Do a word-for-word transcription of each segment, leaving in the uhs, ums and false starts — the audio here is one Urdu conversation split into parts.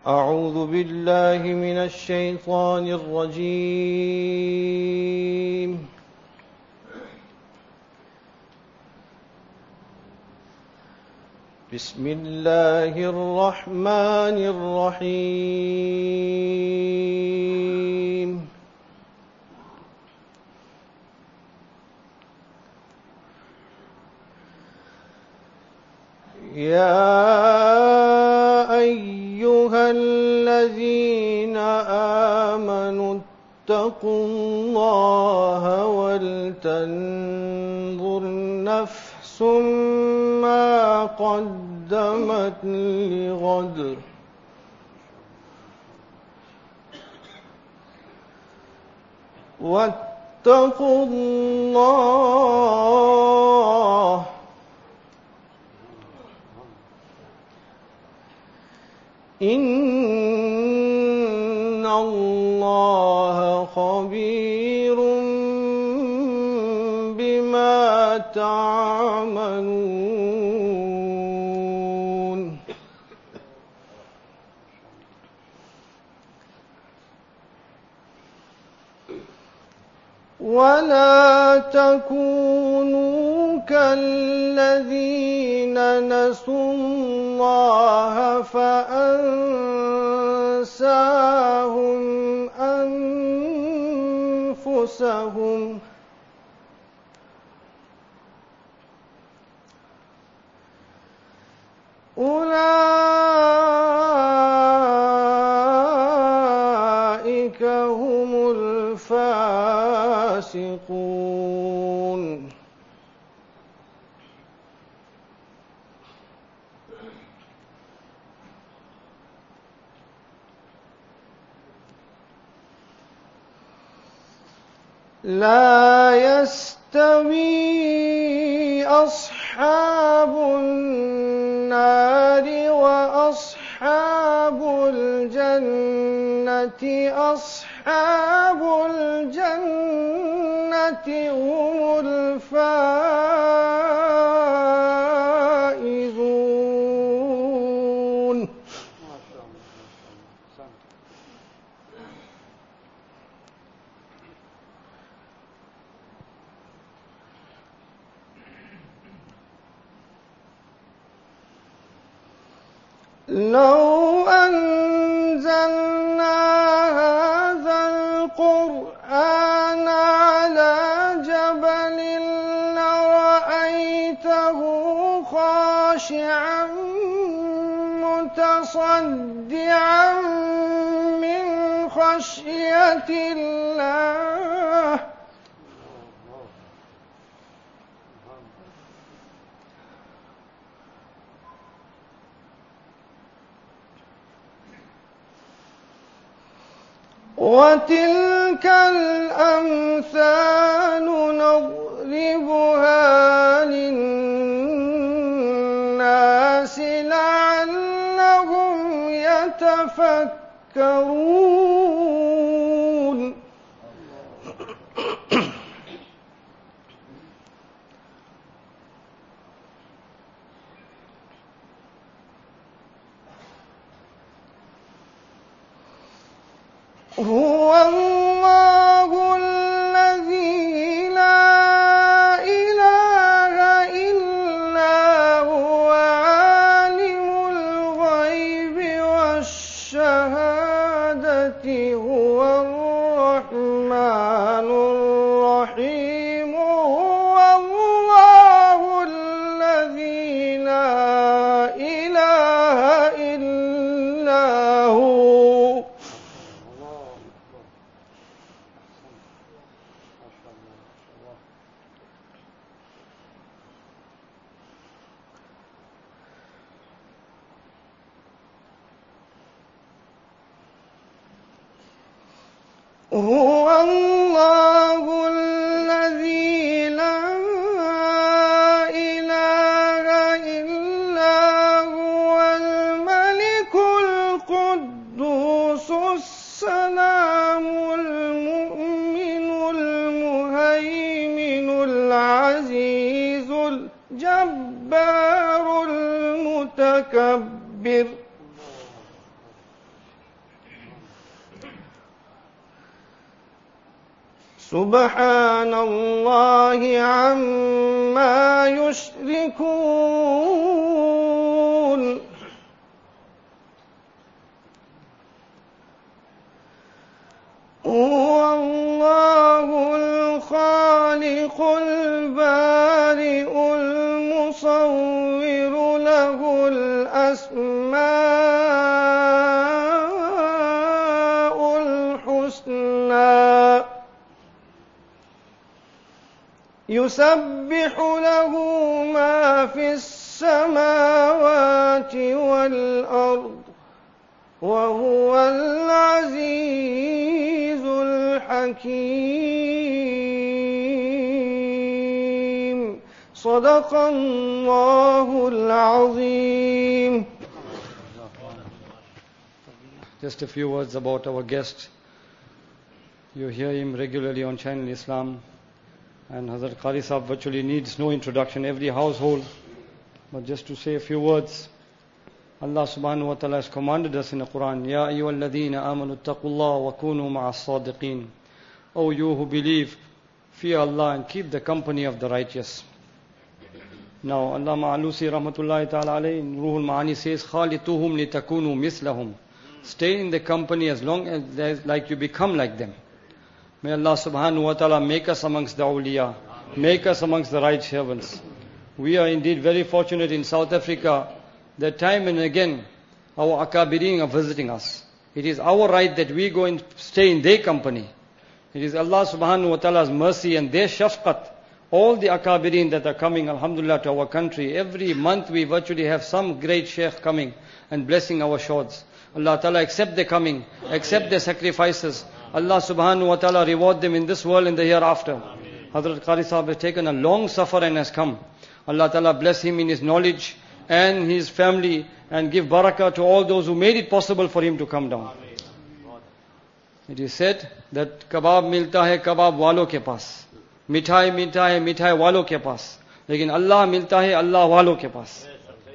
أعوذ بالله من الشيطان الرجيم. بسم الله الرحمن الرحيم. يا أيها الذين آمنوا اتقوا الله ولتنظر نفس ما قدمت لغد واتقوا الله إن الله خبير بما تعملون. ولا تكونوا كالذين نسوا الله فأنساهم أنفسهم أولئك هم الفاسقون. لا يستوي أصحاب النار وأصحاب الجنة أصحاب الجنة هم الفائزون. لو أنزلنا هذا القرآن على جبل لرأيته خاشعا متصدعا من خشية الله. وتلك الأمثال نضربها للناس لعلهم يتفكرون. هو الله الذي لا إله إلا هو عالم الغيب والشهادة هو الرحمن الرحيم. هو الله الذي لا إله إلا هو. هو الله الذي لا إله إلا هو الملك القدوس السلام المؤمن المهيمن العزيز الجبار المتكبر. سبحان الله عما يشركون هو الله الخالق البارئ المصور له الأسماء الحسنى يسبح له ما في السماوات والأرض وهو العزيز الحكيم صدق الله العظيم. Just a few words about our guest. You hear him regularly on Channel Islam, and Hazrat Qari Sahib virtually needs no introduction, every household. But just to say a few words, Allah subhanahu wa ta'ala has commanded us in the Quran, Ya ayyuhalladhina amanu attaqullah wa kunu ma'as sadiqeen. O you who believe, fear Allah and keep the company of the righteous. Now, Allama Alusi rahmatullahi ta'ala alayhi in Ruhul Ma'ani says, Khalituhum litakunu mislahum. Stay in the company as long as like you become like them. May Allah subhanahu wa ta'ala make us amongst the awliya, make us amongst the right servants. We are indeed very fortunate in South Africa that time and again our akabirin are visiting us. It is our right that we go and stay in their company. It is Allah subhanahu wa ta'ala's mercy and their shafqat. All the akabirin that are coming, alhamdulillah, to our country, every month we virtually have some great sheikh coming and blessing our shawds. Allah ta'ala accept their coming, accept their sacrifices. Allah subhanahu wa ta'ala reward them in this world and the hereafter. Hazrat Qari Sahib has taken a long safar and has come. Allah ta'ala bless him in his knowledge and his family and give barakah to all those who made it possible for him to come down. It is said that kebab milta hai kebab walon ke paas. Mithai milta hai mithai walon ke paas. Lekin Allah milta hai Allah walon ke paas.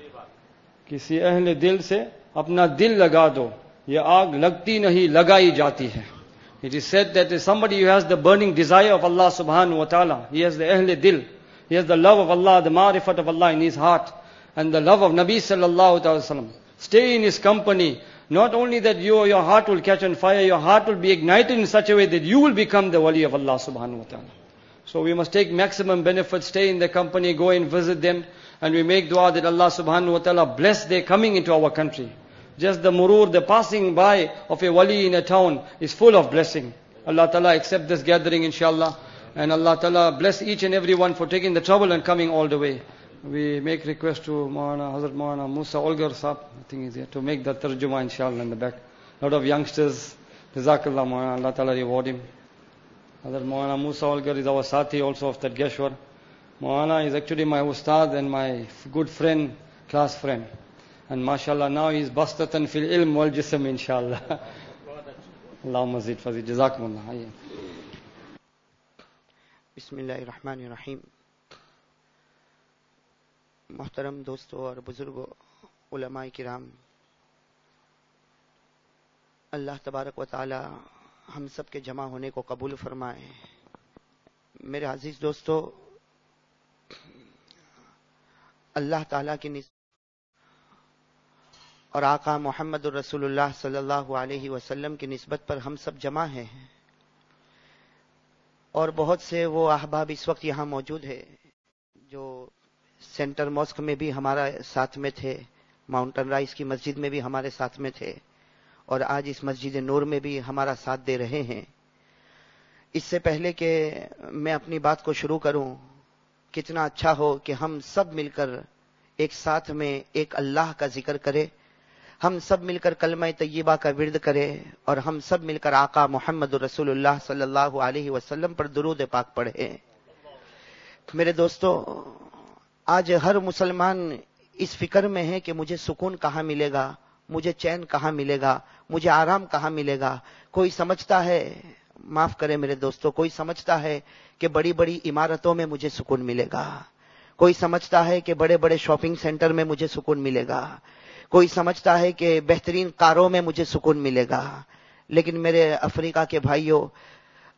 Kisi ahle dil se apna dil laga do. Ye aag lagti nahi lagai jati hai. It is said that if somebody who has the burning desire of Allah subhanahu wa ta'ala, he has the ahle dil, he has the love of Allah, the ma'rifat of Allah in his heart, and the love of Nabi sallallahu alaihi wasallam. Stay in his company. Not only that you, your heart will catch on fire, your heart will be ignited in such a way that you will become the wali of Allah subhanahu wa ta'ala. So we must take maximum benefit, stay in their company, go and visit them, and we make dua that Allah subhanahu wa ta'ala bless their coming into our country. Just the murur, the passing by of a wali in a town is full of blessing. Allah ta'ala accept this gathering inshallah. And Allah ta'ala bless each and every one for taking the trouble and coming all the way. We make request to Maulana, Hazrat Maulana Musa Olgar Sahib, I think he's here, to make the tarjuma inshallah in the back. A lot of youngsters, Jazakallah Maulana, Allah ta'ala reward him. Hazrat Maulana Musa Olgar is our Sati also of Tadgeshwar. Maulana is actually my ustad and my good friend, class friend. And mashallah now he is bastatan fil ilm wal jism inshallah. Allahumma zid fazid. Jazakumullah. Bismillahirrahmanirrahim. محترم دوستوں اور بزرگوں، علماء کرام، اللہ تبارک و تعالی ہم سب کے جمع ہونے کو قبول فرمائے. میرے عزیز دوستو، اللہ تعالی کی نسبت اور آقا محمد الرسول اللہ صلی اللہ علیہ وسلم کی نسبت پر ہم سب جمع ہیں، اور بہت سے وہ احباب اس وقت یہاں موجود ہیں جو سینٹر ماسک میں بھی ہمارا ساتھ میں تھے، ماؤنٹن رائز کی مسجد میں بھی ہمارے ساتھ میں تھے، اور آج اس مسجد نور میں بھی ہمارا ساتھ دے رہے ہیں. اس سے پہلے کہ میں اپنی بات کو شروع کروں، کتنا اچھا ہو کہ ہم سب مل کر ایک ساتھ میں ایک اللہ کا ذکر کرے، ہم سب مل کر کلمہ طیبہ کا ورد کرے، اور ہم سب مل کر آقا محمد رسول اللہ صلی اللہ علیہ وسلم پر درود پاک پڑھیں. میرے دوستو، آج ہر مسلمان اس فکر میں ہے کہ مجھے سکون کہاں ملے گا، مجھے چین کہاں ملے گا، مجھے آرام کہاں ملے گا. کوئی سمجھتا ہے، معاف کرے میرے دوستو، کوئی سمجھتا ہے کہ بڑی بڑی عمارتوں میں مجھے سکون ملے گا، کوئی سمجھتا ہے کہ بڑے بڑے شاپنگ سینٹر میں مجھے سکون ملے گا، کوئی سمجھتا ہے کہ بہترین کاروں میں مجھے سکون ملے گا. لیکن میرے افریقہ کے بھائیوں،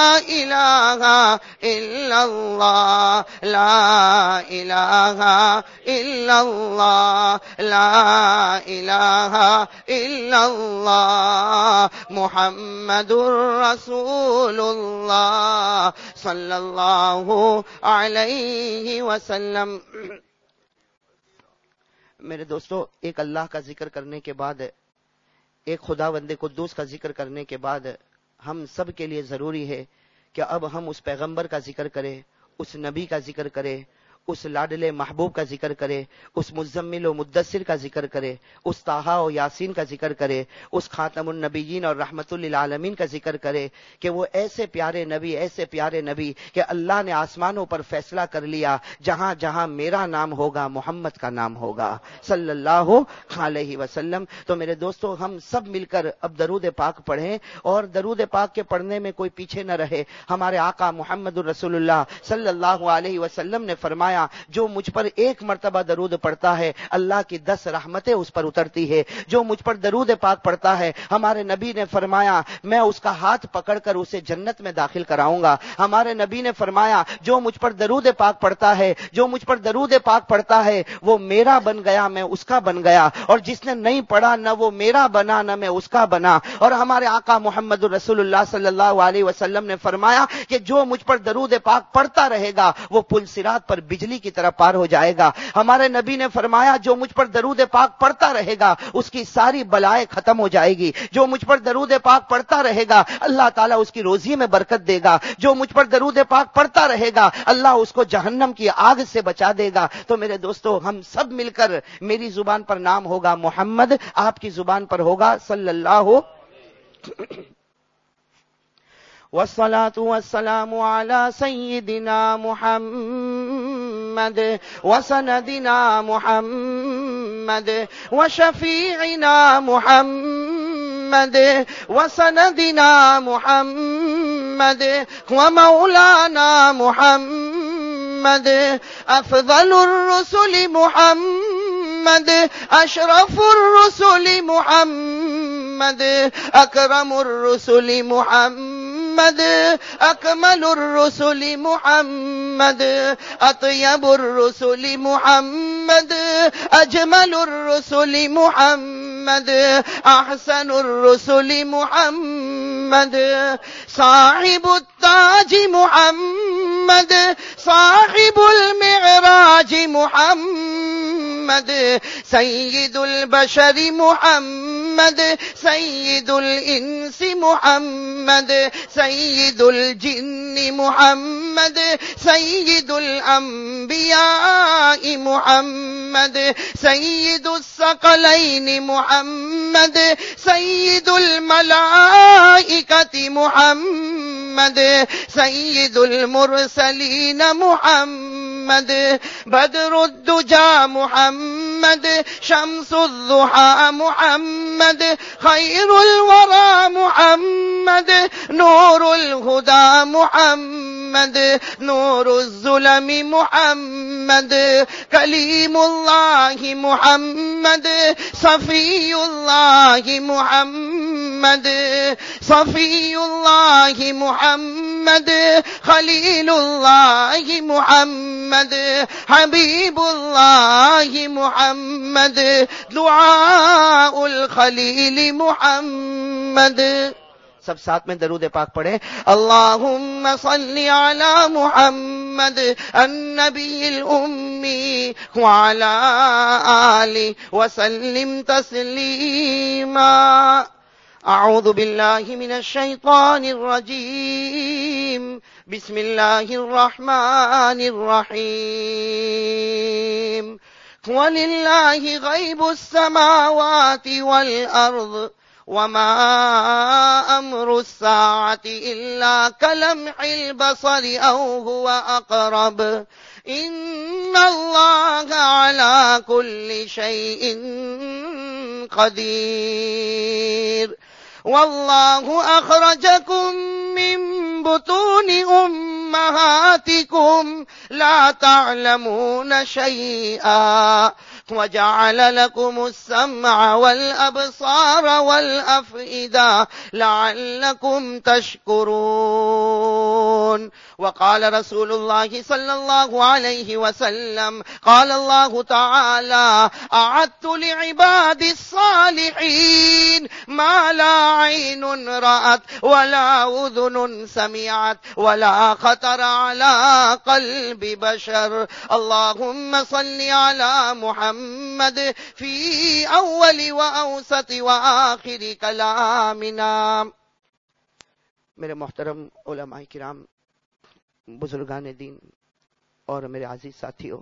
الہ الا اللہ لا الہ الا اللہ لا الہ الا اللہ محمد رسول اللہ صلی اللہ علیہ وسلم. میرے دوستو، ایک اللہ کا ذکر کرنے کے بعد، ایک خداوند قدوس کا ذکر کرنے کے بعد ہم سب کے لیے ضروری ہے کہ اب ہم اس پیغمبر کا ذکر کریں، اس نبی کا ذکر کریں، اس لاڈلے محبوب کا ذکر کرے، اس مزمل و مدثر کا ذکر کرے، اس طٰہٰ و یاسین کا ذکر کرے، اس خاتم النبیین اور رحمت للعالمین کا ذکر کرے کہ وہ ایسے پیارے نبی، ایسے پیارے نبی کہ اللہ نے آسمانوں پر فیصلہ کر لیا جہاں جہاں میرا نام ہوگا محمد کا نام ہوگا صلی اللہ علیہ وسلم. تو میرے دوستو، ہم سب مل کر اب درود پاک پڑھیں، اور درود پاک کے پڑھنے میں کوئی پیچھے نہ رہے. ہمارے آقا محمد الرسول اللہ صلی اللہ علیہ وسلم نے فرمایا، جو مجھ پر ایک مرتبہ درود پڑھتا ہے اللہ کی دس رحمتیں اس پر اترتی ہے. جو مجھ پر درود پاک پڑھتا ہے، ہمارے نبی نے فرمایا، میں اس کا ہاتھ پکڑ کر اسے جنت میں داخل کراؤں گا. ہمارے نبی نے فرمایا، جو مجھ پر درود پاک پڑھتا ہے جو مجھ پر درود پاک پڑھتا ہے وہ میرا بن گیا، میں اس کا بن گیا، اور جس نے نہیں پڑھا نہ وہ میرا بنا نہ میں اس کا بنا. اور ہمارے آقا محمد رسول اللہ صلی اللہ علیہ وسلم نے فرمایا کہ جو مجھ پر درود پاک پڑھتا رہے گا وہ پل صراط پر بجلی کی طرح پار ہو جائے گا. ہمارے نبی نے فرمایا، جو مجھ پر درود پاک پڑھتا رہے گا اس کی ساری بلائیں ختم ہو جائے گی. جو مجھ پر درود پاک پڑھتا رہے گا اللہ تعالیٰ اس کی روزی میں برکت دے گا. جو مجھ پر درود پاک پڑھتا رہے گا اللہ اس کو جہنم کی آگ سے بچا دے گا. تو میرے دوستو، ہم سب مل کر، میری زبان پر نام ہوگا محمد، آپ کی زبان پر ہوگا صلی اللہ. والصلاة والسلام على سيدنا محمد وسندنا محمد وشفيعنا محمد وسندنا محمد ومولانا محمد أفضل الرسل محمد أشرف الرسل محمد أكرم الرسل محمد أكمل الرسل محمد أطيب الرسل محمد أجمل الرسل محمد أحسن الرسل محمد صاحب التاج محمد صاحب المعراج محمد سيد البشر محمد سيد الإنس محمد سيد الجن محمد سيد الأنبياء محمد سيد الثقلين محمد سيد الملائكة محمد سيد المرسلين محمد بدر الدجى محمد شمس الضحى محمد خير الورى محمد نور الهدى محمد نور الظلم محمد كليم الله محمد صفي الله محمد صفي الله محمد خليل الله محمد حبيب الله محمد دعاء الخليل محمد. سب ساتھ میں درود پاک پڑھیں. اللہم صلی علی محمد النبی الامی وعلی آلہ وسلم تسلیما. اعوذ باللہ من الشیطان الرجیم. بسم اللہ الرحمن الرحیم. وَلِلَّهِ غَيْبُ السَّمَاوَاتِ وَالْأَرْضِ وَمَا أَمْرُ السَّاعَةِ إِلَّا كَلَمْحِ الْبَصَرِ أَوْ هُوَ أَقْرَبُ إِنَّ اللَّهَ عَلَى كُلِّ شَيْءٍ قَدِيرٌ. وَاللَّهُ أَخْرَجَكُم مِّن بُطُونِ أُمَّهَاتِكُمْ لَا تَعْلَمُونَ شَيْئًا وجعل لكم السمع والأبصار والأفئدة لعلكم تشكرون. وقال رسول الله صلى الله عليه وسلم قال الله تعالى أعدت لعبادي الصالحين ما لا عين رأت ولا أذن سمعت ولا خطر على قلب بشر. اللهم صل على محمد في أول وأوسط وآخر كلامنا. میرے محترم علماء کرام، بزرگان دین اور میرے عزیز ساتھیوں،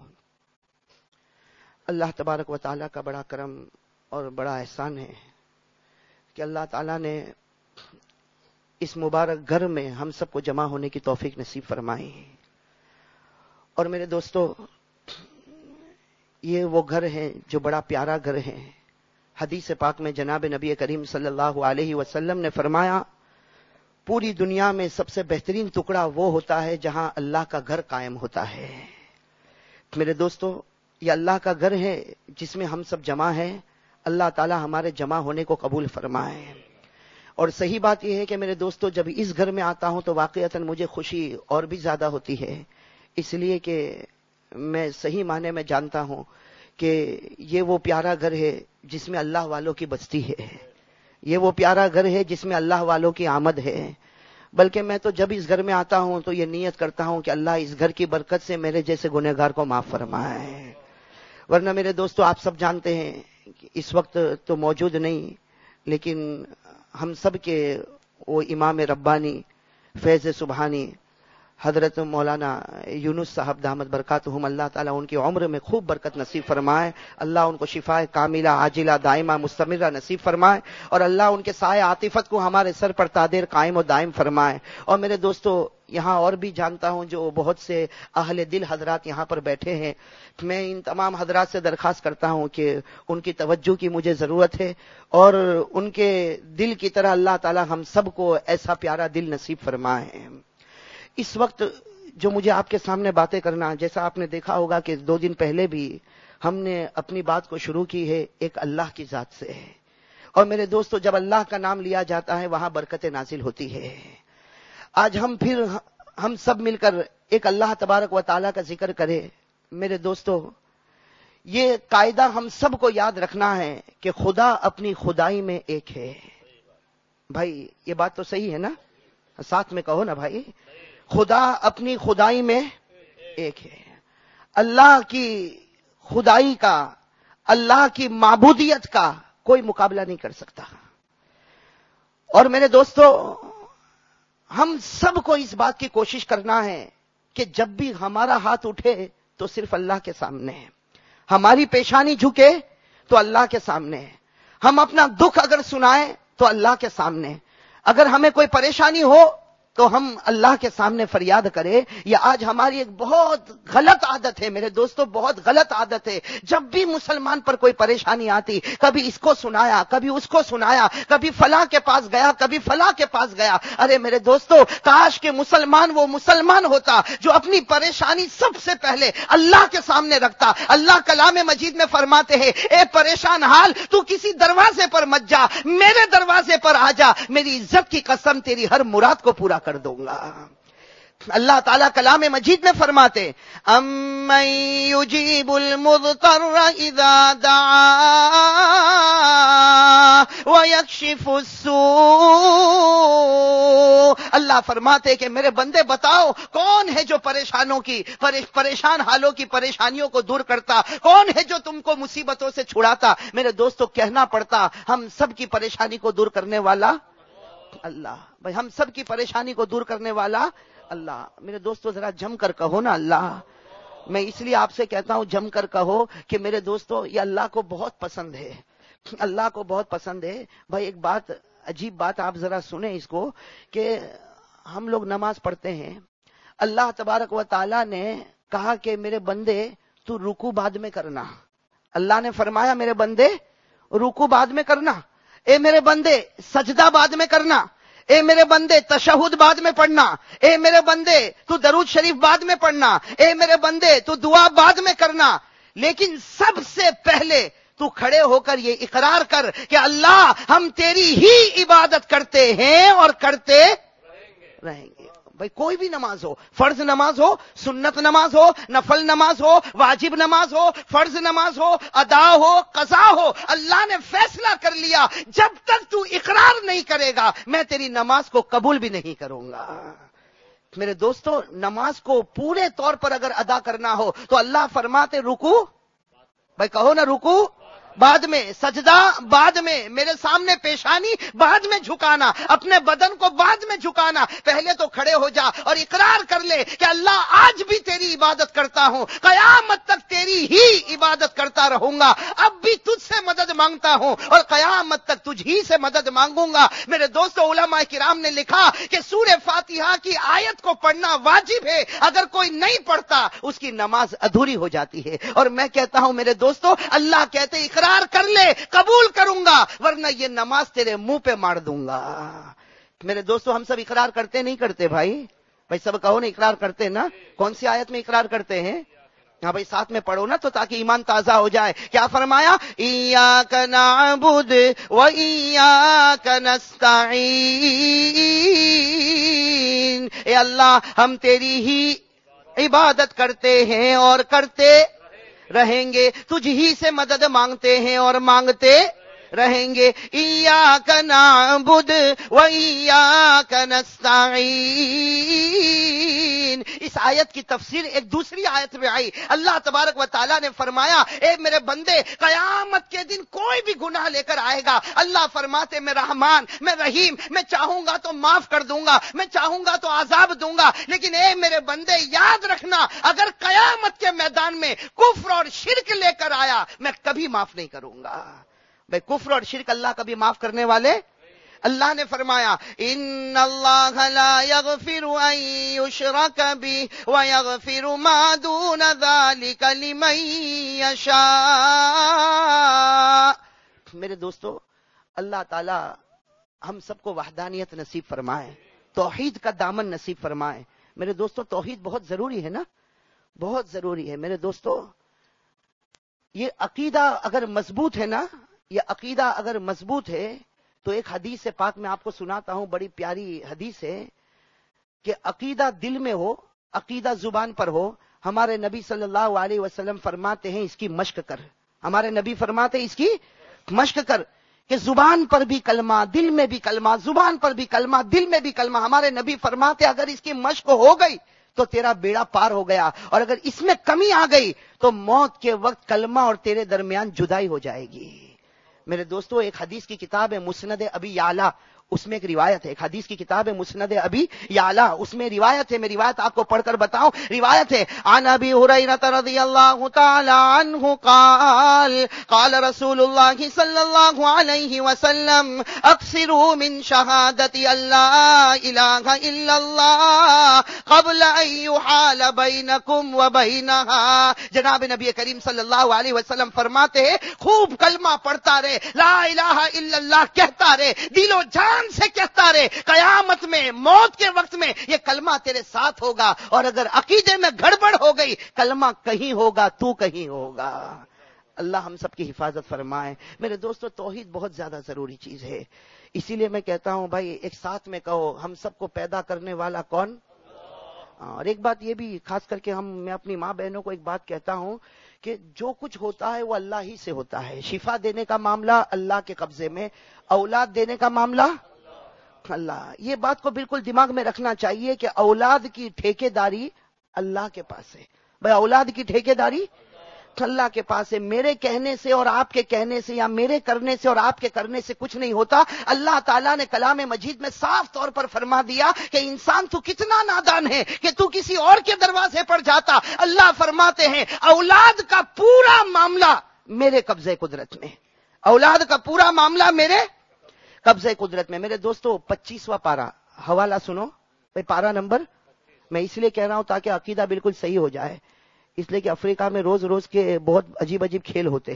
اللہ تبارک و تعالیٰ کا بڑا کرم اور بڑا احسان ہے کہ اللہ تعالیٰ نے اس مبارک گھر میں ہم سب کو جمع ہونے کی توفیق نصیب فرمائی. اور میرے دوستو، یہ وہ گھر ہے جو بڑا پیارا گھر ہے. حدیث پاک میں جناب نبی کریم صلی اللہ علیہ وسلم نے فرمایا، پوری دنیا میں سب سے بہترین ٹکڑا وہ ہوتا ہے جہاں اللہ کا گھر قائم ہوتا ہے. میرے دوستو، یہ اللہ کا گھر ہے جس میں ہم سب جمع ہیں. اللہ تعالی ہمارے جمع ہونے کو قبول فرمائے. اور صحیح بات یہ ہے کہ میرے دوستو، جب اس گھر میں آتا ہوں تو واقعتاً مجھے خوشی اور بھی زیادہ ہوتی ہے، اس لیے کہ میں صحیح معنی میں جانتا ہوں کہ یہ وہ پیارا گھر ہے جس میں اللہ والوں کی بستی ہے. یہ وہ پیارا گھر ہے جس میں اللہ والوں کی آمد ہے. بلکہ میں تو جب اس گھر میں آتا ہوں تو یہ نیت کرتا ہوں کہ اللہ اس گھر کی برکت سے میرے جیسے گنہگار کو معاف فرمائے. ورنہ میرے دوستو، آپ سب جانتے ہیں کہ اس وقت تو موجود نہیں، لیکن ہم سب کے وہ امام ربانی فیض سبحانی حضرت مولانا یونس صاحب دامت برکاتہم، اللہ تعالیٰ ان کی عمر میں خوب برکت نصیب فرمائے. اللہ ان کو شفا کاملہ عاجلہ دائمہ مستمرہ نصیب فرمائے، اور اللہ ان کے سایہ عاطفت کو ہمارے سر پر تادیر قائم و دائم فرمائے. اور میرے دوستو، یہاں اور بھی جانتا ہوں جو بہت سے اہل دل حضرات یہاں پر بیٹھے ہیں. میں ان تمام حضرات سے درخواست کرتا ہوں کہ ان کی توجہ کی مجھے ضرورت ہے، اور ان کے دل کی طرح اللہ تعالیٰ ہم سب کو ایسا پیارا دل نصیب فرمائے. اس وقت جو مجھے آپ کے سامنے باتیں کرنا، جیسا آپ نے دیکھا ہوگا کہ دو دن پہلے بھی ہم نے اپنی بات کو شروع کی ہے ایک اللہ کی ذات سے. اور میرے دوستو، جب اللہ کا نام لیا جاتا ہے وہاں برکتیں نازل ہوتی ہے. آج ہم پھر ہم سب مل کر ایک اللہ تبارک و تعالیٰ کا ذکر کریں. میرے دوستو، یہ قاعدہ ہم سب کو یاد رکھنا ہے کہ خدا اپنی خدائی میں ایک ہے. بھائی یہ بات تو صحیح ہے نا؟ ساتھ میں کہو نا بھائی. خدا اپنی خدائی میں ایک ہے. اللہ کی خدائی کا، اللہ کی معبودیت کا کوئی مقابلہ نہیں کر سکتا. اور میرے دوستو، ہم سب کو اس بات کی کوشش کرنا ہے کہ جب بھی ہمارا ہاتھ اٹھے تو صرف اللہ کے سامنے ہے، ہماری پیشانی جھکے تو اللہ کے سامنے ہے، ہم اپنا دکھ اگر سنائیں تو اللہ کے سامنے، اگر ہمیں کوئی پریشانی ہو تو ہم اللہ کے سامنے فریاد کریں. یہ آج ہماری ایک بہت غلط عادت ہے میرے دوستو، بہت غلط عادت ہے. جب بھی مسلمان پر کوئی پریشانی آتی، کبھی اس کو سنایا، کبھی اس کو سنایا، کبھی فلاں کے پاس گیا، کبھی فلاں کے پاس گیا. ارے میرے دوستو، کاش کہ مسلمان وہ مسلمان ہوتا جو اپنی پریشانی سب سے پہلے اللہ کے سامنے رکھتا. اللہ کلام مجید میں فرماتے ہیں، اے پریشان حال، تو کسی دروازے پر مت جا، میرے دروازے پر آ جا، میری عزت کی قسم تیری ہر مراد کو پورا کر دوں گا. اللہ تعالیٰ کلام مجید میں فرماتے، امن یجیب المضطر اذا دعا ویکشف السوء. اللہ فرماتے کہ میرے بندے بتاؤ، کون ہے جو پریشانوں کی پریشان حالوں کی پریشانیوں کو دور کرتا، کون ہے جو تم کو مصیبتوں سے چھڑاتا. میرے دوستو، کہنا پڑتا ہم سب کی پریشانی کو دور کرنے والا اللہ. بھائی ہم سب کی پریشانی کو دور کرنے والا اللہ. میرے دوستو ذرا جم کر کہو نا اللہ. میں اس لیے آپ سے کہتا ہوں جم کر کہو کہ میرے دوستو یہ اللہ کو بہت پسند ہے، اللہ کو بہت پسند ہے. بھائی ایک بات، عجیب بات آپ ذرا سنیں اس کو، کہ ہم لوگ نماز پڑھتے ہیں، اللہ تبارک و تعالیٰ نے کہا کہ میرے بندے تو رکوع بعد میں کرنا. اللہ نے فرمایا میرے بندے رکوع بعد میں کرنا، اے میرے بندے سجدہ بعد میں کرنا، اے میرے بندے تشہد بعد میں پڑھنا، اے میرے بندے تو درود شریف بعد میں پڑھنا، اے میرے بندے تو دعا بعد میں کرنا. لیکن سب سے پہلے تو کھڑے ہو کر یہ اقرار کر کہ اللہ ہم تیری ہی عبادت کرتے ہیں اور کرتے رہیں گے. بھائی کوئی بھی نماز ہو، فرض نماز ہو، سنت نماز ہو، نفل نماز ہو، واجب نماز ہو، فرض نماز ہو، ادا ہو، قضا ہو، اللہ نے فیصلہ کر لیا جب تک تو اقرار نہیں کرے گا میں تیری نماز کو قبول بھی نہیں کروں گا. میرے دوستو، نماز کو پورے طور پر اگر ادا کرنا ہو تو اللہ فرماتے رکوع، بھائی کہو نا رکوع بعد میں، سجدہ بعد میں، میرے سامنے پیشانی بعد میں جھکانا، اپنے بدن کو بعد میں جھکانا. پہلے تو کھڑے ہو جا اور اقرار کر لے کہ اللہ آج بھی تیری عبادت کرتا ہوں، قیامت تک تیری ہی عبادت کرتا رہوں گا، اب بھی تجھ سے مدد مانگتا ہوں اور قیامت تک تجھ ہی سے مدد مانگوں گا. میرے دوستو، علماء کرام نے لکھا کہ سورہ فاتحہ کی آیت کو پڑھنا واجب ہے، اگر کوئی نہیں پڑھتا اس کی نماز ادھوری ہو جاتی ہے. اور میں کہتا ہوں میرے دوستو، اللہ کہتے اقرار کر لے قبول کروں گا، ورنہ یہ نماز تیرے منہ پہ مار دوں گا. میرے دوستو، ہم سب اقرار کرتے نہیں کرتے بھائی؟ بھائی سب کہو نا اقرار کرتے نا. کون سی آیت میں اقرار کرتے ہیں؟ ہاں بھائی ساتھ میں پڑھو نا تو تاکہ ایمان تازہ ہو جائے. کیا فرمایا؟ ایاک نعبد و ایاک نستعین. اے اللہ ہم تیری ہی عبادت کرتے ہیں اور کرتے رہیں گے، تجھ ہی سے مدد مانگتے ہیں اور مانگتے رہیں گے. ایاک نعبد و ایاک نستعین. اس آیت کی تفسیر ایک دوسری آیت میں آئی. اللہ تبارک و تعالیٰ نے فرمایا اے میرے بندے، قیامت کے دن کوئی بھی گناہ لے کر آئے گا، اللہ فرماتے میں رحمان، میں رحیم، میں چاہوں گا تو معاف کر دوں گا، میں چاہوں گا تو عذاب دوں گا. لیکن اے میرے بندے یاد رکھنا، اگر قیامت کے میدان میں کفر اور شرک لے کر آیا میں کبھی معاف نہیں کروں گا. بھئی کفر اور شرک اللہ کبھی معاف کرنے والے؟ اللہ نے فرمایا ان اللہ لا یغفر ان یشرک بہ ویغفر ما دون ذلک لمن یشاء. میرے دوستو، اللہ تعالی ہم سب کو وحدانیت نصیب فرمائے، توحید کا دامن نصیب فرمائے. میرے دوستو، توحید بہت ضروری ہے نا، بہت ضروری ہے. میرے دوستو، یہ عقیدہ اگر مضبوط ہے نا، یہ عقیدہ اگر مضبوط ہے تو ایک حدیث پاک میں آپ کو سناتا ہوں، بڑی پیاری حدیث ہے کہ عقیدہ دل میں ہو، عقیدہ زبان پر ہو. ہمارے نبی صلی اللہ علیہ وسلم فرماتے ہیں اس کی مشق کر. ہمارے نبی فرماتے ہیں اس کی مشق کر، کہ زبان پر بھی کلمہ، دل میں بھی کلمہ، زبان پر بھی کلمہ، دل میں بھی کلمہ. ہمارے نبی فرماتے اگر اس کی مشق ہو گئی تو تیرا بیڑا پار ہو گیا، اور اگر اس میں کمی آ گئی تو موت کے وقت کلمہ اور تیرے درمیان جدائی ہو جائے گی. میرے دوستو، ایک حدیث کی کتاب ہے مسند ابی یعلا، اس میں ایک روایت ہے. ایک حدیث کی کتاب ہے مسند ابی یعلا، اس میں روایت ہے. میں روایت آپ کو پڑھ کر بتاؤں. روایت ہے عن ابی ہریرہ رضی اللہ تعالی عنہ قال قال رسول اللہ صلی اللہ علیہ وسلم اکثروا من شہادت اللہ الہ الا اللہ قبل ان یحال بینکم وبینہا. جناب نبی کریم صلی اللہ علیہ وسلم فرماتے ہیں خوب کلمہ پڑھتا رہے، لا الہ الا اللہ کہتا رہے، دل و جان سے کہتا رہے. قیامت میں، موت کے وقت میں یہ کلمہ تیرے ساتھ ہوگا، اور اگر عقیدے میں گڑبڑ ہو گئی کلمہ کہیں ہوگا تو کہیں ہوگا. اللہ ہم سب کی حفاظت فرمائے. میرے دوستو، توحید بہت زیادہ ضروری چیز ہے. اسی لیے میں کہتا ہوں بھائی ایک ساتھ میں کہو ہم سب کو پیدا کرنے والا کون؟ اور ایک بات یہ بھی خاص کر کے ہم میں اپنی ماں بہنوں کو ایک بات کہتا ہوں کہ جو کچھ ہوتا ہے وہ اللہ ہی سے ہوتا ہے. شفا دینے کا معاملہ اللہ کے قبضے میں، اولاد دینے کا معاملہ اللہ. یہ بات کو بالکل دماغ میں رکھنا چاہیے کہ اولاد کی ٹھیکیداری اللہ کے پاس ہے. بھائی اولاد کی ٹھیکیداری اللہ کے پاس ہے. میرے کہنے سے اور آپ کے کہنے سے، یا میرے کرنے سے اور آپ کے کرنے سے کچھ نہیں ہوتا. اللہ تعالیٰ نے کلام مجید میں صاف طور پر فرما دیا کہ انسان تو کتنا نادان ہے کہ تو کسی اور کے دروازے پر جاتا. اللہ فرماتے ہیں اولاد کا پورا معاملہ میرے قبضے قدرت میں، اولاد کا پورا معاملہ میرے قبضے قدرت میں. میرے دوستو، پچیسواں پارہ، حوالہ سنو. بھائی پارہ نمبر میں اس لیے کہہ رہا ہوں تاکہ عقیدہ بالکل صحیح ہو جائے، اس لیے کہ افریقہ میں روز روز کے بہت عجیب عجیب کھیل ہوتے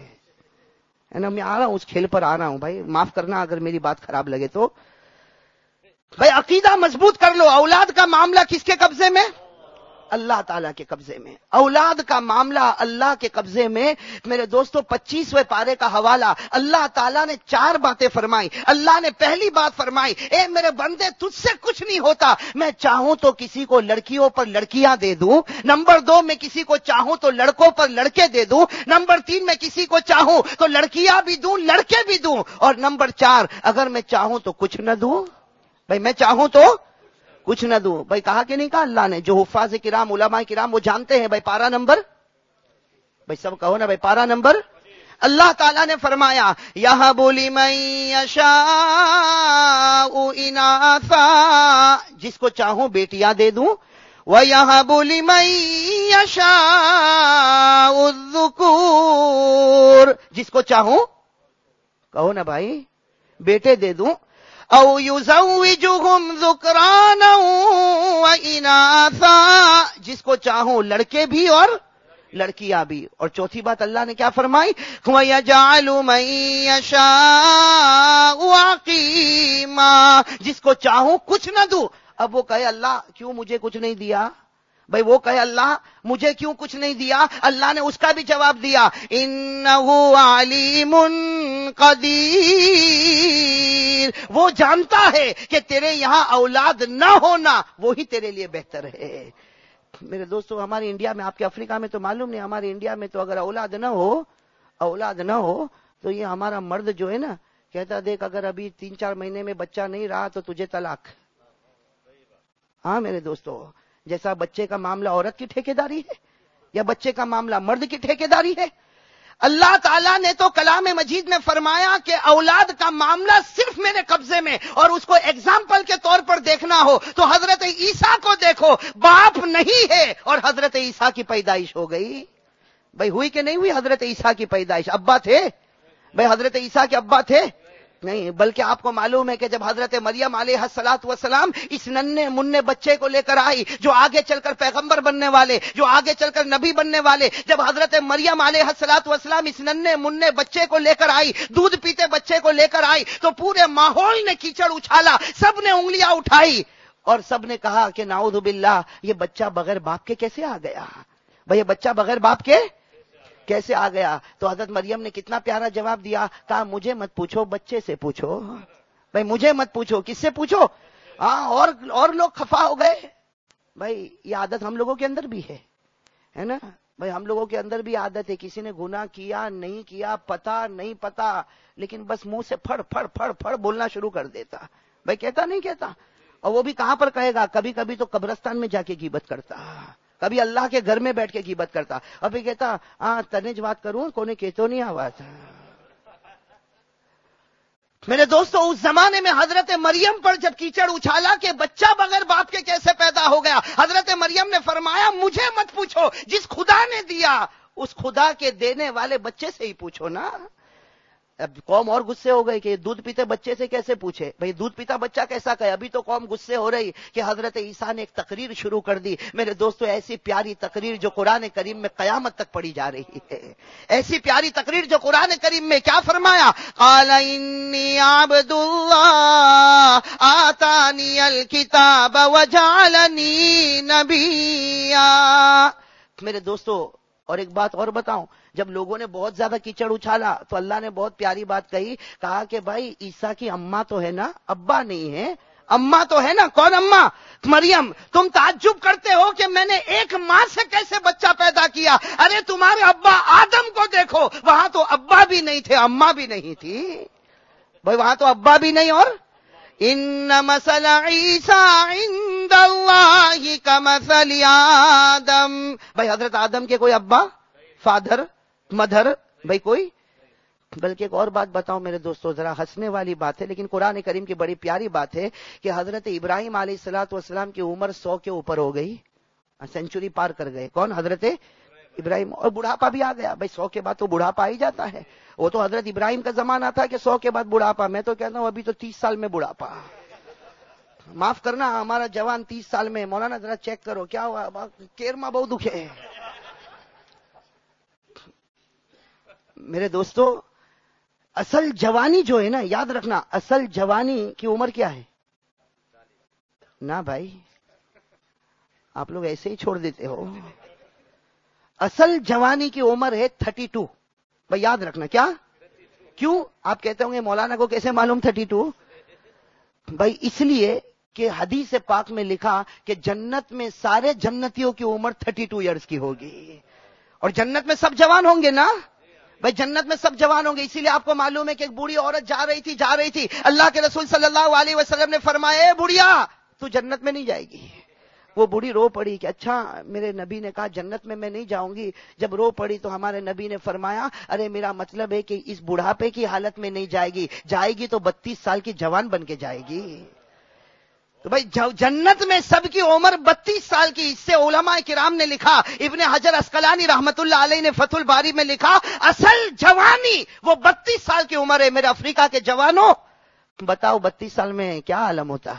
ہیں نا. میں آ رہا ہوں، اس کھیل پر آ رہا ہوں. بھائی معاف کرنا اگر میری بات خراب لگے تو. بھائی عقیدہ مضبوط کر لو. اولاد کا معاملہ کس کے قبضے میں؟ اللہ تعالیٰ کے قبضے میں. اولاد کا معاملہ اللہ کے قبضے میں. میرے دوستو پچیسویں پارے کا حوالہ. اللہ تعالیٰ نے چار باتیں فرمائی. اللہ نے پہلی بات فرمائی, اے میرے بندے تجھ سے کچھ نہیں ہوتا, میں چاہوں تو کسی کو لڑکیوں پر لڑکیاں دے دوں. نمبر دو, میں کسی کو چاہوں تو لڑکوں پر لڑکے دے دوں. نمبر تین, میں کسی کو چاہوں تو لڑکیاں بھی دوں لڑکے بھی دوں. اور نمبر چار, اگر میں چاہوں تو کچھ نہ دوں. بھائی میں چاہوں تو کچھ نہ دوں. بھائی کہا کہ نہیں کہا اللہ نے؟ جو حفاظ کرام علماء کرام وہ جانتے ہیں. بھائی پارا نمبر, بھائی سب کہو نا, بھائی پارا نمبر. اللہ تعالیٰ نے فرمایا یَهَبُ لِمَن یَشَاءُ إِنَاثًا, جس کو چاہوں بیٹیاں دے دوں. وَيَهَبُ لِمَن يَشَاءُ الذُّكُورَ, جس کو چاہوں کہو نا بھائی بیٹے دے دوں. او یزوجہم ذکرانا واناثا, جس کو چاہوں لڑکے بھی اور لڑکیاں بھی. اور چوتھی بات اللہ نے کیا فرمائی, وَيَجْعَلُ مَن يَشَاءُ عَقِيمًا, جس کو چاہوں کچھ نہ دوں. اب وہ کہے اللہ کیوں مجھے کچھ نہیں دیا؟ بھائی وہ کہے اللہ مجھے کیوں کچھ نہیں دیا؟ اللہ نے اس کا بھی جواب دیا, انہ علیم قدیر, وہ جانتا ہے کہ تیرے یہاں اولاد نہ ہونا وہی تیرے لیے بہتر ہے. میرے دوستو ہمارے انڈیا میں, آپ کے افریقہ میں تو معلوم نہیں, ہمارے انڈیا میں تو اگر اولاد نہ ہو اولاد نہ ہو تو یہ ہمارا مرد جو ہے نا کہتا دیکھ اگر ابھی تین چار مہینے میں بچہ نہیں رہا تو تجھے طلاق. ہاں میرے دوستو, جیسا بچے کا معاملہ عورت کی ٹھیکیداری ہے یا بچے کا معاملہ مرد کی ٹھیکیداری ہے. اللہ تعالیٰ نے تو کلام مجید میں فرمایا کہ اولاد کا معاملہ صرف میرے قبضے میں, اور اس کو ایگزامپل کے طور پر دیکھنا ہو تو حضرت عیسیٰ کو دیکھو, باپ نہیں ہے اور حضرت عیسیٰ کی پیدائش ہو گئی. بھائی ہوئی کہ نہیں ہوئی حضرت عیسیٰ کی پیدائش؟ ابا تھے بھائی, حضرت عیسیٰ کے ابا تھے نہیں, بلکہ آپ کو معلوم ہے کہ جب حضرت مریم علیہ الصلوۃ والسلام اس ننھے مننے بچے کو لے کر آئی جو آگے چل کر پیغمبر بننے والے, جو آگے چل کر نبی بننے والے, جب حضرت مریم علیہ الصلوۃ والسلام اس ننھے مننے بچے کو لے کر آئی, دودھ پیتے بچے کو لے کر آئی, تو پورے ماحول نے کیچڑ اچھالا, سب نے انگلیاں اٹھائی اور سب نے کہا کہ نعوذ باللہ یہ بچہ بغیر باپ کے کیسے آ گیا؟ بھئی یہ بچہ بغیر باپ کے کیسے آ گیا؟ تو حضرت مریم نے کتنا پیارا جواب دیا, کہا مجھے مت پوچھو بچے سے پوچھو. بھائی مجھے مت پوچھو, کس سے پوچھو؟ ہاں اور اور لوگ خفا ہو گئے. بھائی یہ عادت ہم لوگوں کے اندر بھی ہے ہے نا. بھائی ہم لوگوں کے اندر بھی عادت ہے, کسی نے گناہ کیا نہیں کیا پتا نہیں پتا, لیکن بس منہ سے پھڑ پھڑ پھڑ پھڑ بولنا شروع کر دیتا. بھائی کہتا نہیں کہتا, اور وہ بھی کہاں پر کہے گا؟ کبھی کبھی تو قبرستان میں جا کے غیبت کرتا, کبھی اللہ کے گھر میں بیٹھ کے غیبت کرتا, اور پھر کہتا ہاں تنج بات کروں کونے کہتو نہیں آواز. میرے دوستو اس زمانے میں حضرت مریم پر جب کیچڑ اچھالا کہ بچہ بغیر باپ کے کیسے پیدا ہو گیا, حضرت مریم نے فرمایا مجھے مت پوچھو, جس خدا نے دیا اس خدا کے دینے والے بچے سے ہی پوچھو نا. اب قوم اور غصے ہو گئی کہ دودھ پیتے بچے سے کیسے پوچھے. بھئی دودھ پیتا بچہ کیسا کہے؟ ابھی تو قوم غصے ہو رہی کہ حضرت عیسیٰ نے ایک تقریر شروع کر دی. میرے دوستو ایسی پیاری تقریر جو قرآن کریم میں قیامت تک پڑھی جا رہی ہے, ایسی پیاری تقریر جو قرآن کریم میں کیا فرمایا, قال انی عبد اللہ آتانی الکتاب وجعلنی نبیا. میرے دوستو اور ایک بات اور بتاؤں, جب لوگوں نے بہت زیادہ کیچڑ اچھالا تو اللہ نے بہت پیاری بات کہی, کہا کہ بھائی عیسیٰ کی اماں تو ہے نا, ابا نہیں ہے, اماں تو ہے نا. کون اماں؟ مریم. تم تعجب کرتے ہو کہ میں نے ایک ماں سے کیسے بچہ پیدا کیا. ارے تمہارے ابا آدم کو دیکھو, وہاں تو ابا بھی نہیں تھے اماں بھی نہیں تھی. بھائی وہاں تو ابا بھی نہیں اور ان مثل عیسیٰ عند اللہ کمثل آدم. بھائی حضرت آدم کے کوئی ابا فادر مدر بھائی کوئی؟ بلکہ ایک اور بات بتاؤں میرے دوستو, ذرا ہنسنے والی بات ہے لیکن قرآن کریم کی بڑی پیاری بات ہے کہ حضرت ابراہیم علیہ الصلوۃ والسلام کی عمر سو کے اوپر ہو گئی, سینچری پار کر گئے. کون؟ حضرت ابراہیم. اور بڑھاپا بھی آ گیا. بھائی سو کے بعد تو بڑھاپا آ ہی جاتا ہے. وہ تو حضرت ابراہیم کا زمانہ تھا کہ سو کے بعد بڑھاپا. میں تو کہتا ہوں ابھی تو تیس سال میں بڑھاپا. معاف کرنا ہمارا جوان تیس سال میں. مولانا ذرا چیک کرو کیا ہوا, کیرما بہت دکھے. میرے دوستو اصل جوانی جو ہے نا, یاد رکھنا اصل جوانی کی عمر کیا ہے نا بھائی, آپ لوگ ایسے ہی چھوڑ دیتے ہو. اصل جوانی کی عمر ہے تھرٹی ٹو. بھائی یاد رکھنا. کیا؟ کیوں؟ آپ کہتے ہوں گے مولانا کو کیسے معلوم تھرٹی ٹو؟ بھائی اس لیے کہ حدیث پاک میں لکھا کہ جنت میں سارے جنتیوں کی عمر تھرٹی ٹو ایئرز کی ہوگی. اور جنت میں سب جوان ہوں گے نا بھائی, جنت میں سب جوان ہوں گے. اسی لیے آپ کو معلوم ہے کہ ایک بوڑھی عورت جا رہی تھی جا رہی تھی اللہ کے رسول صلی اللہ علیہ وسلم نے فرمایا اے بڑھیا تو جنت میں نہیں جائے گی. وہ بوڑھی رو پڑی کہ اچھا میرے نبی نے کہا جنت میں میں نہیں جاؤں گی. جب رو پڑی تو ہمارے نبی نے فرمایا ارے میرا مطلب ہے کہ اس بڑھاپے کی حالت میں نہیں جائے گی, جائے گی تو بتیس سال کی جوان بن کے جائے گی. تو بھائی جنت میں سب کی عمر بتیس سال کی. اس سے علماء کرام نے لکھا, ابن حجر اسقلانی رحمت اللہ علیہ نے فتح الباری میں لکھا اصل جوانی وہ بتیس سال کی عمر ہے. میرے افریقہ کے جوانوں بتاؤ بتیس سال میں کیا عالم ہوتا.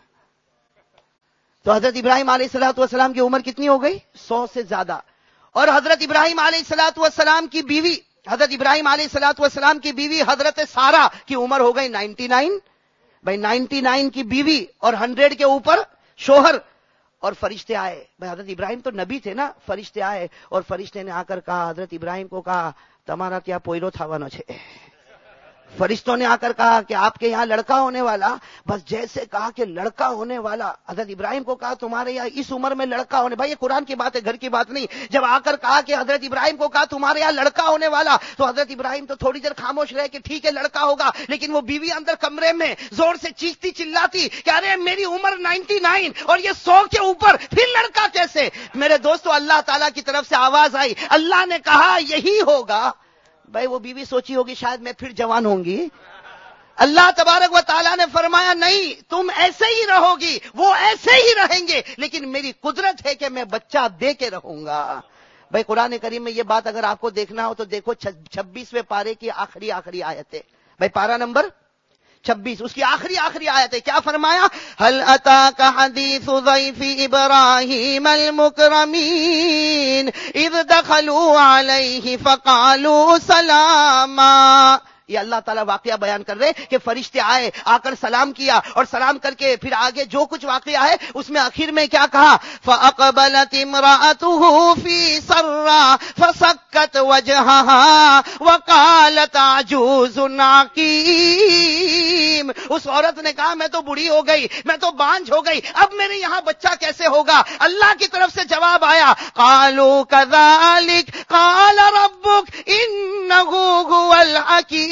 تو حضرت ابراہیم علیہ الصلوۃ والسلام کی عمر کتنی ہو گئی؟ سو سے زیادہ. اور حضرت ابراہیم علیہ الصلوۃ والسلام کی بیوی حضرت ابراہیم علیہ الصلوۃ والسلام کی بیوی حضرت سارہ کی عمر ہو گئی نائنٹی نائن. بھائی نائنٹی نائن کی بیوی اور ہنڈریڈ کے اوپر شوہر. اور فرشتے آئے. بھائی حضرت ابراہیم تو نبی تھے نا. فرشتے آئے اور فرشتے نے آ کر کہا حضرت ابراہیم کو کہا تمہارا کیا پوئلو تھاوانو چھے. فرشتوں نے آ کر کہا کہ آپ کے یہاں لڑکا ہونے والا. بس جیسے کہا کہ لڑکا ہونے والا, حضرت ابراہیم کو کہا تمہارے یہاں اس عمر میں لڑکا ہونے. بھائی یہ قرآن کی بات ہے, گھر کی بات نہیں. جب آ کر کہا کہ حضرت ابراہیم کو کہا تمہارے یہاں لڑکا ہونے والا, تو حضرت ابراہیم تو تھوڑی دیر خاموش رہے کہ ٹھیک ہے لڑکا ہوگا. لیکن وہ بیوی اندر کمرے میں زور سے چیختی چلاتی کہ ارے میری عمر نائنٹی نائن اور یہ سو کے اوپر, پھر لڑکا کیسے؟ میرے دوستو اللہ تعالیٰ کی طرف سے آواز آئی, اللہ نے کہا یہی ہوگا. بھائی وہ بیوی سوچی ہوگی شاید میں پھر جوان ہوں گی. اللہ تبارک و تعالیٰ نے فرمایا نہیں, تم ایسے ہی رہو گی, وہ ایسے ہی رہیں گے, لیکن میری قدرت ہے کہ میں بچہ دے کے رہوں گا. بھائی قرآن کریم میں یہ بات اگر آپ کو دیکھنا ہو تو دیکھو چھبیسویں پارے کی آخری آخری آیت ہے. بھائی پارا نمبر چھبیس, اس کی آخری آخری آیت ہے. کیا فرمایا؟ هل اتاك حديث ضيف ابراہیم المکرمین اذ دخلوا علیہ فقالوا سلاما. یہ اللہ تعالیٰ واقعہ بیان کر رہے کہ فرشتے آئے, آ کر سلام کیا, اور سلام کر کے پھر آگے جو کچھ واقعہ ہے اس میں آخر میں کیا کہا؟ فَأَقْبَلَتِ امْرَأَتُهُ فِي سَرَّةٍ فَسَكَّتْ وَجْهَهَا وَقَالَتْ عَجُوزٌ عَقِيمٌ. اس عورت نے کہا میں تو بوڑھی ہو گئی, میں تو بانجھ ہو گئی, اب میرے یہاں بچہ کیسے ہوگا؟ اللہ کی طرف سے جواب آیا, قَالُوا كَذَلِكَ قَالَ رَبُّكَ إِنَّهُ هُوَ الْحَكِيمُ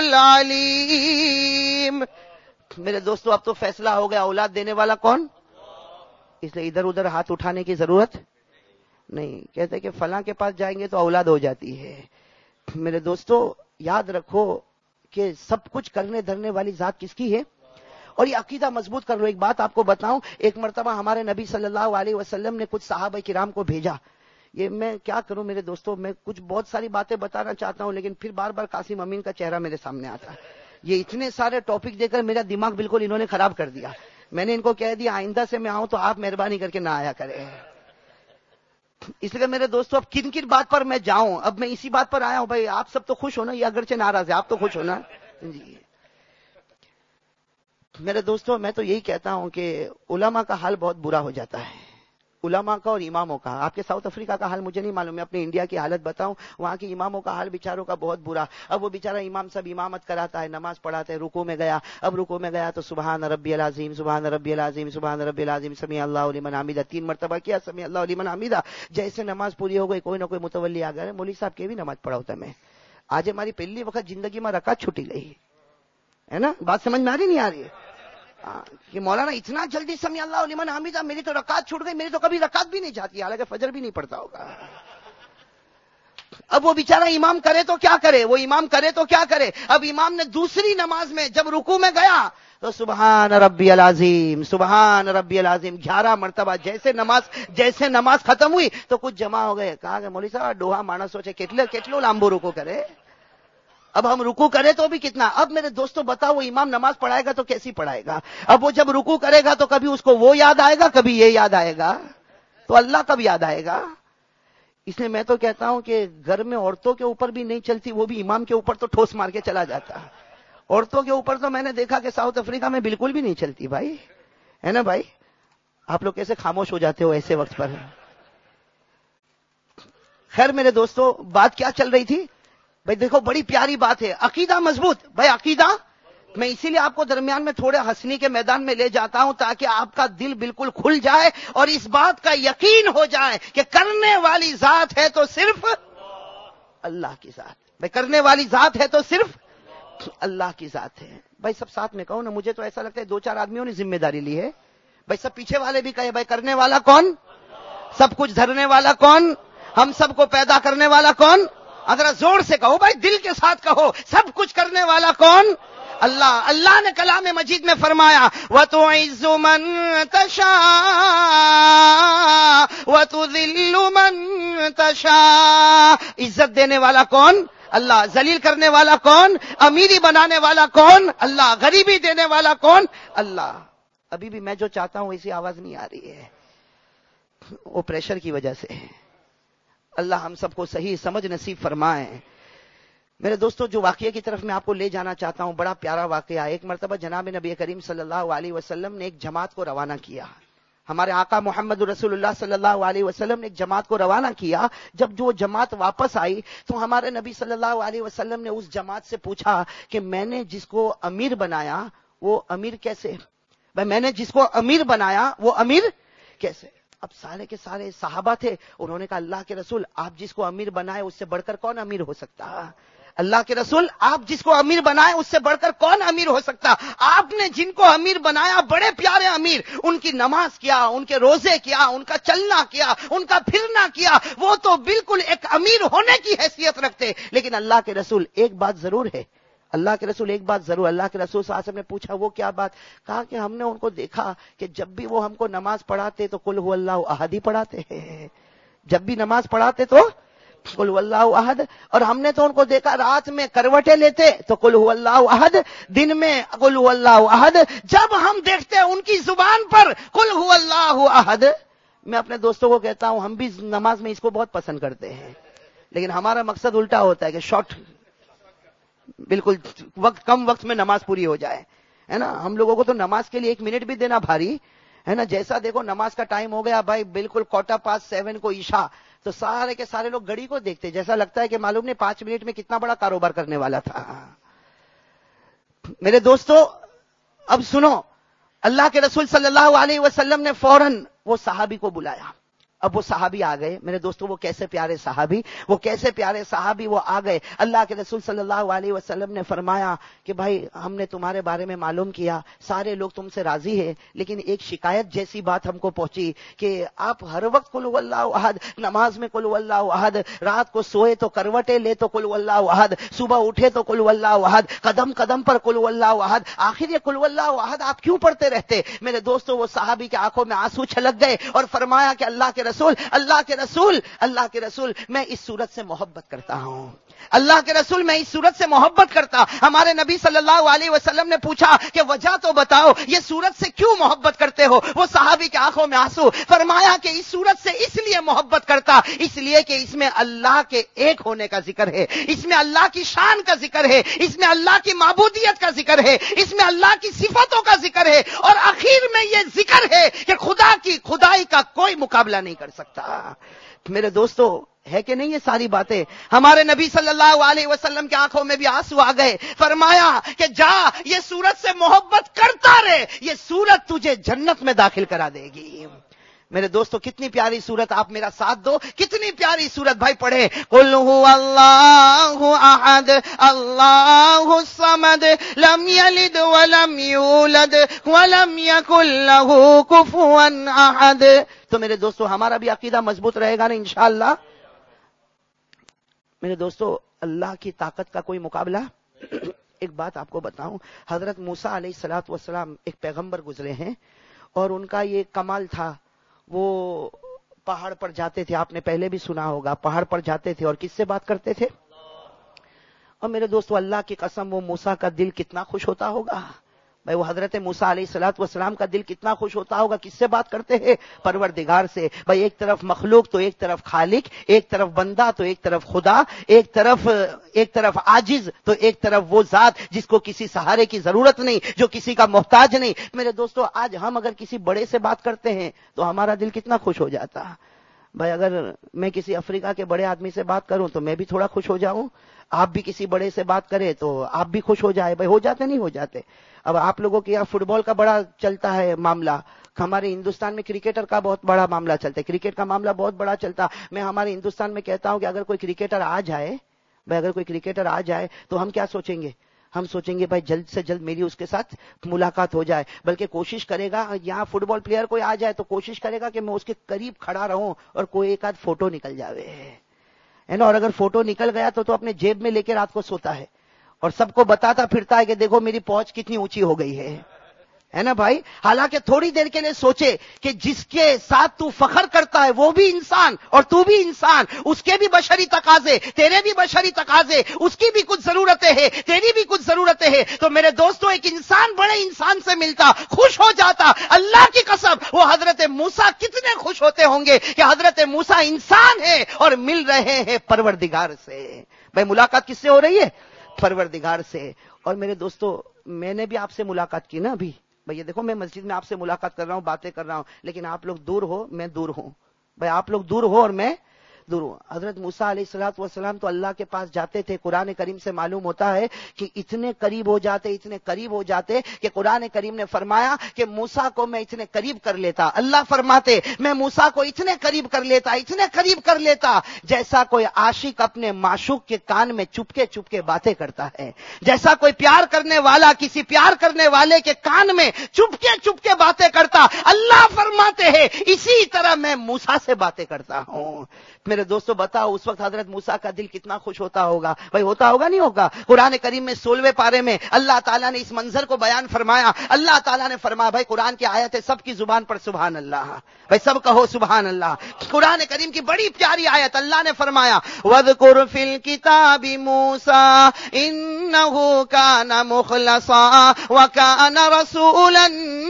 العلیم. میرے دوستو اب تو فیصلہ ہو گیا, اولاد دینے والا کون؟ اس لیے ادھر ادھر ہاتھ اٹھانے کی ضرورت نہیں. کہتے کہ فلاں کے پاس جائیں گے تو اولاد ہو جاتی ہے. میرے دوستو یاد رکھو کہ سب کچھ کرنے دھرنے والی ذات کس کی ہے, اور یہ عقیدہ مضبوط کر لو. ایک بات آپ کو بتاؤں, ایک مرتبہ ہمارے نبی صلی اللہ علیہ وسلم نے کچھ صحابہ کرام کو بھیجا. یہ میں کیا کروں میرے دوستوں, میں کچھ بہت ساری باتیں بتانا چاہتا ہوں لیکن پھر بار بار قاسم امین کا چہرہ میرے سامنے آتا ہے. یہ اتنے سارے ٹاپک دے کر میرا دماغ بالکل انہوں نے خراب کر دیا. میں نے ان کو کہہ دیا آئندہ سے میں آؤں تو آپ مہربانی کر کے نہ آیا کریں. اس لیے میرے دوستوں اب کن کن بات پر میں جاؤں, اب میں اسی بات پر آیا ہوں. بھائی آپ سب تو خوش ہونا, یہ اگرچہ ناراض ہے, آپ تو خوش ہونا جی. میرے دوستوں میں تو یہی کہتا ہوں کہ علماء کا حال بہت برا ہو جاتا ہے, علماء کا اور اماموں کا. آپ کے ساؤتھ افریقہ کا حال مجھے نہیں معلوم, میں اپنے انڈیا کی حالت بتاؤں. وہاں کے اماموں کا حال بیچاروں کا بہت برا. اب وہ بیچارہ امام صاحب امامت کراتا ہے, نماز پڑھاتا ہے, رکوع میں گیا, اب رکوع میں گیا تو سبحان ربی العظیم سبحان ربی العظیم سبحان ربی العظیم سمیع اللہ لمن حمیدہ تین مرتبہ کیا, سمیع اللہ لمن حمیدہ. جیسے نماز پوری ہو گئی کوئی نہ کوئی متولی آ گیا, مولوی صاحب کے بھی نماز پڑھا ہوتا میں. آج ہماری پہلی وقت زندگی میں رکعت چھٹی گئی ہے نا, بات سمجھ میں آ رہی نہیں آ رہی ہے کہ مولانا اتنا جلدی سمیع اللہ لمن حمیدہ, میری تو رکعت چھوٹ گئی, میری تو کبھی رکعت بھی نہیں جاتی, حالانکہ فجر بھی نہیں پڑتا ہوگا. اب وہ بیچارہ امام کرے تو کیا کرے, وہ امام کرے تو کیا کرے. اب امام نے دوسری نماز میں جب رکوع میں گیا تو سبحان ربی العظیم سبحان ربی العظیم گیارہ مرتبہ. جیسے نماز جیسے نماز ختم ہوئی تو کچھ جمع ہو گئے, کہا کہ مولوی صاحب ڈوہا مانا سوچے کتلے کتلو لامبو رکوع کرے, اب ہم رکوع کرے تو بھی کتنا. اب میرے دوستوں بتاؤ وہ امام نماز پڑھائے گا تو کیسی پڑھائے گا؟ اب وہ جب رکوع کرے گا تو کبھی اس کو وہ یاد آئے گا, کبھی یہ یاد آئے گا, تو اللہ کب یاد آئے گا. اس لیے میں تو کہتا ہوں کہ گھر میں عورتوں کے اوپر بھی نہیں چلتی, وہ بھی امام کے اوپر تو ٹھوس مار کے چلا جاتا. عورتوں کے اوپر تو میں نے دیکھا کہ ساؤتھ افریقہ میں بالکل بھی نہیں چلتی بھائی, ہے نا بھائی. آپ لوگ کیسے خاموش ہو جاتے ہو ایسے وقت پر؟ خیر میرے دوستو، بات کیا چل رہی تھی؟ بھائی دیکھو بڑی پیاری بات ہے، عقیدہ مضبوط. بھائی عقیدہ میں اسی لیے آپ کو درمیان میں تھوڑے ہنسنے کے میدان میں لے جاتا ہوں تاکہ آپ کا دل بالکل کھل جائے اور اس بات کا یقین ہو جائے کہ کرنے والی ذات ہے تو صرف اللہ کی ذات. بھائی کرنے والی ذات ہے تو صرف اللہ کی ذات ہے. بھائی سب ساتھ میں کہو نا، مجھے تو ایسا لگتا ہے دو چار آدمیوں نے ذمہ داری لی ہے. بھائی سب پیچھے والے بھی کہے بھائی کرنے والا کون؟ سب کچھ دھرنے والا کون؟ ہم سب کو پیدا کرنے والا کون؟ اگر زور سے کہو بھائی، دل کے ساتھ کہو، سب کچھ کرنے والا کون؟ اللہ. اللہ نے کلام مجید میں فرمایا وَتُعِزُّ مَن تَشَاءُ وَتُذِلُّ مَن تَشَاءُ. عزت دینے والا کون؟ اللہ. ذلیل کرنے والا کون؟ امیری بنانے والا کون؟ اللہ. غریبی دینے والا کون؟ اللہ. ابھی بھی میں جو چاہتا ہوں ایسی آواز نہیں آ رہی ہے، وہ پریشر کی وجہ سے. اللہ ہم سب کو صحیح سمجھ نصیب فرمائے. میرے دوستو، جو واقعے کی طرف میں آپ کو لے جانا چاہتا ہوں، بڑا پیارا واقعہ. ایک مرتبہ جناب نبی کریم صلی اللہ علیہ وسلم نے ایک جماعت کو روانہ کیا. ہمارے آقا محمد رسول اللہ صلی اللہ علیہ وسلم نے ایک جماعت کو روانہ کیا. جب جو جماعت واپس آئی تو ہمارے نبی صلی اللہ علیہ وسلم نے اس جماعت سے پوچھا کہ میں نے جس کو امیر بنایا وہ امیر کیسے؟ بھائی میں نے جس کو امیر بنایا وہ امیر کیسے؟ اب سارے کے سارے صحابہ تھے. انہوں نے کہا اللہ کے رسول، آپ جس کو امیر بنائے اس سے بڑھ کر کون امیر ہو سکتا؟ اللہ کے رسول، آپ جس کو امیر بنائے اس سے بڑھ کر کون امیر ہو سکتا؟ آپ نے جن کو امیر بنایا بڑے پیارے امیر، ان کی نماز کیا، ان کے روزے کیا، ان کا چلنا کیا، ان کا پھرنا کیا، وہ تو بالکل ایک امیر ہونے کی حیثیت رکھتے. لیکن اللہ کے رسول ایک بات ضرور ہے، اللہ کے رسول ایک بات ضرور اللہ کے رسول صلی اللہ علیہ وسلم نے پوچھا وہ کیا بات؟ کہا کہ ہم نے ان کو دیکھا کہ جب بھی وہ ہم کو نماز پڑھاتے تو قل هو اللہ احد ہی پڑھاتے ہیں. جب بھی نماز پڑھاتے تو قل هو اللہ احد. اور ہم نے تو ان کو دیکھا رات میں کروٹیں لیتے تو قل هو اللہ احد، دن میں قل هو اللہ احد. جب ہم دیکھتے ہیں ان کی زبان پر قل هو اللہ احد، میں اپنے دوستوں کو کہتا ہوں ہم بھی نماز میں اس کو بہت پسند کرتے ہیں، لیکن ہمارا مقصد الٹا ہوتا ہے کہ شارٹ، بالکل وقت کم وقت میں نماز پوری ہو جائے، ہے نا. ہم لوگوں کو تو نماز کے لیے ایک منٹ بھی دینا بھاری ہے نا. جیسا دیکھو نماز کا ٹائم ہو گیا بھائی، بالکل کوٹا پاس سیون کو عشاء، تو سارے کے سارے لوگ گھڑی کو دیکھتے، جیسا لگتا ہے کہ معلوم نہیں پانچ منٹ میں کتنا بڑا کاروبار کرنے والا تھا. میرے دوستو اب سنو، اللہ کے رسول صلی اللہ علیہ وسلم نے فوراً وہ صحابی کو بلایا. اب وہ صحابی آ گئے. میرے دوستو وہ کیسے پیارے صحابی، وہ کیسے پیارے صحابی وہ آ گئے. اللہ کے رسول صلی اللہ علیہ وسلم نے فرمایا کہ بھائی ہم نے تمہارے بارے میں معلوم کیا، سارے لوگ تم سے راضی ہیں، لیکن ایک شکایت جیسی بات ہم کو پہنچی کہ آپ ہر وقت قل هو اللہ احد، نماز میں قل هو اللہ احد، رات کو سوئے تو کروٹیں لے تو قل هو اللہ احد، صبح اٹھے تو قل هو اللہ احد، قدم قدم پر قل هو اللہ احد، آخر یہ قل هو اللہ احد آپ کیوں پڑھتے رہتے؟ میرے دوستو وہ صحابی کے آنکھوں میں آنسو چھلک گئے اور فرمایا کہ اللہ کے رسول اللہ کے رسول اللہ کے رسول میں اس صورت سے محبت کرتا ہوں. اللہ کے رسول میں اس صورت سے محبت کرتا. ہمارے نبی صلی اللہ علیہ وسلم نے پوچھا کہ وجہ تو بتاؤ، یہ صورت سے کیوں محبت کرتے ہو؟ وہ صحابی کے آنکھوں میں آنسو. فرمایا کہ اس صورت سے اس لیے محبت کرتا، اس لیے کہ اس میں اللہ کے ایک ہونے کا ذکر ہے، اس میں اللہ کی شان کا ذکر ہے، اس میں اللہ کی معبودیت کا ذکر ہے، اس میں اللہ کی صفاتوں کا ذکر ہے، اور آخر میں یہ ذکر ہے کہ خدا کی خدائی کا کوئی مقابلہ نہیں کر سکتا. میرے دوستو ہے کہ نہیں یہ ساری باتیں؟ ہمارے نبی صلی اللہ علیہ وسلم کے آنکھوں میں بھی آنسو آ گئے. فرمایا کہ جا یہ سورت سے محبت کرتا رہے، یہ سورت تجھے جنت میں داخل کرا دے گی. میرے دوستو کتنی پیاری سورت، آپ میرا ساتھ دو، کتنی پیاری سورت بھائی پڑھے. قل هو اللہ احد اللہ الصمد لم یلد ولم یولد ولم یکن له کفوا احد. تو میرے دوستو ہمارا بھی عقیدہ مضبوط رہے گا نا انشاءاللہ. میرے دوستو اللہ کی طاقت کا کوئی مقابلہ. ایک بات آپ کو بتاؤں، حضرت موسیٰ علیہ الصلوۃ والسلام ایک پیغمبر گزرے ہیں، اور ان کا یہ کمال تھا، وہ پہاڑ پر جاتے تھے. آپ نے پہلے بھی سنا ہوگا، پہاڑ پر جاتے تھے اور کس سے بات کرتے تھے؟ اور میرے دوستو اللہ کی قسم وہ موسیٰ کا دل کتنا خوش ہوتا ہوگا. بھائی وہ حضرت موسیٰ علیہ الصلوۃ والسلام کا دل کتنا خوش ہوتا ہوگا، کس سے بات کرتے ہیں؟ پروردگار سے. بھائی ایک طرف مخلوق تو ایک طرف خالق، ایک طرف بندہ تو ایک طرف خدا، ایک طرف ایک طرف عاجز تو ایک طرف وہ ذات جس کو کسی سہارے کی ضرورت نہیں، جو کسی کا محتاج نہیں. میرے دوستو آج ہم اگر کسی بڑے سے بات کرتے ہیں تو ہمارا دل کتنا خوش ہو جاتا. بھائی اگر میں کسی افریقہ کے بڑے آدمی سے بات کروں تو میں بھی تھوڑا خوش ہو جاؤں، آپ بھی کسی بڑے سے بات کریں تو آپ بھی خوش ہو جائے. بھائی ہو جاتے نہیں ہو جاتے. اب آپ لوگوں کے یہاں فٹ بال کا بڑا چلتا ہے معاملہ، ہمارے ہندوستان میں کرکٹر کا بہت بڑا معاملہ چلتا ہے، کرکٹ کا معاملہ بہت بڑا چلتا. میں ہمارے ہندوستان میں کہتا ہوں کہ اگر کوئی کرکٹر آ جائے، بھائی اگر کوئی کرکٹر آ جائے تو ہم کیا سوچیں گے؟ ہم سوچیں گے بھائی جلد سے جلد میری اس کے ساتھ ملاقات ہو جائے. بلکہ کوشش کرے گا، یہاں فٹ بال پلیئر کوئی آ جائے تو کوشش کرے گا کہ میں اس کے قریب کھڑا رہوں اور کوئی ایک آدھ فوٹو نکل جاوے ہے نا. اور اگر فوٹو نکل گیا تو تو اپنے جیب میں لے کے رات کو سوتا ہے اور سب کو بتاتا پھرتا ہے کہ دیکھو میری پہنچ کتنی اونچی ہو گئی ہے ہے نا بھائی. حالانکہ تھوڑی دیر کے لیے سوچے کہ جس کے ساتھ تو فخر کرتا ہے وہ بھی انسان اور تو بھی انسان، اس کے بھی بشری تقاضے، تیرے بھی بشری تقاضے، اس کی بھی کچھ ضرورتیں ہیں، تیری بھی کچھ ضرورتیں ہیں. تو میرے دوستو ایک انسان بڑے انسان سے ملتا خوش ہو جاتا. اللہ کی قسم وہ حضرت موسیٰ کتنے خوش ہوتے ہوں گے کہ حضرت موسیٰ انسان ہے اور مل رہے ہیں پروردگار سے. بھائی ملاقات کس سے ہو رہی ہے؟ پروردگار سے. اور میرے دوستو میں نے بھی آپ سے ملاقات کی نا ابھی. بھئی یہ دیکھو میں مسجد میں آپ سے ملاقات کر رہا ہوں، باتیں کر رہا ہوں، لیکن آپ لوگ دور ہو، میں دور ہوں. بھئی آپ لوگ دور ہو اور میں دور ہوں. حضرت موسیٰ علیہ الصلوۃ والسلام تو اللہ کے پاس جاتے تھے. قرآن کریم سے معلوم ہوتا ہے کہ اتنے قریب ہو جاتے اتنے قریب ہو جاتے کہ قرآن کریم نے فرمایا کہ موسیٰ کو میں اتنے قریب کر لیتا. اللہ فرماتے میں موسیٰ کو اتنے قریب کر لیتا اتنے قریب کر لیتا جیسا کوئی عاشق اپنے معشوق کے کان میں چپکے چپکے باتیں کرتا ہے، جیسا کوئی پیار کرنے والا کسی پیار کرنے والے کے کان میں چپکے چپکے باتیں کرتا. اللہ فرماتے ہیں اسی طرح میں موسیٰ سے باتیں کرتا ہوں. میرے دوستو بتاؤ اس وقت حضرت موسیٰ کا دل کتنا خوش ہوتا ہوگا. بھائی ہوتا ہوگا نہیں ہوگا؟ قرآن کریم میں سولہویں پارے میں اللہ تعالیٰ نے اس منظر کو بیان فرمایا. اللہ تعالیٰ نے فرمایا، بھائی قرآن کی آیت ہے، سب کی زبان پر سبحان اللہ. بھائی سب کہو سبحان اللہ. قرآن کریم کی بڑی پیاری آیت، اللہ نے فرمایا وَاذْكُرْ فِي الْكِتَابِ مُوسَىٰ إِنَّهُ كَانَ مُخْلَصًا وَكَانَ رَسُولًا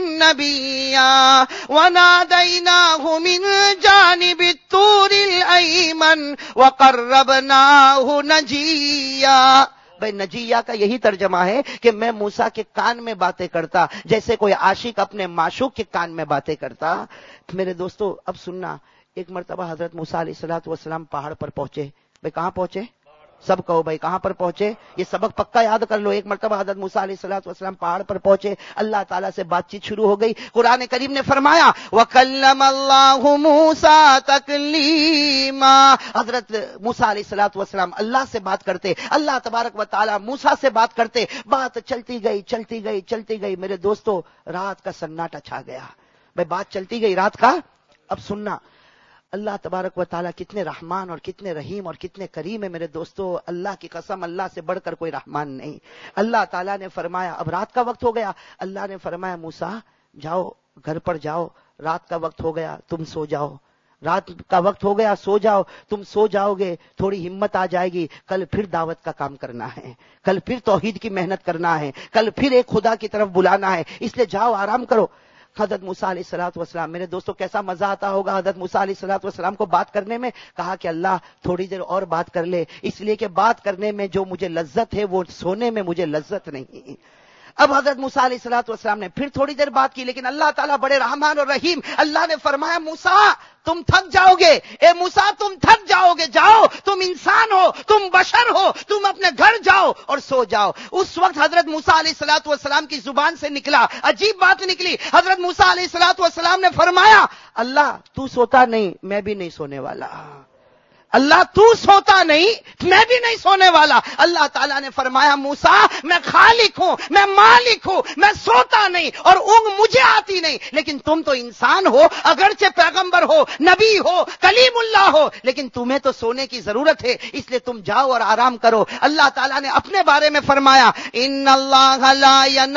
نَبِيًّا وَنَادَيْنَاهُ مِنْ جَانِبِ الطُّورِ الْأَيْمَنِ وَقَرَّبْنَاهُ نَجِيًّا. بھئی نجیہ کا یہی ترجمہ ہے کہ میں موسیٰ کے کان میں باتیں کرتا جیسے کوئی عاشق اپنے معشوق کے کان میں باتیں کرتا. میرے دوستو اب سننا، ایک مرتبہ حضرت موسیٰ علیہ الصلوۃ والسلام پہاڑ پر پہنچے. بھئی کہاں پہنچے؟ سب کہو بھائی کہاں پر پہنچے؟ یہ سبق پکا یاد کر لو. ایک مرتبہ حضرت موسیٰ علیہ الصلوۃ والسلام پہاڑ پر پہنچے، اللہ تعالیٰ سے بات چیت شروع ہو گئی. قرآن کریم نے فرمایا وَكَلَّمَ اللَّهُ مُوسَىٰ تَكْلِيمًا. حضرت موسیٰ علیہ الصلوۃ والسلام اللہ سے بات کرتے، اللہ تبارک و تعالیٰ موسیٰ سے بات کرتے. بات چلتی گئی چلتی گئی چلتی گئی. میرے دوستو رات کا سناٹا چھا گیا. بھائی بات چلتی گئی رات کا. اب سننا اللہ تبارک و تعالیٰ کتنے رحمان اور کتنے رحیم اور کتنے کریم ہے. میرے دوستو اللہ کی قسم اللہ سے بڑھ کر کوئی رحمان نہیں. اللہ تعالیٰ نے فرمایا اب رات کا وقت ہو گیا. اللہ نے فرمایا موسیٰ جاؤ گھر پر جاؤ، رات کا وقت ہو گیا تم سو جاؤ. رات کا وقت ہو گیا سو جاؤ. تم سو جاؤ گے تھوڑی ہمت آ جائے گی، کل پھر دعوت کا کام کرنا ہے، کل پھر توحید کی محنت کرنا ہے، کل پھر ایک خدا کی طرف بلانا ہے، اس لیے جاؤ آرام کرو. حضرت موسیٰ علیہ الصلوۃ والسلام، میرے دوستو کیسا مزہ آتا ہوگا حضرت موسیٰ علیہ الصلوۃ والسلام کو بات کرنے میں. کہا کہ اللہ تھوڑی دیر اور بات کر لے، اس لیے کہ بات کرنے میں جو مجھے لذت ہے وہ سونے میں مجھے لذت نہیں. اب حضرت موسیٰ علیہ الصلوۃ والسلام نے پھر تھوڑی دیر بات کی، لیکن اللہ تعالیٰ بڑے رحمان اور رحیم، اللہ نے فرمایا موسیٰ تم تھک جاؤ گے، اے موسیٰ تم تھک جاؤ گے، جاؤ تم انسان ہو، تم بشر ہو، تم اپنے گھر جاؤ اور سو جاؤ. اس وقت حضرت موسیٰ علیہ الصلوۃ والسلام کی زبان سے نکلا عجیب بات نکلی. حضرت موسیٰ علیہ الصلوۃ والسلام نے فرمایا اللہ تو سوتا نہیں میں بھی نہیں سونے والا. اللہ تو سوتا نہیں میں بھی نہیں سونے والا. اللہ تعالیٰ نے فرمایا موسیٰ میں خالق ہوں، میں مالک ہوں، میں سوتا نہیں اور اونگ مجھے آتی نہیں، لیکن تم تو انسان ہو، اگرچہ پیغمبر ہو، نبی ہو، کلیم اللہ ہو، لیکن تمہیں تو سونے کی ضرورت ہے، اس لیے تم جاؤ اور آرام کرو. اللہ تعالیٰ نے اپنے بارے میں فرمایا ان اللہ لا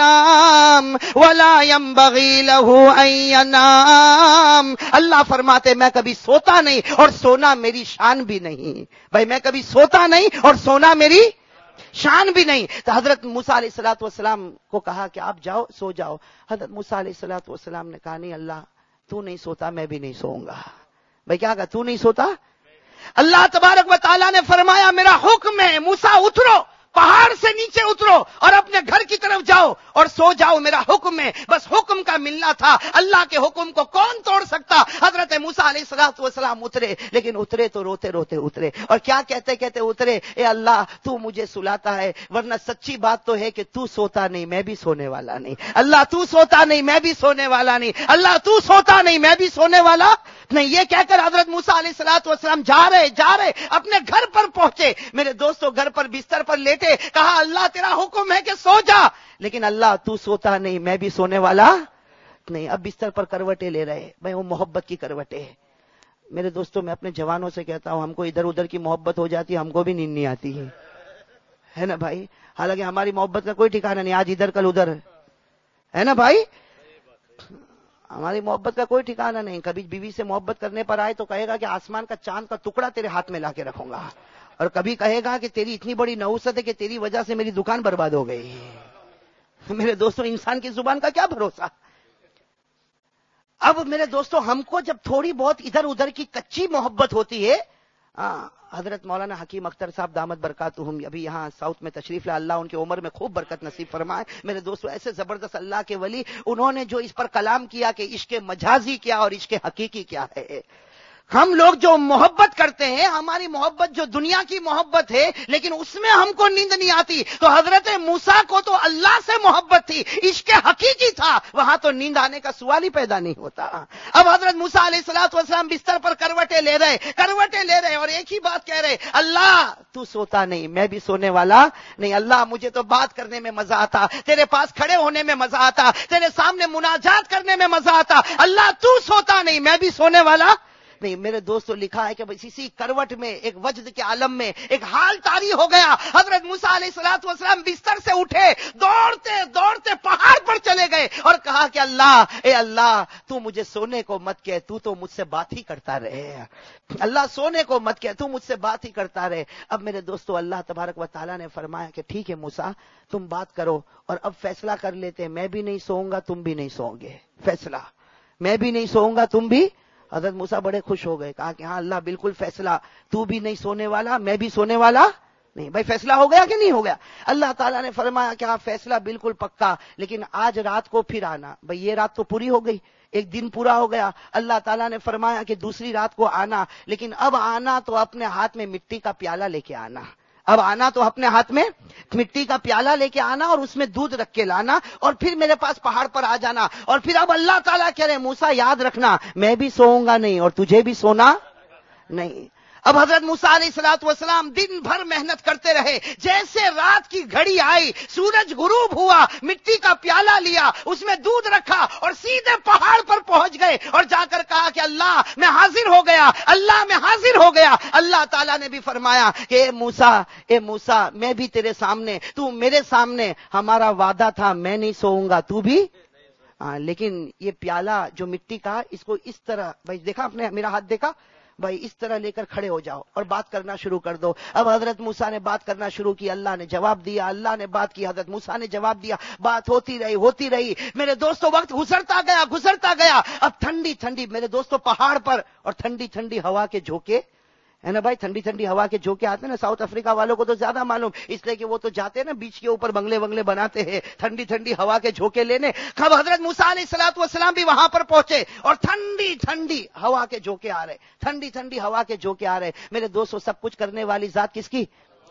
ینام ولا ينبغي له ان ینام. اللہ فرماتے میں کبھی سوتا نہیں اور سونا میری شان بھی نہیں. بھائی میں کبھی سوتا نہیں اور سونا میری شان بھی نہیں. تو حضرت موسیٰ علیہ الصلوۃ والسلام کو کہا کہ آپ جاؤ سو جاؤ. حضرت موسیٰ علیہ الصلوۃ والسلام نے کہا نہیں اللہ تو نہیں سوتا میں بھی نہیں سوؤں گا. بھائی کیا کہا تو نہیں سوتا؟ اللہ تبارک و تعالیٰ نے فرمایا میرا حکم ہے موسیٰ اترو, پہاڑ سے نیچے اترو اور اپنے گھر کی طرف جاؤ اور سو جاؤ, میرا حکم ہے. بس حکم کا ملنا تھا, اللہ کے حکم کو کون توڑ سکتا. حضرت موسیٰ علیہ الصلوۃ والسلام اترے, لیکن اترے تو روتے روتے اترے, اور کیا کہتے کہتے اترے, اے اللہ تو مجھے سلاتا ہے ورنہ سچی بات تو ہے کہ تو سوتا نہیں میں بھی سونے والا نہیں. اللہ تو سوتا نہیں میں بھی سونے والا نہیں. اللہ تو سوتا نہیں میں بھی سونے والا نہیں. یہ کہہ کر حضرت موسیٰ علیہ الصلوۃ والسلام جا رہے جا رہے اپنے گھر پر پہنچے. میرے دوستوں گھر پر بستر پر لیٹے, کہا اللہ تیرا حکم ہے کہ سو جا, لیکن اللہ تو سوتا نہیں میں بھی سونے والا نہیں. اب بستر پر کروٹیں لے رہے, بھائی وہ محبت کی کروٹیں. میرے دوستوں میں اپنے جوانوں سے کہتا ہوں ہم کو ادھر ادھر کی محبت ہو جاتی ہے, ہم کو بھی نیند نہیں آتی ہے, ہے نا بھائی. حالانکہ ہماری محبت کا کوئی ٹھکانا نہیں, آج ادھر کل ادھر, ہے نا بھائی. ہماری محبت کا کوئی ٹھکانا نہیں. کبھی بیوی سے محبت کرنے پر آئے تو کہے گا کہ آسمان کا چاند کا ٹکڑا تیرے ہاتھ میں لا کے رکھوں گا, اور کبھی کہے گا کہ تیری اتنی بڑی نحوست ہے کہ تیری وجہ سے میری دکان برباد ہو گئی. میرے دوستوں انسان کی زبان کا کیا بھروسہ. اب میرے دوستوں ہم کو جب تھوڑی بہت ادھر ادھر کی کچی محبت ہوتی ہے, حضرت مولانا حکیم اختر صاحب دامت برکاتہم ابھی یہاں ساؤتھ میں تشریف لائے, اللہ ان کی عمر میں خوب برکت نصیب فرمائے. میرے دوستوں ایسے زبردست اللہ کے ولی, انہوں نے جو اس پر کلام کیا کہ عشق مجازی کیا اور عشق حقیقی کیا ہے. ہم لوگ جو محبت کرتے ہیں, ہماری محبت جو دنیا کی محبت ہے لیکن اس میں ہم کو نیند نہیں آتی. تو حضرت موسیٰ کو تو اللہ سے محبت تھی, عشق حقیقی تھا, وہاں تو نیند آنے کا سوال ہی پیدا نہیں ہوتا. اب حضرت موسیٰ علیہ الصلوۃ والسلام بستر پر کروٹیں لے رہے کروٹیں لے رہے اور ایک ہی بات کہہ رہے, اللہ تو سوتا نہیں میں بھی سونے والا نہیں. اللہ مجھے تو بات کرنے میں مزہ آتا, تیرے پاس کھڑے ہونے میں مزہ آتا, تیرے سامنے مناجات کرنے میں مزہ آتا. اللہ تو سوتا نہیں میں بھی سونے والا نہیں. میرے دوستوں لکھا ہے کہ بس اسی کروٹ میں ایک وجد کے عالم میں ایک حال طاری ہو گیا. حضرت موسیٰ علیہ الصلوۃ والسلام بستر سے اٹھے, دوڑتے دوڑتے پہاڑ پر چلے گئے اور کہا کہ اللہ اے اللہ تو مجھے سونے کو مت کہہ, تو تو مجھ سے بات ہی کرتا رہے. اللہ سونے کو مت کہہ, تو مجھ سے بات ہی کرتا رہے. اب میرے دوستوں اللہ تبارک و تعالیٰ نے فرمایا کہ ٹھیک ہے موسیٰ تم بات کرو, اور اب فیصلہ کر لیتے, میں بھی نہیں سوؤں گا تم بھی نہیں سوؤ گے. فیصلہ میں بھی نہیں سوؤں گا تم بھی. حضرت موسیٰ بڑے خوش ہو گئے, کہا کہ ہاں اللہ بالکل فیصلہ, تو بھی نہیں سونے والا میں بھی سونے والا نہیں. بھائی فیصلہ ہو گیا کہ نہیں ہو گیا؟ اللہ تعالیٰ نے فرمایا کہ ہاں فیصلہ بالکل پکا, لیکن آج رات کو پھر آنا. بھائی یہ رات تو پوری ہو گئی, ایک دن پورا ہو گیا. اللہ تعالیٰ نے فرمایا کہ دوسری رات کو آنا, لیکن اب آنا تو اپنے ہاتھ میں مٹی کا پیالہ لے کے آنا. اب آنا تو اپنے ہاتھ میں مٹی کا پیالہ لے کے آنا اور اس میں دودھ رکھ کے لانا, اور پھر میرے پاس پہاڑ پر آ جانا. اور پھر اب اللہ تعالیٰ کہہ رہے موسیٰ یاد رکھنا میں بھی سوؤں گا نہیں اور تجھے بھی سونا نہیں. اب حضرت موسیٰ علیہ الصلوۃ والسلام دن بھر محنت کرتے رہے. جیسے رات کی گھڑی آئی, سورج غروب ہوا, مٹی کا پیالہ لیا, اس میں دودھ رکھا اور سیدھے پہاڑ پر پہنچ گئے اور جا کر کہا کہ اللہ میں حاضر ہو گیا, اللہ میں حاضر ہو گیا. اللہ تعالیٰ نے بھی فرمایا کہ اے موسیٰ اے موسیٰ میں بھی تیرے سامنے, تو میرے سامنے, ہمارا وعدہ تھا میں نہیں سوؤں گا تو بھی. ہاں لیکن یہ پیالہ جو مٹی کا, اس کو اس طرح, بھائی دیکھا آپ نے میرا ہاتھ دیکھا, بھائی اس طرح لے کر کھڑے ہو جاؤ اور بات کرنا شروع کر دو. اب حضرت موسیٰ نے بات کرنا شروع کی, اللہ نے جواب دیا, اللہ نے بات کی, حضرت موسیٰ نے جواب دیا, بات ہوتی رہی ہوتی رہی. میرے دوستوں وقت گزرتا گیا گزرتا گیا. اب ٹھنڈی ٹھنڈی میرے دوستوں پہاڑ پر, اور ٹھنڈی ٹھنڈی ہوا کے جھونکے, ہے نا بھائی, ٹھنڈی ٹھنڈی ہوا کے جھونکے آتے ہیں نا. ساؤتھ افریقہ والوں کو تو زیادہ معلوم, اس لیے کہ وہ تو جاتے ہیں نا بیچ کے اوپر بنگلے بنگلے بناتے ہیں ٹھنڈی ٹھنڈی ہوا کے جھونکے لینے. کب حضرت موسیٰ علیہ الصلوۃ والسلام بھی وہاں پر پہنچے اور ٹھنڈی ٹھنڈی ہوا کے جھونکے آ رہے, ٹھنڈی ٹھنڈی ہوا کے جھونکے آ رہے. میرے دوستوں سب کچھ کرنے والی ذات کس کی؟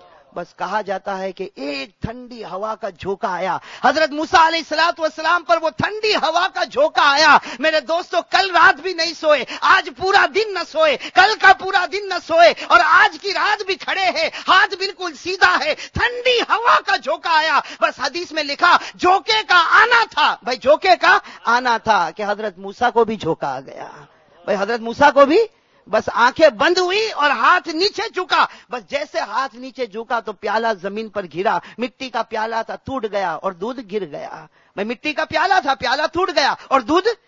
بس کہا جاتا ہے کہ ایک ٹھنڈی ہوا کا جھونکا آیا, حضرت موسیٰ علیہ الصلوۃ والسلام پر وہ ٹھنڈی ہوا کا جھونکا آیا. میرے دوستوں کل رات بھی نہیں سوئے, آج پورا دن نہ سوئے, کل کا پورا دن نہ سوئے, اور آج کی رات بھی کھڑے ہیں, ہاتھ بالکل سیدھا ہے. ٹھنڈی ہوا کا جھونکا آیا. بس حدیث میں لکھا جھونکے کا آنا تھا, بھائی جھونکے کا آنا تھا کہ حضرت موسیٰ کو بھی جھونکا آ گیا. بھائی حضرت موسیٰ کو بھی بس آنکھیں بند ہوئی اور ہاتھ نیچے جھکا. بس جیسے ہاتھ نیچے جھکا تو پیالہ زمین پر گرا. مٹی کا پیالہ تھا, ٹوٹ گیا اور دودھ گر گیا. میں مٹی کا پیالہ تھا, پیالہ ٹوٹ گیا اور دودھ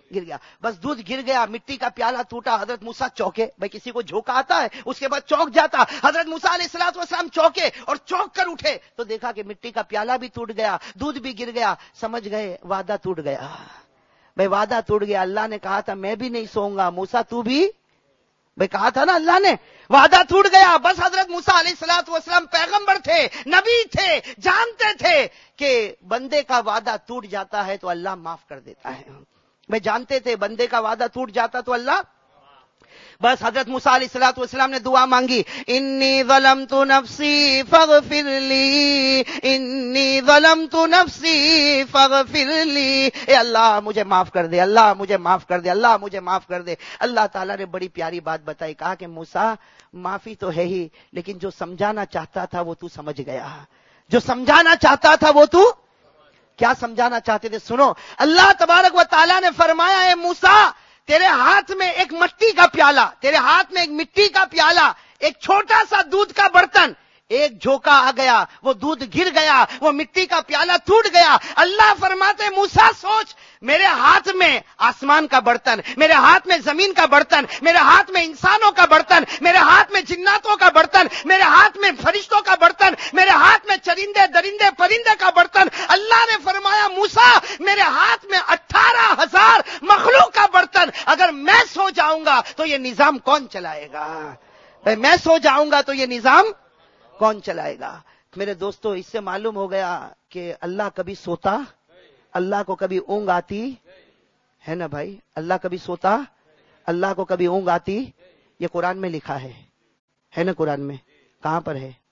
گر گیا. بس دودھ گر گیا, مٹی کا پیالہ ٹوٹا, حضرت موسیٰ چوکے. بھائی کسی کو جھونکا آتا ہے, اس کے بعد چونک جاتا. حضرت موسیٰ علیہ الصلوۃ والسلام چوکے اور چونک کر اٹھے تو دیکھا کہ مٹی کا پیالہ بھی ٹوٹ گیا, دودھ بھی گر گیا. سمجھ گئے وعدہ ٹوٹ گیا. بھائی وعدہ ٹوٹ گیا. اللہ نے کہا تھا میں بھی نہیں سوؤں گا, موسیٰ تو بھی, بھائی کہا تھا نا اللہ نے, وعدہ ٹوٹ گیا. بس حضرت موسیٰ علیہ الصلوۃ والسلام پیغمبر تھے, نبی تھے, جانتے تھے کہ بندے کا وعدہ ٹوٹ جاتا ہے تو اللہ معاف کر دیتا ہے. بھائی جانتے تھے بندے کا وعدہ ٹوٹ جاتا تو اللہ. بس حضرت موسیٰ علیہ الصلوۃ والسلام نے دعا مانگی, انی ظلمت نفسی فاغفر لی, انی ظلمت نفسی فاغفر لی. اے اللہ مجھے معاف کر دے, اللہ مجھے معاف کر دے, اللہ مجھے معاف کر دے. اللہ تعالیٰ نے بڑی پیاری بات بتائی, کہا کہ موسیٰ معافی تو ہے ہی, لیکن جو سمجھانا چاہتا تھا وہ تو سمجھ گیا. جو سمجھانا چاہتا تھا وہ تو کیا سمجھانا چاہتے تھے؟ سنو, اللہ تبارک و تعالیٰ نے فرمایا اے موسیٰ تیرے ہاتھ میں ایک مٹی کا پیالہ, تیرے ہاتھ میں ایک مٹی کا پیالہ, ایک چھوٹا سا دودھ کا برتن, ایک جھونکا آ گیا, وہ دودھ گر گیا, وہ مٹی کا پیالہ ٹوٹ گیا. اللہ فرماتے موسیٰ سوچ, میرے ہاتھ میں آسمان کا برتن, میرے ہاتھ میں زمین کا برتن, میرے ہاتھ میں انسانوں کا برتن, میرے ہاتھ میں جناتوں کا برتن, میرے ہاتھ میں فرشتوں کا برتن, میرے ہاتھ میں چرندے درندے پرندے کا برتن. اللہ نے فرمایا موسیٰ میرے ہاتھ میں اٹھارہ ہزار مخلوق کا برتن, اگر میں سو جاؤں گا تو یہ نظام کون چلائے گا؟ میں سو جاؤں گا تو یہ نظام کون چلائے گا؟ میرے دوستو اس سے معلوم ہو گیا کہ اللہ کبھی سوتا, اللہ کو کبھی اونگ آتی ہے نا بھائی, اللہ کبھی سوتا, اللہ کو کبھی اونگ آتی. یہ قرآن میں لکھا ہے, ہے نا قرآن میں, کہاں پر ہے؟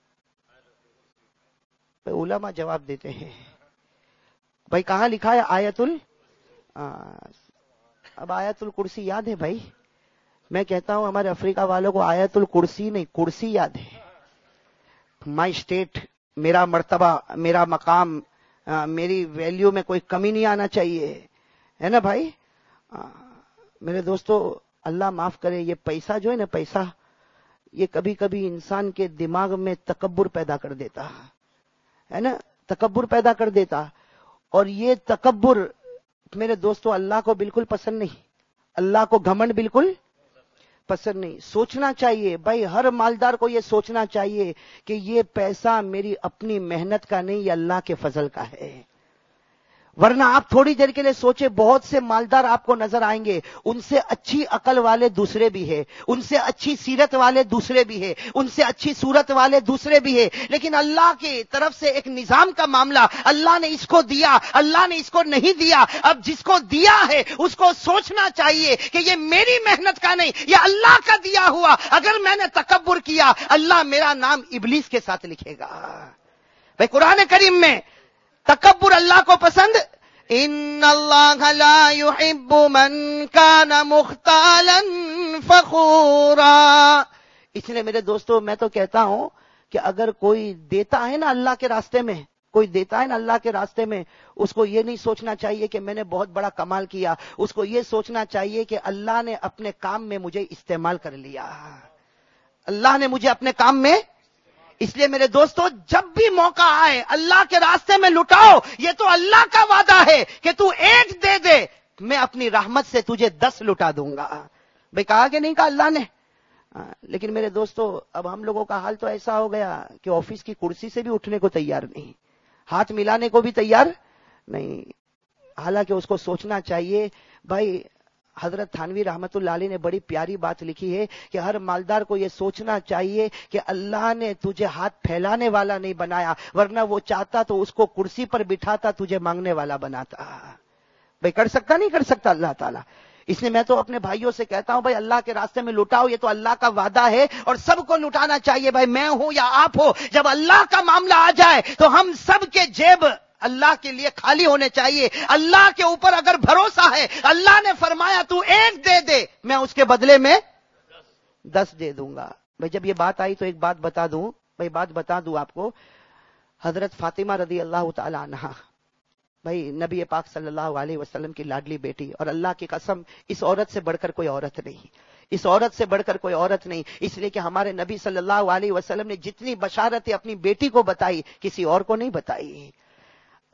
علماء جواب دیتے ہیں بھائی کہاں لکھا ہے؟ آیت ال اب آیت الکرسی یاد ہے بھائی؟ میں کہتا ہوں ہمارے افریقہ والوں کو آیت الکرسی نہیں کرسی یاد ہے. مائی اسٹیٹ, میرا مرتبہ, میرا مقام, آ, میری ویلیو میں کوئی کمی نہیں آنا چاہیے, ہے نا بھائی؟ آ, میرے دوستو اللہ معاف کرے, یہ پیسہ جو ہے نا پیسہ, یہ کبھی کبھی انسان کے دماغ میں تکبر پیدا کر دیتا ہے نا, تکبر پیدا کر دیتا. اور یہ تکبر میرے دوستو اللہ کو بالکل پسند نہیں, اللہ کو گھمنڈ بالکل پسند نہیں. سوچنا چاہیے بھائی, ہر مالدار کو یہ سوچنا چاہیے کہ یہ پیسہ میری اپنی محنت کا نہیں, یہ اللہ کے فضل کا ہے. ورنہ آپ تھوڑی دیر کے لیے سوچے, بہت سے مالدار آپ کو نظر آئیں گے, ان سے اچھی عقل والے دوسرے بھی ہیں, ان سے اچھی سیرت والے دوسرے بھی ہیں, ان سے اچھی صورت والے دوسرے بھی ہیں, لیکن اللہ کی طرف سے ایک نظام کا معاملہ, اللہ نے اس کو دیا, اللہ نے اس کو نہیں دیا. اب جس کو دیا ہے اس کو سوچنا چاہیے کہ یہ میری محنت کا نہیں, یہ اللہ کا دیا ہوا. اگر میں نے تکبر کیا, اللہ میرا نام ابلیس کے ساتھ لکھے گا. بھائی قرآن کریم میں تکبر اللہ کو پسند, ان اللہ لا يحب من کان مختالا فخورا. اس لیے میرے دوستو میں تو کہتا ہوں کہ اگر کوئی دیتا ہے نا اللہ کے راستے میں, کوئی دیتا ہے نا اللہ کے راستے میں, اس کو یہ نہیں سوچنا چاہیے کہ میں نے بہت بڑا کمال کیا, اس کو یہ سوچنا چاہیے کہ اللہ نے اپنے کام میں مجھے استعمال کر لیا, اللہ نے مجھے اپنے کام میں. اس لیے میرے دوستو جب بھی موقع آئے اللہ کے راستے میں لٹاؤ. یہ تو اللہ کا وعدہ ہے کہ تو ایک دے دے, میں اپنی رحمت سے تجھے دس لٹا دوں گا. بھئی کہا کہ نہیں کہا اللہ نے؟ لیکن میرے دوستو اب ہم لوگوں کا حال تو ایسا ہو گیا کہ آفس کی کرسی سے بھی اٹھنے کو تیار نہیں, ہاتھ ملانے کو بھی تیار نہیں. حالانکہ اس کو سوچنا چاہیے بھائی. حضرت تھانوی رحمت اللہ علیہ نے بڑی پیاری بات لکھی ہے کہ ہر مالدار کو یہ سوچنا چاہیے کہ اللہ نے تجھے ہاتھ پھیلانے والا نہیں بنایا, ورنہ وہ چاہتا تو اس کو کرسی پر بٹھاتا, تجھے مانگنے والا بناتا. بھئی کر سکتا نہیں کر سکتا اللہ تعالیٰ. اس لیے میں تو اپنے بھائیوں سے کہتا ہوں بھائی اللہ کے راستے میں لٹاؤ, یہ تو اللہ کا وعدہ ہے اور سب کو لٹانا چاہیے. بھائی میں ہوں یا آپ ہو, جب اللہ کا معاملہ آ جائے تو ہم سب کے جیب اللہ کے لیے خالی ہونے چاہیے. اللہ کے اوپر اگر بھروسہ ہے, اللہ نے فرمایا تو ایک دے دے, میں اس کے بدلے میں دس دے دوں گا. بھائی جب یہ بات آئی تو ایک بات بتا دوں, بھائی بات بتا دوں آپ کو. حضرت فاطمہ رضی اللہ تعالی عنہا, بھائی نبی پاک صلی اللہ علیہ وسلم کی لاڈلی بیٹی, اور اللہ کی قسم اس عورت سے بڑھ کر کوئی عورت نہیں, اس عورت سے بڑھ کر کوئی عورت نہیں. اس لیے کہ ہمارے نبی صلی اللہ علیہ وسلم نے جتنی بشارتیں اپنی بیٹی کو بتائی کسی اور کو نہیں بتائی.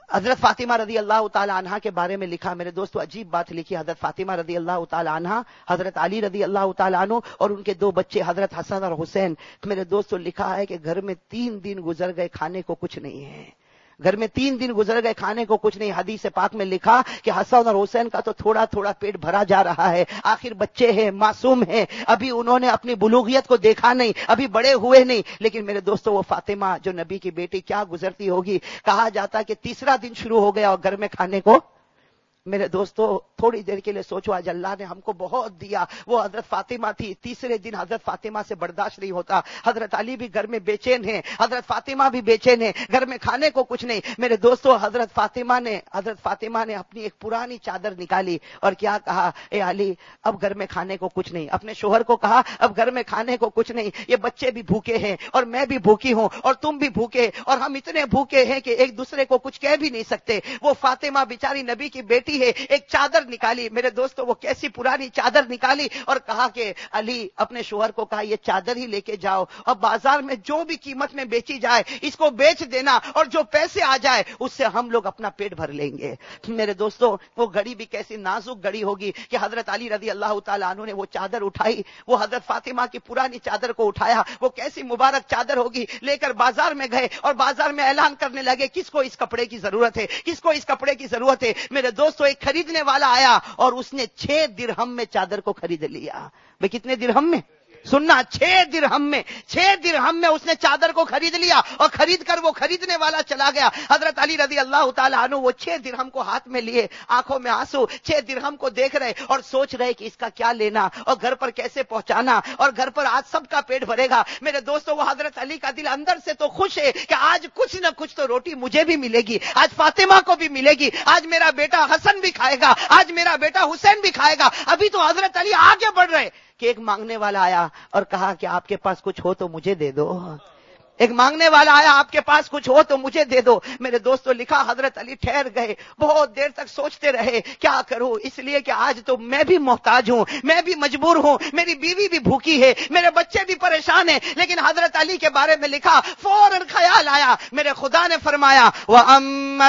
حضرت فاطمہ رضی اللہ تعالی عنہا کے بارے میں لکھا میرے دوستو، عجیب بات لکھی حضرت فاطمہ رضی اللہ تعالی عنہا، حضرت علی رضی اللہ تعالی عنہ اور ان کے دو بچے حضرت حسن اور حسین. میرے دوستو لکھا ہے کہ گھر میں تین دن گزر گئے کھانے کو کچھ نہیں ہے. گھر میں تین دن گزر گئے کھانے کو کچھ نہیں. حدیث پاک میں لکھا کہ حسن اور حسین کا تو تھوڑا تھوڑا پیٹ بھرا جا رہا ہے، آخر بچے ہیں، معصوم ہیں، ابھی انہوں نے اپنی بلوغیت کو دیکھا نہیں، ابھی بڑے ہوئے نہیں. لیکن میرے دوستو وہ فاطمہ جو نبی کی بیٹی کیا گزرتی ہوگی. کہا جاتا کہ تیسرا دن شروع ہو گیا اور گھر میں کھانے کو. میرے دوستو تھوڑی دیر کے لیے سوچو، آج اللہ نے ہم کو بہت دیا. وہ حضرت فاطمہ تھی، تیسرے دن حضرت فاطمہ سے برداشت نہیں ہوتا. حضرت علی بھی گھر میں بے چین ہیں، حضرت فاطمہ بھی بے چین ہیں، گھر میں کھانے کو کچھ نہیں. میرے دوستو حضرت فاطمہ نے حضرت فاطمہ نے اپنی ایک پرانی چادر نکالی اور کیا کہا، اے علی اب گھر میں کھانے کو کچھ نہیں. اپنے شوہر کو کہا اب گھر میں کھانے کو کچھ نہیں، یہ بچے بھی بھوکے ہیں اور میں بھی بھوکی ہوں اور تم بھی بھوکے، اور ہم اتنے بھوکے ہیں کہ ایک دوسرے کو کچھ کہہ بھی نہیں سکتے. وہ فاطمہ بیچاری نبی کی بیٹی ہے، ایک چادر نکالی. میرے دوستو وہ کیسی پرانی چادر نکالی اور کہا کہ علی اپنے شوہر کو کہا یہ چادر ہی لے کے جاؤ، اب بازار میں جو بھی قیمت میں بیچی جائے اس کو بیچ دینا، اور جو پیسے آ جائے اس سے ہم لوگ اپنا پیٹ بھر لیں گے. میرے دوستو وہ گھڑی بھی کیسی نازک گھڑی ہوگی کہ حضرت علی رضی اللہ تعالیٰ عنہ نے وہ چادر اٹھائی، وہ حضرت فاطمہ کی پرانی چادر کو اٹھایا. وہ کیسی مبارک چادر ہوگی، لے کر بازار میں گئے اور بازار میں اعلان کرنے لگے کس کو اس کپڑے کی ضرورت ہے، کس کو اس کپڑے کی ضرورت ہے. میرے دوستو ایک خریدنے والا آیا اور اس نے چھ درہم میں چادر کو خرید لیا. بھئی کتنے درہم میں؟ سننا، چھ درہم میں، چھ درہم میں اس نے چادر کو خرید لیا. اور خرید کر وہ خریدنے والا چلا گیا. حضرت علی رضی اللہ تعالیٰ عنہ وہ چھ درہم کو ہاتھ میں لیے، آنکھوں میں آنسو، چھ درہم کو دیکھ رہے اور سوچ رہے کہ اس کا کیا لینا اور گھر پر کیسے پہنچانا، اور گھر پر آج سب کا پیٹ بھرے گا. میرے دوستو وہ حضرت علی کا دل اندر سے تو خوش ہے کہ آج کچھ نہ کچھ تو روٹی مجھے بھی ملے گی، آج فاطمہ کو بھی ملے گی، آج میرا بیٹا حسن بھی کھائے گا، آج میرا بیٹا حسین بھی کھائے گا. ابھی تو حضرت علی آگے بڑھ رہے کہ ایک مانگنے والا آیا اور کہا کہ آپ کے پاس کچھ ہو تو مجھے دے دو. ایک مانگنے والا آیا، آپ کے پاس کچھ ہو تو مجھے دے دو. میرے دوستو لکھا حضرت علی ٹھہر گئے، بہت دیر تک سوچتے رہے کیا کروں، اس لیے کہ آج تو میں بھی محتاج ہوں، میں بھی مجبور ہوں، میری بیوی بھی بھوکی ہے، میرے بچے بھی پریشان ہیں. لیکن حضرت علی کے بارے میں لکھا فوراً خیال آیا، میرے خدا نے فرمایا وَأَمَّا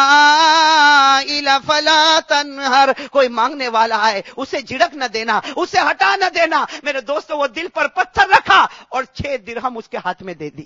السَّائِلَ فَلَا تَنْهَرْ، کوئی مانگنے والا آئے اسے جھڑک نہ دینا، اسے ہٹا نہ دینا. میرے دوستو وہ دل پر پتھر رکھا اور چھ درہم اس کے ہاتھ میں دے دی.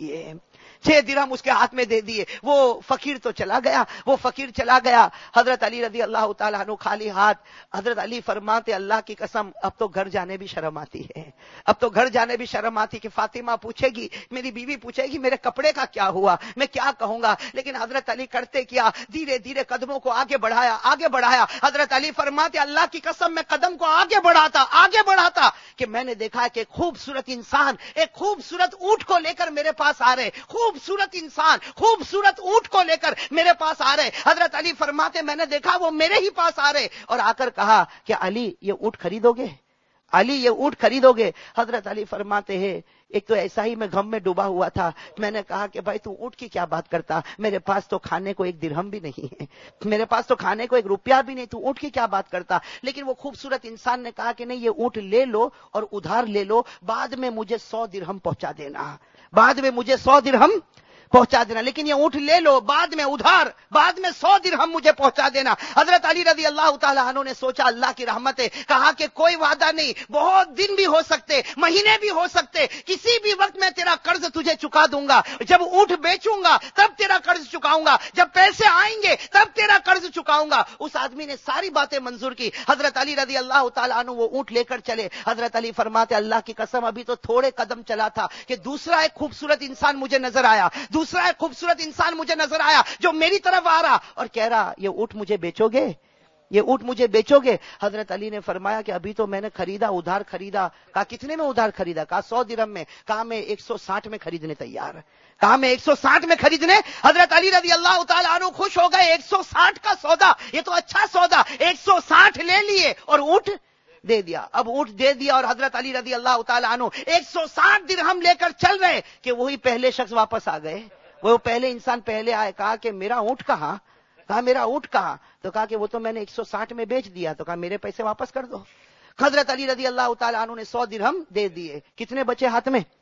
چھ درہم اس کے ہاتھ میں دے دیے. وہ فقیر تو چلا گیا، وہ فقیر چلا گیا. حضرت علی رضی اللہ تعالیٰ عنہ خالی ہاتھ. حضرت علی فرماتے اللہ کی قسم اب تو گھر جانے بھی شرم آتی ہے، اب تو گھر جانے بھی شرم آتی کہ فاطمہ پوچھے گی، میری بیوی پوچھے گی میرے کپڑے کا کیا ہوا، میں کیا کہوں گا. لیکن حضرت علی کرتے کیا، دھیرے دھیرے قدموں کو آگے بڑھایا، آگے بڑھایا. حضرت علی فرماتے اللہ کی قسم میں قدم کو آگے بڑھاتا، آگے بڑھاتا کہ میں نے دیکھا کہ ایک خوبصورت انسان ایک خوبصورت اونٹ کو لے کر میرے پاس آ رہے، خوبصورت انسان خوبصورت اونٹ کو لے کر میرے پاس آ رہے. حضرت علی فرماتے میں نے دیکھا وہ میرے ہی پاس آ رہے اور آ کر کہا کہ علی یہ اونٹ خریدو گے، علی یہ اونٹ خریدو گے. حضرت علی فرماتے ہیں ایک تو ایسا ہی میں غم میں ڈوبا ہوا تھا، میں نے کہا کہ بھائی تو اونٹ کی کیا بات کرتا، میرے پاس تو کھانے کو ایک درہم بھی نہیں ہے، میرے پاس تو کھانے کو ایک روپیہ بھی نہیں، تو اونٹ کی کیا بات کرتا. لیکن وہ خوبصورت انسان نے کہا کہ نہیں یہ اونٹ لے لو اور ادھار لے لو، بعد میں مجھے سو درہم پہنچا دینا، بعد میں مجھے سو درہم پہنچا دینا، لیکن یہ اونٹ لے لو بعد میں ادھار، بعد میں سو درہم مجھے پہنچا دینا. حضرت علی رضی اللہ تعالیٰ عنہ نے سوچا اللہ کی رحمت ہے، کہا کہ کوئی وعدہ نہیں، بہت دن بھی ہو سکتے، مہینے بھی ہو سکتے، کسی بھی وقت میں تیرا قرض تجھے چکا دوں گا. جب اونٹ بیچوں گا تب تیرا قرض چکاؤں گا، جب پیسے آئیں گے تب تیرا قرض چکاؤں گا. اس آدمی نے ساری باتیں منظور کی. حضرت علی رضی اللہ تعالیٰ عنہ وہ اونٹ لے کر چلے. حضرت علی فرماتے اللہ کی قسم ابھی تو تھوڑے قدم چلا تھا کہ دوسرا ایک خوبصورت انسان مجھے نظر آیا، دوسرا ایک خوبصورت انسان مجھے نظر آیا جو میری طرف آ رہا اور کہہ رہا یہ اونٹ مجھے بیچو گے، یہ اونٹ مجھے بیچو گے. حضرت علی نے فرمایا کہ ابھی تو میں نے خریدا، ادھار خریدا. کہا کتنے میں ادھار خریدا؟ کہا سو درہم میں. کہا میں ایک سو ساٹھ میں خریدنے تیار، کہا میں ایک سو ساٹھ میں خریدنے. حضرت علی رضی اللہ تعالیٰ عنہ خوش ہو گئے، ایک سو ساٹھ کا سودا، یہ تو اچھا سودا. ایک سو ساٹھ لے لیے اور اونٹ دے دیا. اب اونٹ دے دیا اور حضرت علی رضی اللہ تعالیٰ عنہ ایک سو ساٹھ درہم لے کر چل رہے کہ وہی پہلے شخص واپس آ گئے. وہ پہلے انسان پہلے آئے، کہا کہ میرا اونٹ کہاں، کہا میرا اونٹ کہاں، تو کہا کہ وہ تو میں نے ایک سو ساٹھ میں بیچ دیا. تو کہا میرے پیسے واپس کر دو. حضرت علی رضی اللہ تعالیٰ عنہ نے سو درہم دے دیے. کتنے بچے ہاتھ میں؟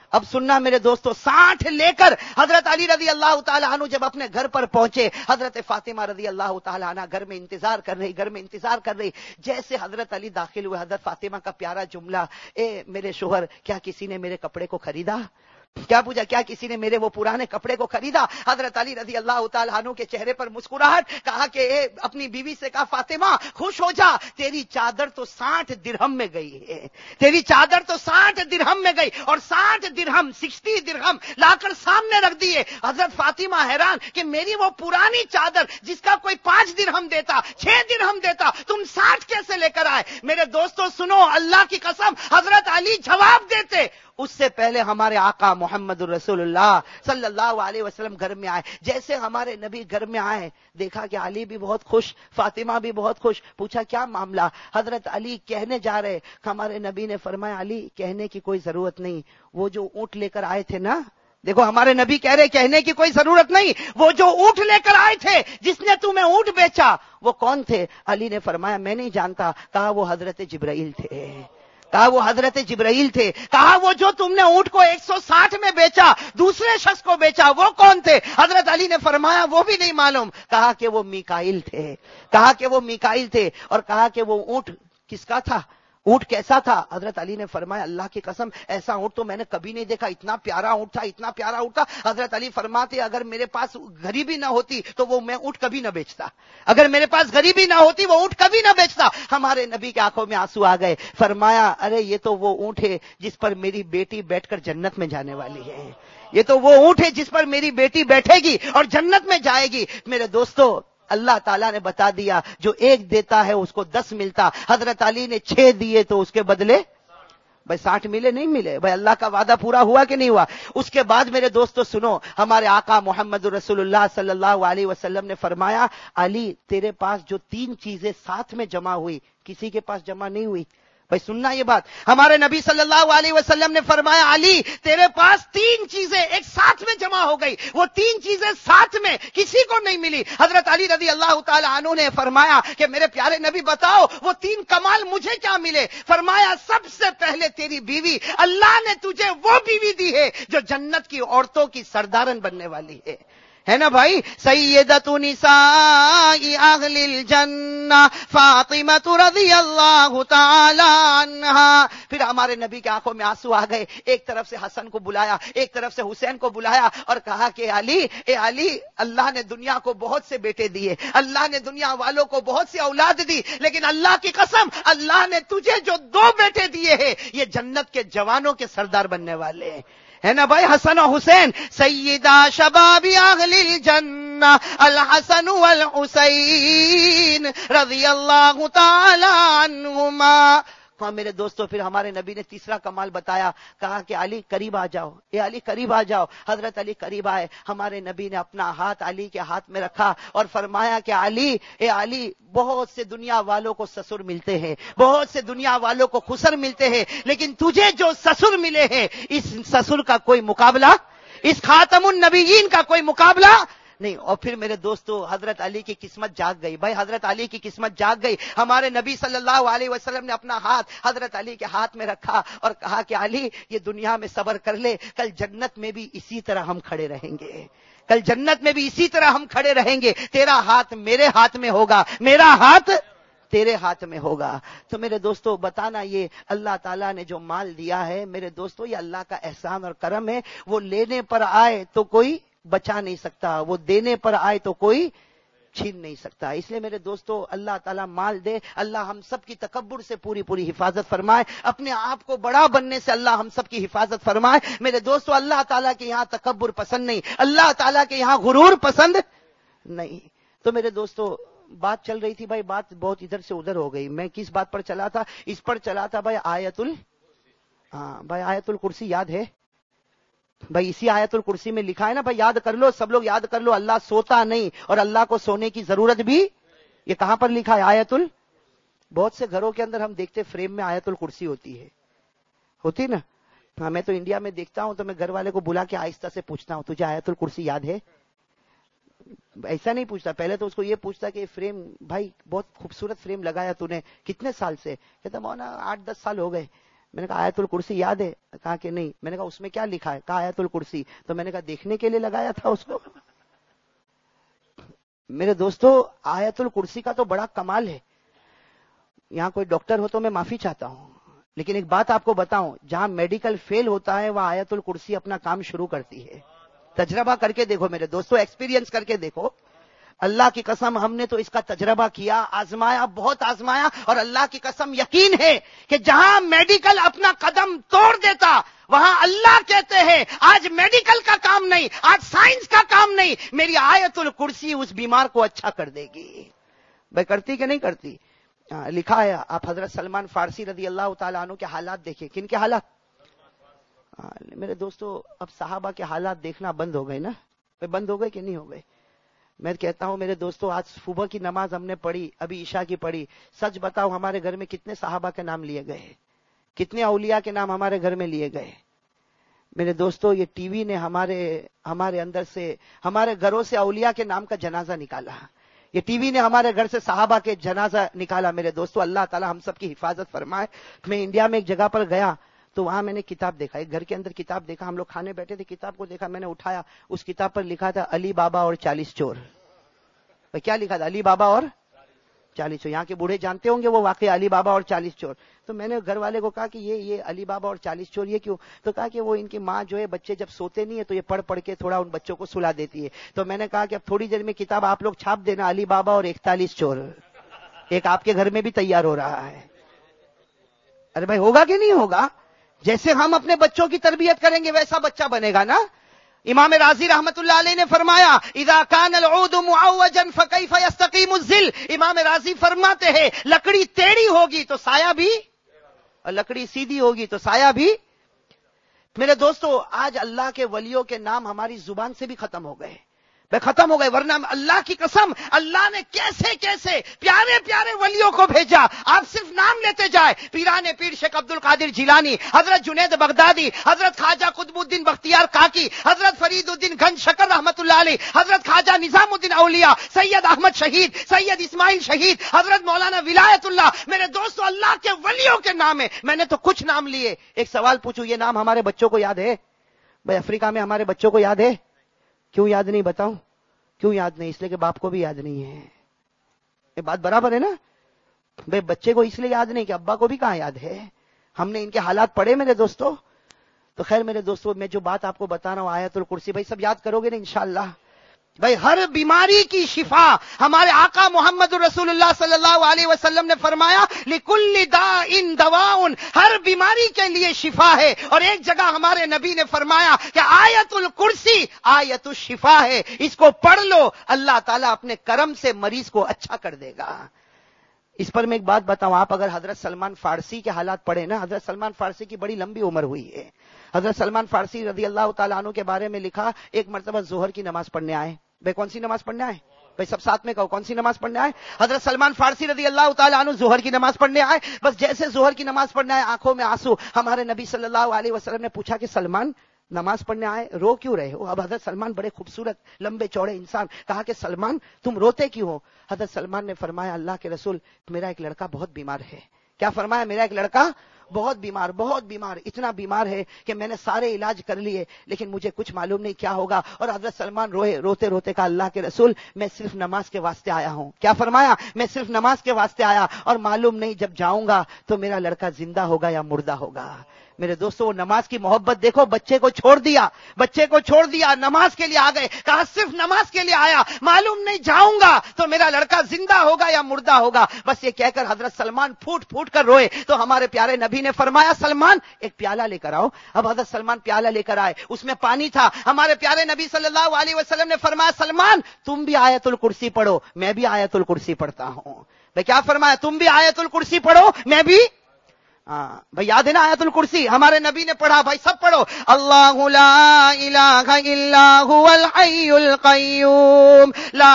اب سننا میرے دوستو، ساٹھ لے کر حضرت علی رضی اللہ تعالیٰ عنہ جب اپنے گھر پر پہنچے، حضرت فاطمہ رضی اللہ تعالیٰ عنہ گھر میں انتظار کر رہی گھر میں انتظار کر رہی جیسے حضرت علی داخل ہوئے، حضرت فاطمہ کا پیارا جملہ، اے میرے شوہر، کیا کسی نے میرے کپڑے کو خریدا؟ کیا پوچھا؟ کیا کسی نے میرے وہ پرانے کپڑے کو خریدا؟ حضرت علی رضی اللہ تعالیٰ عنہ کے چہرے پر مسکراہٹ، کہا کہ اے اپنی بیوی سے کہا فاطمہ خوش ہو جا، تیری چادر تو ساٹھ درہم میں گئی ہے، تیری چادر تو ساٹھ درہم میں گئی، اور ساٹھ درہم سکسٹی درہم لا کر سامنے رکھ دیے۔ حضرت فاطمہ حیران کہ میری وہ پرانی چادر جس کا کوئی پانچ درہم دیتا، چھ درہم دیتا، تم ساٹھ کیسے لے کر آئے؟ میرے دوستو سنو، اللہ کی قسم حضرت علی جواب دیتے، اس سے پہلے ہمارے آقا محمد الرسول اللہ صلی اللہ علیہ وسلم گھر میں آئے۔ جیسے ہمارے نبی گھر میں آئے، دیکھا کہ علی بھی بہت خوش، فاطمہ بھی بہت خوش، پوچھا کیا معاملہ؟ حضرت علی کہنے جا رہے، ہمارے نبی نے فرمایا علی کہنے کی کوئی ضرورت نہیں، وہ جو اونٹ لے کر آئے تھے نا، دیکھو ہمارے نبی کہہ رہے کہنے کی کوئی ضرورت نہیں، وہ جو اونٹ لے کر آئے تھے جس نے تمہیں اونٹ بیچا وہ کون تھے؟ علی نے فرمایا میں نہیں جانتا، کہا وہ حضرت جبرائیل تھے، کہا وہ حضرت جبرائیل تھے، کہا وہ جو تم نے اونٹ کو ایک سو ساٹھ میں بیچا دوسرے شخص کو بیچا وہ کون تھے؟ حضرت علی نے فرمایا وہ بھی نہیں معلوم، کہا کہ وہ میکائیل تھے، کہا کہ وہ میکائیل تھے، اور کہا کہ وہ اونٹ کس کا تھا، اونٹ کیسا تھا؟ حضرت علی نے فرمایا اللہ کی قسم ایسا اونٹ تو میں نے کبھی نہیں دیکھا، اتنا پیارا اونٹ تھا، اتنا پیارا اونٹ تھا۔ حضرت علی فرماتے اگر میرے پاس غریبی نہ ہوتی تو وہ میں اونٹ کبھی نہ بیچتا، اگر میرے پاس غریبی نہ ہوتی وہ اونٹ کبھی نہ بیچتا۔ ہمارے نبی کی آنکھوں میں آنسو آ گئے، فرمایا ارے یہ تو وہ اونٹ ہے جس پر میری بیٹی بیٹھ کر جنت میں جانے والی ہے، یہ تو وہ اونٹ ہے جس پر میری بیٹی بیٹھے گی اور جنت میں جائے گی۔ میرے دوستو اللہ تعالیٰ نے بتا دیا جو ایک دیتا ہے اس کو دس ملتا، حضرت علی نے چھ دیے تو اس کے بدلے بھائی ساٹھ ملے نہیں ملے؟ بھائی اللہ کا وعدہ پورا ہوا کہ نہیں ہوا؟ اس کے بعد میرے دوستو سنو، ہمارے آقا محمد رسول اللہ صلی اللہ علیہ وسلم نے فرمایا علی تیرے پاس جو تین چیزیں ساتھ میں جمع ہوئی کسی کے پاس جمع نہیں ہوئی۔ بھائی سننا یہ بات، ہمارے نبی صلی اللہ علیہ وسلم نے فرمایا علی تیرے پاس تین چیزیں ایک ساتھ میں جمع ہو گئی، وہ تین چیزیں ساتھ میں کسی کو نہیں ملی۔ حضرت علی رضی اللہ تعالی عنہ نے فرمایا کہ میرے پیارے نبی بتاؤ وہ تین کمال مجھے کیا ملے؟ فرمایا سب سے پہلے تیری بیوی، اللہ نے تجھے وہ بیوی دی ہے جو جنت کی عورتوں کی سردارن بننے والی ہے، ہے نا بھائی؟ سیدۃ نساء اہل الجنہ فاطمہ رضی اللہ تعالی عنہا۔ پھر ہمارے نبی کی آنکھوں میں آنسو آ گئے، ایک طرف سے حسن کو بلایا ایک طرف سے حسین کو بلایا اور کہا کہ علی اے علی اللہ نے دنیا کو بہت سے بیٹے دیے، اللہ نے دنیا والوں کو بہت سی اولاد دی، لیکن اللہ کی قسم اللہ نے تجھے جو دو بیٹے دیے ہیں یہ جنت کے جوانوں کے سردار بننے والے ہیں، ہے نا بھائی؟ حسن و حسین سیدہ شباب اہل الجنہ الحسن والحسین رضی اللہ تعالی عنہما۔ ہاں میرے دوستو پھر ہمارے نبی نے تیسرا کمال بتایا، کہا کہ علی قریب آ جاؤ، اے علی قریب آ جاؤ۔ حضرت علی قریب آئے، ہمارے نبی نے اپنا ہاتھ علی کے ہاتھ میں رکھا اور فرمایا کہ علی اے علی بہت سے دنیا والوں کو سسر ملتے ہیں، بہت سے دنیا والوں کو خسر ملتے ہیں، لیکن تجھے جو سسر ملے ہیں اس سسر کا کوئی مقابلہ، اس خاتم النبیین کا کوئی مقابلہ نہیں۔ اور پھر میرے دوستو حضرت علی کی قسمت جاگ گئی، بھائی حضرت علی کی قسمت جاگ گئی۔ ہمارے نبی صلی اللہ علیہ وسلم نے اپنا ہاتھ حضرت علی کے ہاتھ میں رکھا اور کہا کہ علی یہ دنیا میں صبر کر لے، کل جنت میں بھی اسی طرح ہم کھڑے رہیں گے، کل جنت میں بھی اسی طرح ہم کھڑے رہیں گے، تیرا ہاتھ میرے ہاتھ میں ہوگا، میرا ہاتھ تیرے ہاتھ میں ہوگا۔ تو میرے دوستو بتانا یہ اللہ تعالیٰ نے جو مال دیا ہے میرے دوستو یہ اللہ کا احسان اور کرم ہے، وہ لینے پر آئے تو کوئی بچا نہیں سکتا، وہ دینے پر آئے تو کوئی چھین نہیں سکتا۔ اس لیے میرے دوستو اللہ تعالیٰ مال دے، اللہ ہم سب کی تکبر سے پوری پوری حفاظت فرمائے، اپنے آپ کو بڑا بننے سے اللہ ہم سب کی حفاظت فرمائے۔ میرے دوستو اللہ تعالیٰ کے یہاں تکبر پسند نہیں، اللہ تعالیٰ کے یہاں غرور پسند نہیں۔ تو میرے دوستو بات چل رہی تھی بھائی، بات بہت ادھر سے ادھر ہو گئی، میں کس بات پر چلا تھا؟ اس پر چلا تھا بھائی آیت ال ہاں بھائی آیت الکرسی یاد ہے بھائی؟ اسی آیت الکرسی میں لکھا ہے نا بھائی، یاد کر لو سب لوگ یاد کر لو، اللہ سوتا نہیں اور اللہ کو سونے کی ضرورت بھی، یہ کہاں پر لکھا ہے؟ آیت ال بہت سے گھروں کے اندر ہم دیکھتے فریم میں آیت الکرسی ہوتی ہے، ہوتی نا؟ ہاں میں تو انڈیا میں دیکھتا ہوں تو میں گھر والے کو بلا کے آہستہ سے پوچھتا ہوں تجھے آیت الکرسی یاد ہے؟ ایسا نہیں پوچھتا، پہلے تو اس کو یہ پوچھتا کہ فریم بھائی بہت خوبصورت فریم لگایا تو نے، کتنے سال سے؟ کہتا مولانا آٹھ دس سال ہو گئے۔ میں نے کہا آیت الکرسی یاد ہے؟ کہا کہ نہیں. میں نے کہا اس میں کیا لکھا ہے؟ کہا آیت الکرسی. تو میں نے کہا دیکھنے کے لیے لگایا تھا اس کو. میرے دوستو آیت الکرسی کا تو بڑا کمال ہے. یہاں کوئی ڈاکٹر ہو تو میں معافی چاہتا ہوں، لیکن ایک بات آپ کو بتاؤں، جہاں میڈیکل فیل ہوتا ہے وہاں آیت الکرسی اپنا کام شروع کرتی ہے. تجربہ کر کے دیکھو میرے دوستو، ایکسپیرینس کر کے دیکھو. اللہ کی قسم ہم نے تو اس کا تجربہ کیا، آزمایا، بہت آزمایا، اور اللہ کی قسم یقین ہے کہ جہاں میڈیکل اپنا قدم توڑ دیتا وہاں اللہ کہتے ہیں آج میڈیکل کا کام نہیں، آج سائنس کا کام نہیں، میری آیت الکرسی اس بیمار کو اچھا کر دے گی. بھائی کرتی کہ نہیں کرتی؟ لکھا ہے، آپ حضرت سلمان فارسی رضی اللہ تعالیٰ عنہ کے حالات دیکھیں. کن کے حالات؟ میرے دوستو اب صحابہ کے حالات دیکھنا بند ہو گئے نا. بند ہو گئے کہ نہیں ہو گئے؟ میں کہتا ہوں میرے دوستو آج صبح کی نماز ہم نے پڑھی، ابھی عشاء کی پڑھی. سچ بتاؤ ہمارے گھر میں کتنے صحابہ کے نام لیے گئے، کتنے اولیاء کے نام ہمارے گھر میں لیے گئے. میرے دوستو یہ ٹی وی نے ہمارے ہمارے اندر سے، ہمارے گھروں سے اولیاء کے نام کا جنازہ نکالا. یہ ٹی وی نے ہمارے گھر سے صحابہ کے جنازہ نکالا. میرے دوستو اللہ تعالی ہم سب کی حفاظت فرمائے. میں انڈیا میں ایک جگہ پر گیا تو وہاں میں نے کتاب دیکھا، ایک گھر کے اندر کتاب دیکھا. ہم لوگ کھانے بیٹھے تھے، کتاب کو دیکھا، میں نے اٹھایا، اس کتاب پر لکھا تھا علی بابا اور چالیس چور. کیا لکھا تھا؟ علی بابا اور چالیس چور. یہاں کے بوڑھے جانتے ہوں گے وہ واقعہ علی بابا اور چالیس چور. تو میں نے گھر والے کو کہا کہ یہ یہ علی بابا اور چالیس چور یہ کیوں؟ تو کہا کہ وہ ان کی ماں جو ہے بچے جب سوتے نہیں ہے تو یہ پڑھ پڑھ کے تھوڑا ان بچوں کو سلا دیتی ہے. تو میں نے کہا کہ اب تھوڑی دیر میں کتاب آپ لوگ چھاپ دینا، علی بابا اور اکتالیس چور. ایک آپ کے گھر میں بھی تیار ہو رہا ہے. ارے بھائی ہوگا کہ نہیں ہوگا؟ جیسے ہم اپنے بچوں کی تربیت کریں گے ویسا بچہ بنے گا نا. امام راضی رحمت اللہ علیہ نے فرمایا اذا کان العود معوجا فكيف يستقيم الظل. امام راضی فرماتے ہیں لکڑی ٹیڑھی ہوگی تو سایہ بھی، اور لکڑی سیدھی ہوگی تو سایہ بھی. میرے دوستو آج اللہ کے ولیوں کے نام ہماری زبان سے بھی ختم ہو گئے، بے ختم ہو گئے. ورنہ اللہ کی قسم اللہ نے کیسے کیسے پیارے پیارے ولیوں کو بھیجا. آپ صرف نام لیتے جائے، پیران پیر شیخ عبد القادر جیلانی، حضرت جنید بغدادی، حضرت خواجہ قطب الدین بختیار کاکی، حضرت فرید الدین گنج شکر رحمت اللہ علیہ، حضرت خواجہ نظام الدین اولیاء، سید احمد شہید، سید اسماعیل شہید، حضرت مولانا ولایت اللہ. میرے دوستو اللہ کے ولیوں کے نام ہے. میں نے تو کچھ نام لیے. ایک سوال پوچھوں، یہ نام ہمارے بچوں کو یاد ہے؟ بھائی افریقہ میں ہمارے بچوں کو یاد ہے؟ کیوں یاد نہیں بتاؤں؟ کیوں یاد نہیں؟ اس لیے کہ باپ کو بھی یاد نہیں ہے. یہ بات برابر ہے نا؟ بھائی بچے کو اس لیے یاد نہیں کہ ابا کو بھی کہاں یاد ہے. ہم نے ان کے حالات پڑھے میرے دوستو. تو خیر میرے دوستو میں جو بات آپ کو بتا رہا ہوں آیت الکرسی، بھائی سب یاد کرو گے نا انشاءاللہ. بھائی ہر بیماری کی شفا ہمارے آقا محمد رسول اللہ صلی اللہ علیہ وسلم نے فرمایا لِكُلِّ دَاءٍ دَوَاءٌ. ہر بیماری کے لیے شفا ہے. اور ایک جگہ ہمارے نبی نے فرمایا کہ آیت الکرسی آیت الشفا ہے، اس کو پڑھ لو اللہ تعالیٰ اپنے کرم سے مریض کو اچھا کر دے گا. اس پر میں ایک بات بتاؤں، آپ اگر حضرت سلمان فارسی کے حالات پڑھیں نا، حضرت سلمان فارسی کی بڑی لمبی عمر ہوئی ہے. حضرت سلمان فارسی رضی اللہ تعالیٰ عنہ کے بارے میں لکھا، ایک مرتبہ ظہر کی نماز پڑھنے آئے. بھائی کون سی نماز پڑھنے آئے؟ بھائی سب ساتھ میں کہو کون سی نماز پڑھنے آئے؟ حضرت سلمان فارسی رضی اللہ تعالیٰ عنہ ظہر کی نماز پڑھنے آئے. بس جیسے ظہر کی نماز پڑھنے آئے آنکھوں میں آنسو. ہمارے نبی صلی اللہ علیہ وسلم نے پوچھا کہ سلمان نماز پڑھنے آئے رو کیوں رہے ہو؟ اب حضرت سلمان بڑے خوبصورت لمبے چوڑے انسان، کہا کہ سلمان تم روتے کیوں ہو؟ حضرت سلمان نے فرمایا اللہ کے رسول میرا ایک لڑکا بہت بیمار ہے. کیا فرمایا؟ میرا ایک لڑکا بہت بیمار بہت بیمار اتنا بیمار ہے کہ میں نے سارے علاج کر لیے لیکن مجھے کچھ معلوم نہیں کیا ہوگا. اور حضرت سلمان روئے، روتے روتے کہا اللہ کے رسول میں صرف نماز کے واسطے آیا ہوں. کیا فرمایا؟ میں صرف نماز کے واسطے آیا اور معلوم نہیں جب جاؤں گا تو میرا لڑکا زندہ ہوگا یا مردہ ہوگا. میرے دوستو وہ نماز کی محبت دیکھو. بچے کو چھوڑ دیا، بچے کو چھوڑ دیا نماز کے لیے آ گئے. کہا صرف نماز کے لیے آیا، معلوم نہیں جاؤں گا تو میرا لڑکا زندہ ہوگا یا مردہ ہوگا. بس یہ کہہ کر حضرت سلمان پھوٹ پھوٹ کر روئے. تو ہمارے پیارے نبی نے فرمایا سلمان ایک پیالہ لے کر آؤ. اب حضرت سلمان پیالہ لے کر آئے، اس میں پانی تھا. ہمارے پیارے نبی صلی اللہ علیہ وسلم نے فرمایا سلمان تم بھی آیت الکرسی پڑھو. میں بھی آیت الکرسی پڑھتا ہوں. بھائی کیا فرمایا؟ تم بھی آیت الکرسی پڑھو میں بھی. ہاں بھائی یاد ہے نا آیت الکرسی ہمارے نبی نے پڑھا. بھائی سب پڑھو. اللہ لا الہ الا هو الحی القیوم لا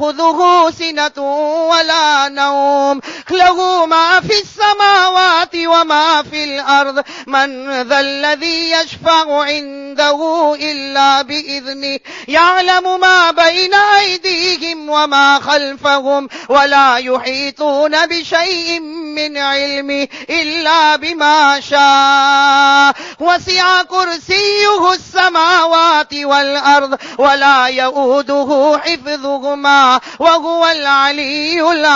تأخذه سنة ولا نوم له ما في السماوات وما في الأرض من ذا الذي يشفع عنده إلا بإذنه يعلم ما بين أيديهم وما خلفهم ولا يحيطون بشيء من علمه إلا بما شاء وسع كرسيه السماوات والأرض ولا يؤوده حفظهما وهو العلی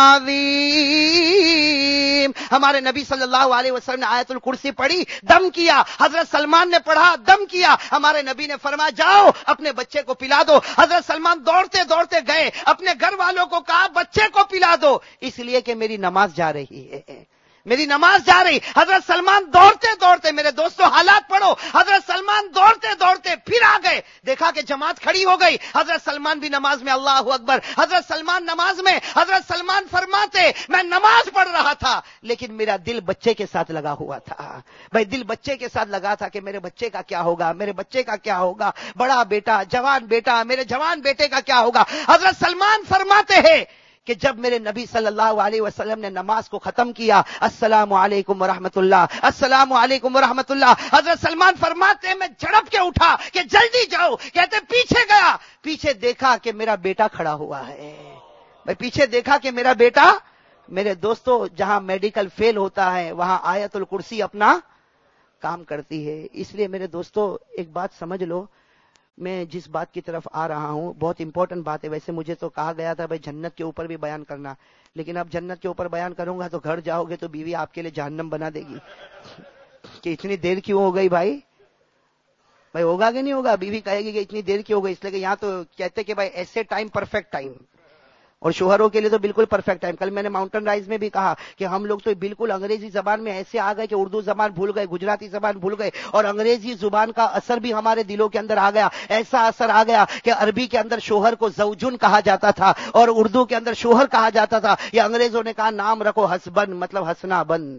العظیم. ہمارے نبی صلی اللہ علیہ وسلم نے آیت الکرسی پڑھی، دم کیا. حضرت سلمان نے پڑھا، دم کیا. ہمارے نبی نے فرمایا جاؤ اپنے بچے کو پلا دو. حضرت سلمان دوڑتے دوڑتے گئے، اپنے گھر والوں کو کہا بچے کو پلا دو، اس لیے کہ میری نماز جا رہی ہے، میری نماز جا رہی. حضرت سلمان دوڑتے دوڑتے، میرے دوستو حالات پڑھو، حضرت سلمان دوڑتے دوڑتے پھر آ گئے، دیکھا کہ جماعت کھڑی ہو گئی. حضرت سلمان بھی نماز میں، اللہ اکبر. حضرت سلمان نماز میں، حضرت سلمان فرماتے میں نماز پڑھ رہا تھا لیکن میرا دل بچے کے ساتھ لگا ہوا تھا. بھائی دل بچے کے ساتھ لگا تھا کہ میرے بچے کا کیا ہوگا، میرے بچے کا کیا ہوگا، بڑا بیٹا، جوان بیٹا، میرے جوان بیٹے کا کیا ہوگا. حضرت سلمان فرماتے ہیں کہ جب میرے نبی صلی اللہ علیہ وسلم نے نماز کو ختم کیا، السلام علیکم ورحمۃ اللہ، السلام علیکم ورحمۃ اللہ، حضرت سلمان فرماتے ہیں میں جھڑپ کے اٹھا کہ جلدی جاؤ. کہتے پیچھے گیا، پیچھے دیکھا کہ میرا بیٹا کھڑا ہوا ہے. میں پیچھے دیکھا کہ میرا بیٹا. میرے دوستو جہاں میڈیکل فیل ہوتا ہے وہاں آیت الکرسی اپنا کام کرتی ہے. اس لیے میرے دوستو ایک بات سمجھ لو، میں جس بات کی طرف آ رہا ہوں بہت امپورٹنٹ بات ہے. ویسے مجھے تو کہا گیا تھا بھائی جنت کے اوپر بھی بیان کرنا، لیکن اب جنت کے اوپر بیان کروں گا تو گھر جاؤ گے تو بیوی آپ کے لیے جہنم بنا دے گی کہ اتنی دیر کیوں ہو گئی بھائی. بھائی ہوگا کہ نہیں ہوگا؟ بیوی کہے گی کہ اتنی دیر کیوں ہو گئی. اس لیے کہ یہاں تو کہتے کہ بھائی ایسے ٹائم پرفیکٹ ٹائم، اور شوہروں کے لیے تو بالکل پرفیکٹ ٹائم. کل میں نے ماؤنٹن رائز میں بھی کہا کہ ہم لوگ تو بالکل انگریزی زبان میں ایسے آ گئے کہ اردو زبان بھول گئے، گجراتی زبان بھول گئے، اور انگریزی زبان کا اثر بھی ہمارے دلوں کے اندر آ گیا. ایسا اثر آ گیا کہ عربی کے اندر شوہر کو زوجن کہا جاتا تھا اور اردو کے اندر شوہر کہا جاتا تھا. یہ انگریزوں نے کہا نام رکھو ہسبند، مطلب ہنسنا بند.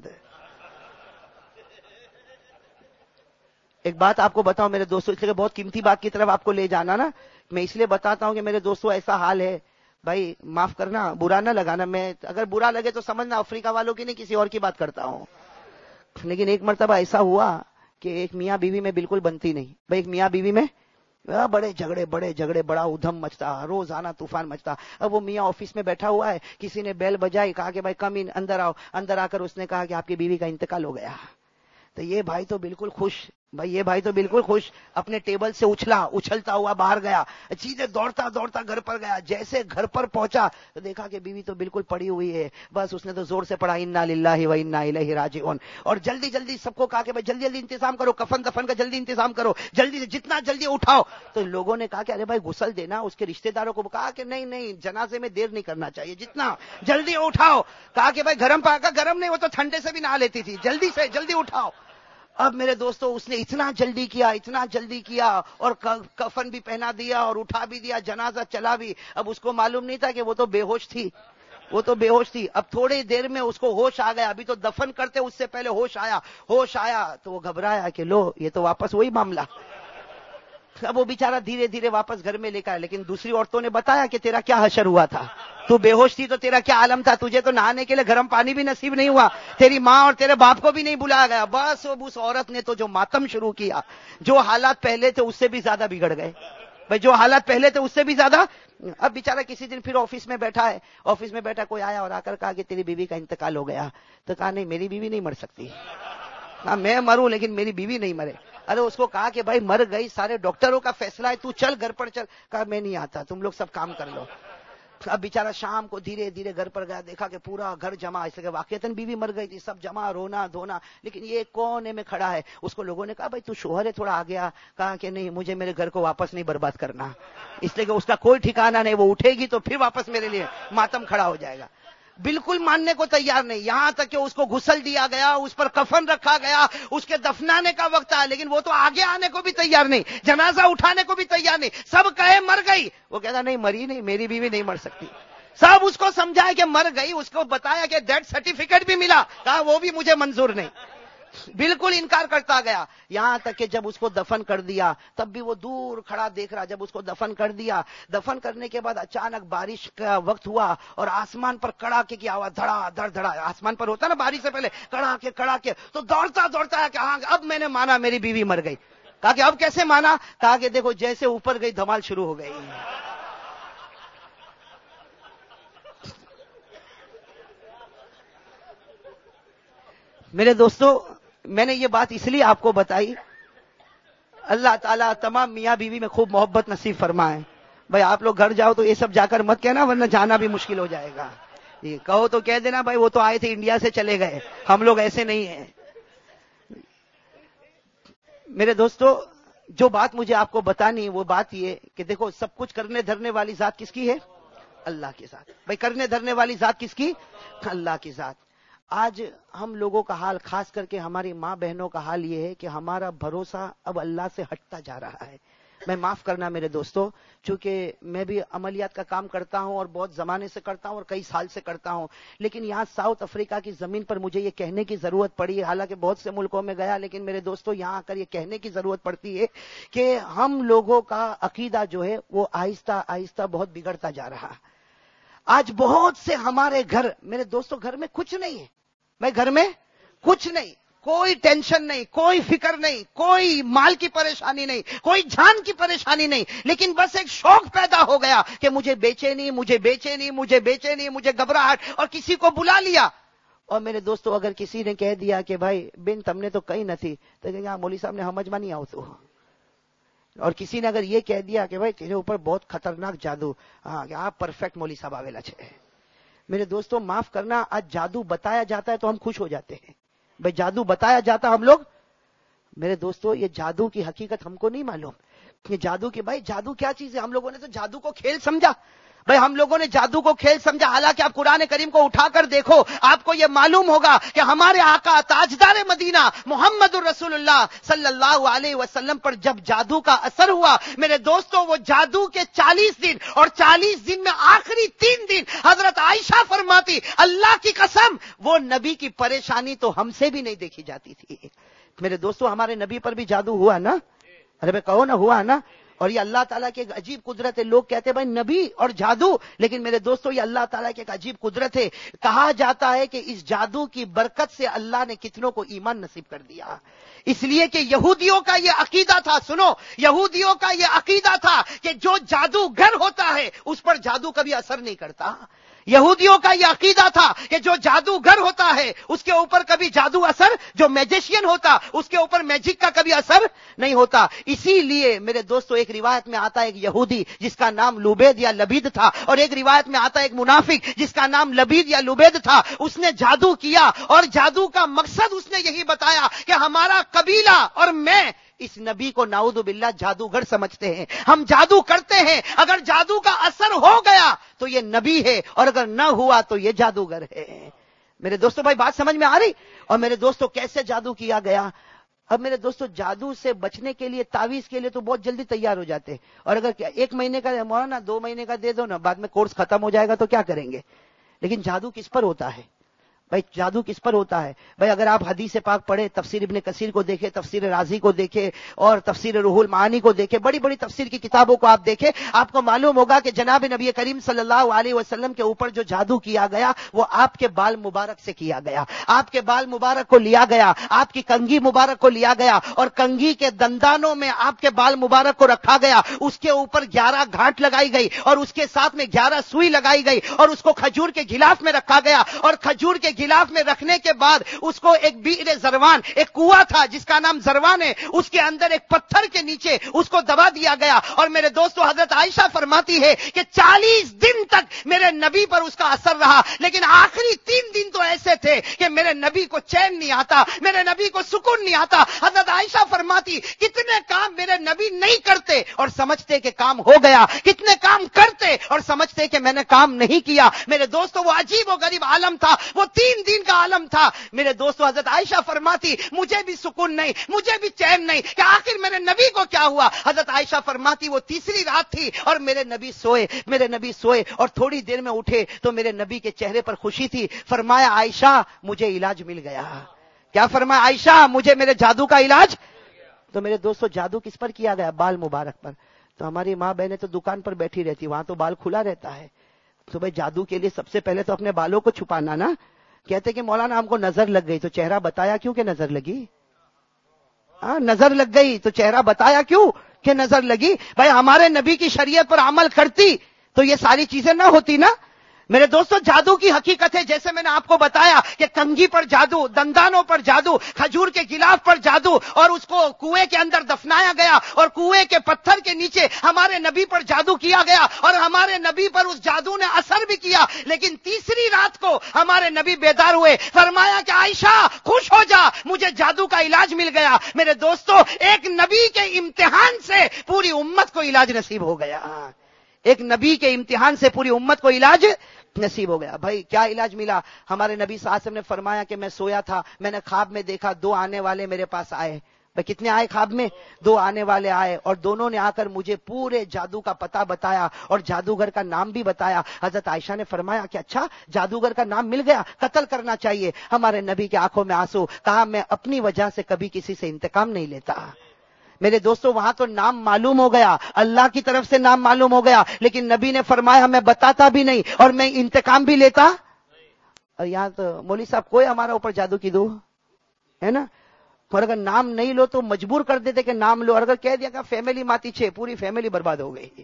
ایک بات آپ کو بتاؤں میرے دوستوں، اس لیے بہت قیمتی بات کی طرف آپ کو لے جانا نا، میں اس لیے بتاتا ہوں کہ میرے دوستوں ایسا حال ہے. بھائی معاف کرنا، برا نہ لگانا، میں اگر برا لگے تو سمجھنا افریقہ والوں کی نہیں کسی اور کی بات کرتا ہوں. لیکن ایک مرتبہ ایسا ہوا کہ ایک میاں بیوی میں بالکل بنتی نہیں. بھائی ایک میاں بیوی میں بڑے جھگڑے بڑے جھگڑے بڑا ادھم مچتا، روزانہ طوفان مچتا. اب وہ میاں آفس میں بیٹھا ہوا ہے، کسی نے بیل بجائی، کہا کہ بھائی کم ان، اندر آؤ. اندر آ کر اس نے کہا کہ آپ کی بیوی کا انتقال ہو گیا. تو یہ بھائی تو بالکل خوش، بھائی یہ بھائی تو بالکل خوش، اپنے ٹیبل سے اچھلا اچھلتا ہوا باہر گیا، چیزیں دوڑتا دوڑتا گھر پر گیا. جیسے گھر پر پہنچا تو دیکھا کہ بیوی تو بالکل پڑی ہوئی ہے. بس اس نے تو زور سے پڑھا انا للہ و انا الیہ راجعون، اور جلدی جلدی سب کو کہا کہ بھائی جلدی جلدی انتظام کرو، کفن دفن کا جلدی انتظام کرو، جلدی سے جتنا جلدی اٹھاؤ. تو لوگوں نے کہا کہ ارے بھائی غسل دینا. اس کے رشتہ داروں کو کہا کہ نہیں نہیں جنازے میں دیر نہیں کرنا چاہیے، جتنا جلدی اٹھاؤ. کہا کہ بھائی گرم پاکا، گرم نہیں، وہ تو ٹھنڈے سے بھی نہا لیتی تھی، جلدی سے جلدی اٹھاؤ. اب میرے دوستو اس نے اتنا جلدی کیا، اتنا جلدی کیا، اور کفن بھی پہنا دیا اور اٹھا بھی دیا، جنازہ چلا بھی. اب اس کو معلوم نہیں تھا کہ وہ تو بے ہوش تھی، وہ تو بے ہوش تھی. اب تھوڑی دیر میں اس کو ہوش آ گیا. ابھی تو دفن کرتے اس سے پہلے ہوش آیا. ہوش آیا تو وہ گھبرایا کہ لو یہ تو واپس وہی معاملہ. اب وہ بیچارہ دھیرے دھیرے واپس گھر میں لے کر آیا. لیکن دوسری عورتوں نے بتایا کہ تیرا کیا حشر ہوا تھا، تو بے ہوش تھی تو تیرا کیا عالم تھا، تجھے تو نہانے کے لیے گرم پانی بھی نصیب نہیں ہوا، تیری ماں اور تیرے باپ کو بھی نہیں بلایا گیا. بس اس عورت نے تو جو ماتم شروع کیا، جو حالات پہلے تھے اس سے بھی زیادہ بگڑ گئے. بھائی جو حالات پہلے تھے اس سے بھی زیادہ. اب بیچارہ کسی دن پھر آفس میں بیٹھا ہے، آفس میں بیٹھا کوئی آیا اور آ کر کہا کہ تیری بیوی کا انتقال ہو گیا. تو کہا نہیں میری بیوی نہیں مر سکتی، ہاں میں مروں لیکن میری بیوی نہیں مرے. ارے اس کو کہا کہ بھائی مر گئی، سارے ڈاکٹروں کا فیصلہ ہے، تو چل گھر پر چل. کہا میں نہیں آتا، تم لوگ سب کام کر لو. اب بیچارہ شام کو دھیرے دھیرے گھر پر گیا، دیکھا کہ پورا گھر جمع، اس لیے واقعتاً بیوی مر گئی تھی، سب جمع، رونا دھونا. لیکن یہ کونے میں کھڑا ہے. اس کو لوگوں نے کہا بھائی تو شوہر ہے تھوڑا آ گیا. کہا کہ نہیں مجھے میرے گھر کو واپس نہیں برباد کرنا، اس لیے کہ اس کا کوئی ٹھکانہ نہیں، وہ اٹھے گی تو پھر واپس میرے لیے ماتم کھڑا ہو جائے گا. بالکل ماننے کو تیار نہیں. یہاں تک کہ اس کو غسل دیا گیا، اس پر کفن رکھا گیا، اس کے دفنانے کا وقت آیا، لیکن وہ تو آگے آنے کو بھی تیار نہیں، جنازہ اٹھانے کو بھی تیار نہیں. سب کہے مر گئی، وہ کہتا نہیں مری نہیں، میری بیوی نہیں مر سکتی. سب اس کو سمجھایا کہ مر گئی، اس کو بتایا کہ ڈیتھ سرٹیفکیٹ بھی ملا، کہا وہ بھی مجھے منظور نہیں. بالکل انکار کرتا گیا، یہاں تک کہ جب اس کو دفن کر دیا تب بھی وہ دور کھڑا دیکھ رہا. جب اس کو دفن کر دیا، دفن کرنے کے بعد اچانک بارش کا وقت ہوا اور آسمان پر کڑاکے کی آواز، دھڑا دھڑ دھڑا، آسمان پر ہوتا نا بارش سے پہلے کڑاکے کڑاکے، تو دوڑتا دوڑتا ہے کہ ہاں اب میں نے مانا میری بیوی مر گئی. کہا کہ اب کیسے مانا؟ کہا کہ دیکھو جیسے اوپر گئی دھمال شروع ہو گئی. میرے دوستو، میں نے یہ بات اس لیے آپ کو بتائی، اللہ تعالیٰ تمام میاں بیوی میں خوب محبت نصیب فرمائے. بھائی آپ لوگ گھر جاؤ تو یہ سب جا کر مت کہنا، ورنہ جانا بھی مشکل ہو جائے گا. یہ کہو تو کہہ دینا بھائی وہ تو آئے تھے انڈیا سے چلے گئے، ہم لوگ ایسے نہیں ہیں. میرے دوستو، جو بات مجھے آپ کو بتانی وہ بات یہ کہ دیکھو سب کچھ کرنے دھرنے والی ذات کس کی ہے؟ اللہ کی ذات. بھائی کرنے دھرنے والی ذات کس کی؟ اللہ کی ذات. آج ہم لوگوں کا حال، خاص کر کے ہماری ماں بہنوں کا حال یہ ہے کہ ہمارا بھروسہ اب اللہ سے ہٹتا جا رہا ہے. میں معاف کرنا میرے دوستو، چونکہ میں بھی عملیات کا کام کرتا ہوں اور بہت زمانے سے کرتا ہوں اور کئی سال سے کرتا ہوں، لیکن یہاں ساؤتھ افریقہ کی زمین پر مجھے یہ کہنے کی ضرورت پڑی، حالانکہ بہت سے ملکوں میں گیا، لیکن میرے دوستو یہاں آ کر یہ کہنے کی ضرورت پڑتی ہے کہ ہم لوگوں کا عقیدہ جو ہے وہ آہستہ آہستہ بہت بگڑتا جا رہا. آج بہت سے ہمارے گھر، میرے دوستو گھر میں کچھ نہیں ہے، میں گھر میں کچھ نہیں، کوئی ٹینشن نہیں، کوئی فکر نہیں، کوئی مال کی پریشانی نہیں، کوئی جان کی پریشانی نہیں، لیکن بس ایک شوق پیدا ہو گیا کہ مجھے بیچے نہیں، مجھے بیچے نہیں، مجھے بیچے نہیں، مجھے گھبراہٹ، اور کسی کو بلا لیا. اور میرے دوستو اگر کسی نے کہہ دیا کہ بھائی بن تم نے تو کہیں نہ تھی، تو کہیں گے ہاں مولوی صاحب نے سمجھ میں نہیں آؤ تو. اور کسی نے اگر یہ کہہ دیا کہ بھائی تیرے اوپر بہت خطرناک جادو، ہاں کہ آپ پرفیکٹ مولوی صاحب آویلا چھے. میرے دوستو معاف کرنا، آج جادو بتایا جاتا ہے تو ہم خوش ہو جاتے ہیں. بھائی جادو بتایا جاتا ہم لوگ، میرے دوستو یہ جادو کی حقیقت ہم کو نہیں معلوم. یہ جادو کی، بھائی جادو کیا چیز ہے؟ ہم لوگوں نے تو جادو کو کھیل سمجھا. بھائی ہم لوگوں نے جادو کو کھیل سمجھا، حالانکہ آپ قرآن کریم کو اٹھا کر دیکھو، آپ کو یہ معلوم ہوگا کہ ہمارے آقا تاجدار مدینہ محمد الرسول اللہ صلی اللہ علیہ وسلم پر جب جادو کا اثر ہوا، میرے دوستو وہ جادو کے چالیس دن اور چالیس دن میں آخری تین دن حضرت عائشہ فرماتی اللہ کی قسم وہ نبی کی پریشانی تو ہم سے بھی نہیں دیکھی جاتی تھی. میرے دوستو ہمارے نبی پر بھی جادو ہوا نا؟ ارے میں کہو نا، ہوا نا؟ اور یہ اللہ تعالیٰ کی ایک عجیب قدرت ہے. لوگ کہتے ہیں بھائی نبی اور جادو، لیکن میرے دوستو یہ اللہ تعالیٰ کی ایک عجیب قدرت ہے. کہا جاتا ہے کہ اس جادو کی برکت سے اللہ نے کتنوں کو ایمان نصیب کر دیا، اس لیے کہ یہودیوں کا یہ عقیدہ تھا، سنو، یہودیوں کا یہ عقیدہ تھا کہ جو جادوگر ہوتا ہے اس پر جادو کبھی اثر نہیں کرتا. یہودیوں کا یہ عقیدہ تھا کہ جو جادوگر ہوتا ہے اس کے اوپر کبھی جادو اثر، جو میجیشین ہوتا اس کے اوپر میجک کا کبھی اثر نہیں ہوتا. اسی لیے میرے دوستو ایک روایت میں آتا ہے ایک یہودی جس کا نام لبید یا لبید تھا، اور ایک روایت میں آتا ہے ایک منافق جس کا نام لبید یا لبید تھا. اس نے جادو کیا اور جادو کا مقصد اس نے یہی بتایا کہ ہمارا قبیلہ اور میں اس نبی کو نعوذ باللہ جادوگر سمجھتے ہیں، ہم جادو کرتے ہیں، اگر جادو کا اثر ہو گیا تو یہ نبی ہے اور اگر نہ ہوا تو یہ جادوگر ہے. میرے دوستو بھائی بات سمجھ میں آ رہی؟ اور میرے دوستو کیسے جادو کیا گیا؟ اب میرے دوستو جادو سے بچنے کے لیے، تعویذ کے لیے تو بہت جلدی تیار ہو جاتے ہیں، اور اگر ایک مہینے کا مولانا دو مہینے کا دے دو نا، بعد میں کورس ختم ہو جائے گا تو کیا کریں گے؟ لیکن جادو کس پر ہوتا ہے بھائی؟ جادو کس پر ہوتا ہے بھائی؟ اگر آپ حدیث پاک پڑھے، تفسیر ابن کثیر کو دیکھے، تفسیر رازی کو دیکھے اور تفسیر روح المعانی کو دیکھے، بڑی بڑی تفسیر کی کتابوں کو آپ دیکھیں، آپ کو معلوم ہوگا کہ جناب نبی کریم صلی اللہ علیہ وسلم کے اوپر جو جادو کیا گیا وہ آپ کے بال مبارک سے کیا گیا. آپ کے بال مبارک کو لیا گیا، آپ کی کنگھی مبارک کو لیا گیا اور کنگھی کے دندانوں میں آپ کے بال مبارک کو رکھا گیا. اس کے اوپر گیارہ گھاٹ لگائی گئی اور اس کے ساتھ میں گیارہ سوئی لگائی گئی اور اس کو کھجور کے غلاف میں رکھا گیا، اور کھجور کے غلاف میں رکھنے کے بعد اس کو ایک بئر زروان، ایک کنواں تھا جس کا نام زروان ہے، اس کے اندر ایک پتھر کے نیچے اس کو دبا دیا گیا. اور میرے دوستو حضرت عائشہ فرماتی ہے کہ چالیس دن تک میرے نبی پر اس کا اثر رہا، لیکن آخری تین دن تو ایسے تھے کہ میرے نبی کو چین نہیں آتا، میرے نبی کو سکون نہیں آتا. حضرت عائشہ فرماتی کتنے کام میرے نبی نہیں کرتے اور سمجھتے کہ کام ہو گیا، کتنے کام کرتے اور سمجھتے کہ میں نے کام نہیں کیا. میرے دوستو وہ عجیب و غریب عالم تھا، وہ تین دن کا عالم تھا. میرے دوستو حضرت عائشہ فرماتی مجھے بھی سکون نہیں، مجھے بھی چین نہیں کہ آخر میرے نبی کو کیا ہوا. حضرت عائشہ فرماتی وہ تیسری رات تھی اور میرے نبی سوئے، میرے نبی سوئے اور تھوڑی دیر میں اٹھے تو میرے نبی کے چہرے پر خوشی تھی. فرمایا عائشہ مجھے علاج مل گیا. کیا فرمایا؟ عائشہ مجھے میرے جادو کا علاج. تو میرے دوستو جادو کس پر کیا گیا؟ بال مبارک پر. تو ہماری ماں بہنیں تو دکان پر بیٹھی رہتی, وہاں تو بال کھلا رہتا ہے. تو بھائی جادو کے لیے سب سے پہلے تو اپنے بالوں کو چھپانا نا. کہتے کہ مولانا ہم کو نظر لگ گئی. تو چہرہ بتایا کیوں کہ نظر لگی؟ ہاں نظر لگ گئی تو چہرہ بتایا کیوں کہ نظر لگی؟ بھائی ہمارے نبی کی شریعت پر عمل کرتی تو یہ ساری چیزیں نہ ہوتی نا. میرے دوستو جادو کی حقیقت ہے, جیسے میں نے آپ کو بتایا کہ کنگھی پر جادو, دندانوں پر جادو, کھجور کے گلاف پر جادو, اور اس کو کنویں کے اندر دفنایا گیا, اور کنویں کے پتھر کے نیچے ہمارے نبی پر جادو کیا گیا, اور ہمارے نبی پر اس جادو نے اثر بھی کیا. لیکن تیسری رات کو ہمارے نبی بیدار ہوئے, فرمایا کہ عائشہ خوش ہو جا, مجھے جادو کا علاج مل گیا. میرے دوستو ایک نبی کے امتحان سے پوری امت کو علاج نصیب ہو گیا. ایک نبی کے امتحان سے پوری امت کو علاج نصیب ہو گیا. بھائی کیا علاج ملا؟ ہمارے نبی صلی اللہ علیہ وسلم نے فرمایا کہ میں سویا تھا, میں نے خواب میں دیکھا دو آنے والے میرے پاس آئے. بھائی کتنے آئے خواب میں؟ دو آنے والے آئے, اور دونوں نے آ کر مجھے پورے جادو کا پتہ بتایا اور جادوگر کا نام بھی بتایا. حضرت عائشہ نے فرمایا کہ اچھا جادوگر کا نام مل گیا, قتل کرنا چاہیے. ہمارے نبی کی آنکھوں میں آنسو, کہا میں اپنی وجہ سے کبھی کسی سے انتقام نہیں لیتا. میرے دوستو وہاں تو نام معلوم ہو گیا, اللہ کی طرف سے نام معلوم ہو گیا, لیکن نبی نے فرمایا میں بتاتا بھی نہیں اور میں انتقام بھی لیتا. اور یہاں تو مولوی صاحب کوئی ہمارا اوپر جادو کی دو ہے نا, اور اگر نام نہیں لو تو مجبور کر دیتے کہ نام لو, اور اگر کہہ دیا کہ فیملی ماتی چھے, پوری فیملی برباد ہو گئی.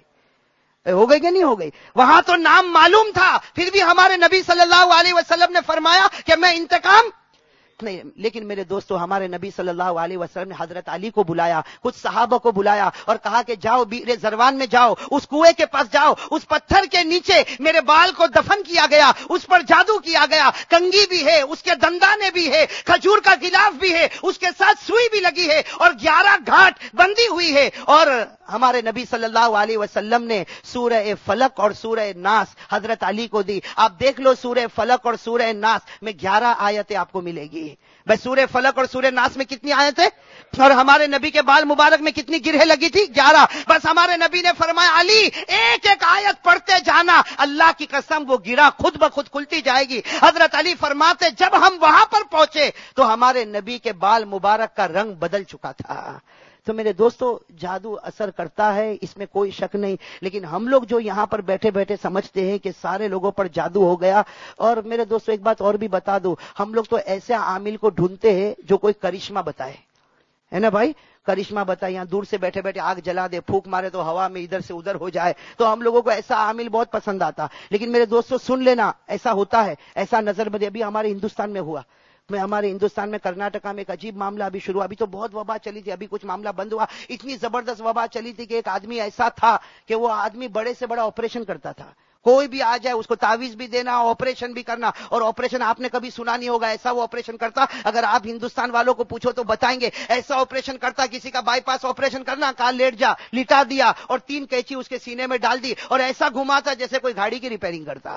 ہو گئی کہ نہیں ہو گئی؟ وہاں تو نام معلوم تھا, پھر بھی ہمارے نبی صلی اللہ علیہ وسلم نے فرمایا کہ میں انتقام نہیں. لیکن میرے دوستو ہمارے نبی صلی اللہ علیہ وسلم نے حضرت علی کو بلایا, کچھ صحابہ کو بلایا اور کہا کہ جاؤ بیر زروان میں جاؤ, اس کنویں کے پاس جاؤ, اس پتھر کے نیچے میرے بال کو دفن کیا گیا, اس پر جادو کیا گیا, کنگھی بھی ہے, اس کے دندانے بھی ہے, کھجور کا غلاف بھی ہے, اس کے ساتھ سوئی بھی لگی ہے, اور گیارہ گھاٹ بندی ہوئی ہے. اور ہمارے نبی صلی اللہ علیہ وسلم نے سورہ فلق اور سورہ ناس حضرت علی کو دی. آپ دیکھ لو سورہ فلق اور سورہ ناس میں گیارہ آیتیں آپ کو ملے گی. بھائی سورہ فلق اور سورہ ناس میں کتنی آیتیں؟ اور ہمارے نبی کے بال مبارک میں کتنی گرہیں لگی تھی؟ گیارہ. بس ہمارے نبی نے فرمایا علی ایک ایک آیت پڑھتے جانا, اللہ کی قسم وہ گرہ خود بخود کھلتی جائے گی. حضرت علی فرماتے جب ہم وہاں پر پہنچے تو ہمارے نبی کے بال مبارک کا رنگ بدل چکا تھا. تو میرے دوستو جادو اثر کرتا ہے, اس میں کوئی شک نہیں, لیکن ہم لوگ جو یہاں پر بیٹھے بیٹھے سمجھتے ہیں کہ سارے لوگوں پر جادو ہو گیا. اور میرے دوستو ایک بات اور بھی بتا دوں, ہم لوگ تو ایسے عامل کو ڈھونڈتے ہیں جو کوئی کرشمہ بتائے, ہے نا بھائی, کرشمہ بتائے, یہاں دور سے بیٹھے بیٹھے آگ جلا دے, پھونک مارے تو ہوا میں ادھر سے ادھر ہو جائے, تو ہم لوگوں کو ایسا عامل بہت پسند آتا. لیکن میرے دوستو سن لینا, ایسا ہوتا ہے, ایسا نظر بدے ابھی ہمارے ہندوستان میں ہوا. میں ہمارے ہندوستان میں کرناٹکا میں ایک عجیب معاملہ ابھی شروع, ابھی تو بہت وبا چلی تھی, ابھی کچھ معاملہ بند ہوا. اتنی زبردست وبا چلی تھی کہ ایک آدمی ایسا تھا کہ وہ آدمی بڑے سے بڑا آپریشن کرتا تھا. کوئی بھی آ جائے اس کو تعویذ بھی دینا, آپریشن بھی کرنا, اور آپریشن آپ نے کبھی سنا نہیں ہوگا ایسا وہ آپریشن کرتا. اگر آپ ہندوستان والوں کو پوچھو تو بتائیں گے ایسا آپریشن کرتا. کسی کا بائی پاس آپریشن کرنا, کہا لیٹ جا, لٹا دیا اور تین کینچی اس کے سینے میں ڈال دی, اور ایسا گھماتا جیسے کوئی گاڑی کی ریپیئرنگ کرتا.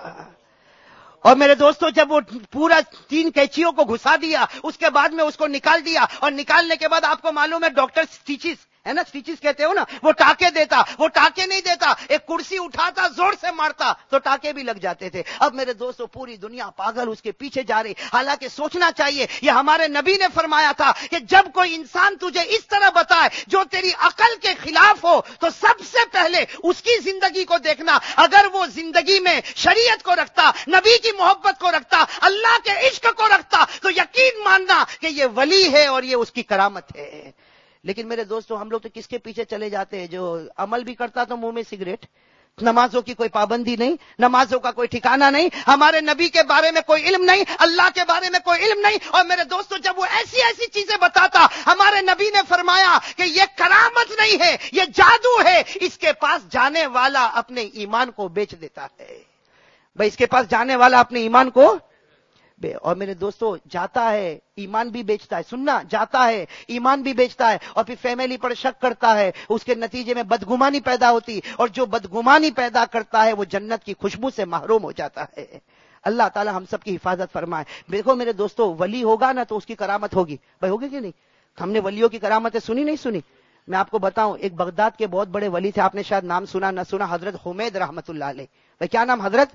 اور میرے دوستو جب وہ پورا تین کینچیوں کو گھسا دیا, اس کے بعد میں اس کو نکال دیا, اور نکالنے کے بعد آپ کو معلوم ہے ڈاکٹر سٹیچز ہے نا, سٹیچز کہتے ہو نا, وہ ٹاکے دیتا, وہ ٹاکے نہیں دیتا, ایک کرسی اٹھاتا زور سے مارتا تو ٹاکے بھی لگ جاتے تھے. اب میرے دوستو پوری دنیا پاگل اس کے پیچھے جا رہی. حالانکہ سوچنا چاہیے, یہ ہمارے نبی نے فرمایا تھا کہ جب کوئی انسان تجھے اس طرح بتائے جو تیری عقل کے خلاف ہو تو سب سے پہلے اس کی زندگی کو دیکھنا. اگر وہ زندگی میں شریعت کو رکھتا, نبی کی محبت کو رکھتا, اللہ کے عشق کو رکھتا, تو یقین ماننا کہ یہ ولی ہے اور یہ اس کی کرامت ہے. لیکن میرے دوستو ہم لوگ تو کس کے پیچھے چلے جاتے ہیں؟ جو عمل بھی کرتا تو منہ میں سگریٹ, نمازوں کی کوئی پابندی نہیں, نمازوں کا کوئی ٹھکانہ نہیں, ہمارے نبی کے بارے میں کوئی علم نہیں, اللہ کے بارے میں کوئی علم نہیں. اور میرے دوستو جب وہ ایسی ایسی چیزیں بتاتا, ہمارے نبی نے فرمایا کہ یہ کرامت نہیں ہے, یہ جادو ہے, اس کے پاس جانے والا اپنے ایمان کو بیچ دیتا ہے. بھائی اس کے پاس جانے والا اپنے ایمان کو بے. اور میرے دوستو جاتا ہے ایمان بھی بیچتا ہے, سننا, جاتا ہے ایمان بھی بیچتا ہے, اور پھر فیملی پر شک کرتا ہے, اس کے نتیجے میں بدگمانی پیدا ہوتی, اور جو بدگمانی پیدا کرتا ہے وہ جنت کی خوشبو سے محروم ہو جاتا ہے. اللہ تعالی ہم سب کی حفاظت فرمائے. دیکھو میرے دوستو ولی ہوگا نا تو اس کی کرامت ہوگی. بھائی ہوگی کہ نہیں؟ ہم نے ولیوں کی کرامتیں سنی نہیں سنی؟ میں آپ کو بتاؤں, ایک بغداد کے بہت بڑے ولی تھے, آپ نے شاید نام سنا نہ سنا, حضرت حمید رحمت اللہ علیہ. بھائی کیا نام؟ حضرت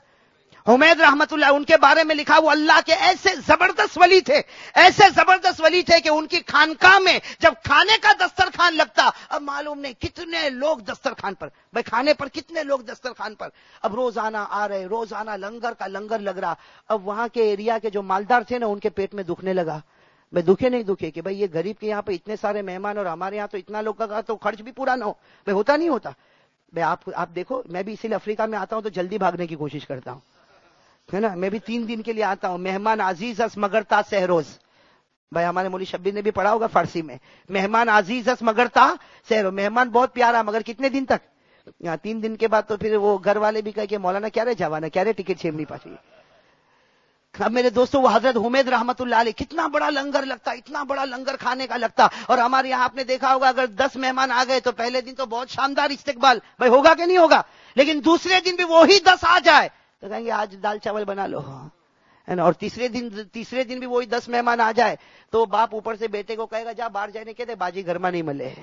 حمید رحمت اللہ ان کے بارے میں لکھا وہ اللہ کے ایسے زبردست ولی تھے، ایسے زبردست ولی تھے کہ ان کی خانقاہ میں جب کھانے کا دسترخوان لگتا، اب معلوم نہیں کتنے لوگ دسترخوان پر، بھائی کھانے پر کتنے لوگ دسترخوان پر، اب روزانہ آ رہے، روزانہ لنگر کا لنگر لگ رہا. اب وہاں کے ایریا کے جو مالدار تھے نا ان کے پیٹ میں دکھنے لگا. بھائی دکھے نہیں دکھے کہ بھائی یہ غریب کے یہاں پہ اتنے سارے مہمان اور ہمارے یہاں تو اتنا لوگ کا تو خرچ بھی پورا نہ ہو. بھائی ہوتا نہیں ہوتا. بھائی آپ آپ دیکھو، میں بھی اسی لیے افریقہ میں آتا ہوں تو جلدی بھاگنے کی کوشش کرتا ہوں، ہے نا. میں بھی تین دن کے لیے آتا ہوں. مہمان عزیز اس مگرتا سہروز، بھائی ہمارے مولوی شبیر نے بھی پڑھا ہوگا فارسی میں، مہمان عزیز اس مگرتا سہروز. مہمان بہت پیارا مگر کتنے دن تک؟ یہاں تین دن کے بعد تو پھر وہ گھر والے بھی کہے کہ مولانا کیا رہے جاوانا، کیا رہے ٹکٹ چھیمنی پاسی. اب میرے دوستوں وہ حضرت حمید رحمت اللہ علیہ کتنا بڑا لنگر لگتا، اتنا بڑا لنگر کھانے کا لگتا. اور ہمارے یہاں آپ نے دیکھا ہوگا اگر دس مہمان آ گئے تو پہلے دن تو بہت شاندار استقبال، بھائی ہوگا کہ نہیں ہوگا. لیکن دوسرے دن بھی وہی دس آ جائے تو کہیں گے آج دال چاول بنا لو، ہے نا. اور تیسرے دن تیسرے دن بھی وہی دس مہمان آ جائے تو باپ اوپر سے بیٹے کو کہے گا جا باہر جانے کے دے باجی گھر میں نہیں ملے.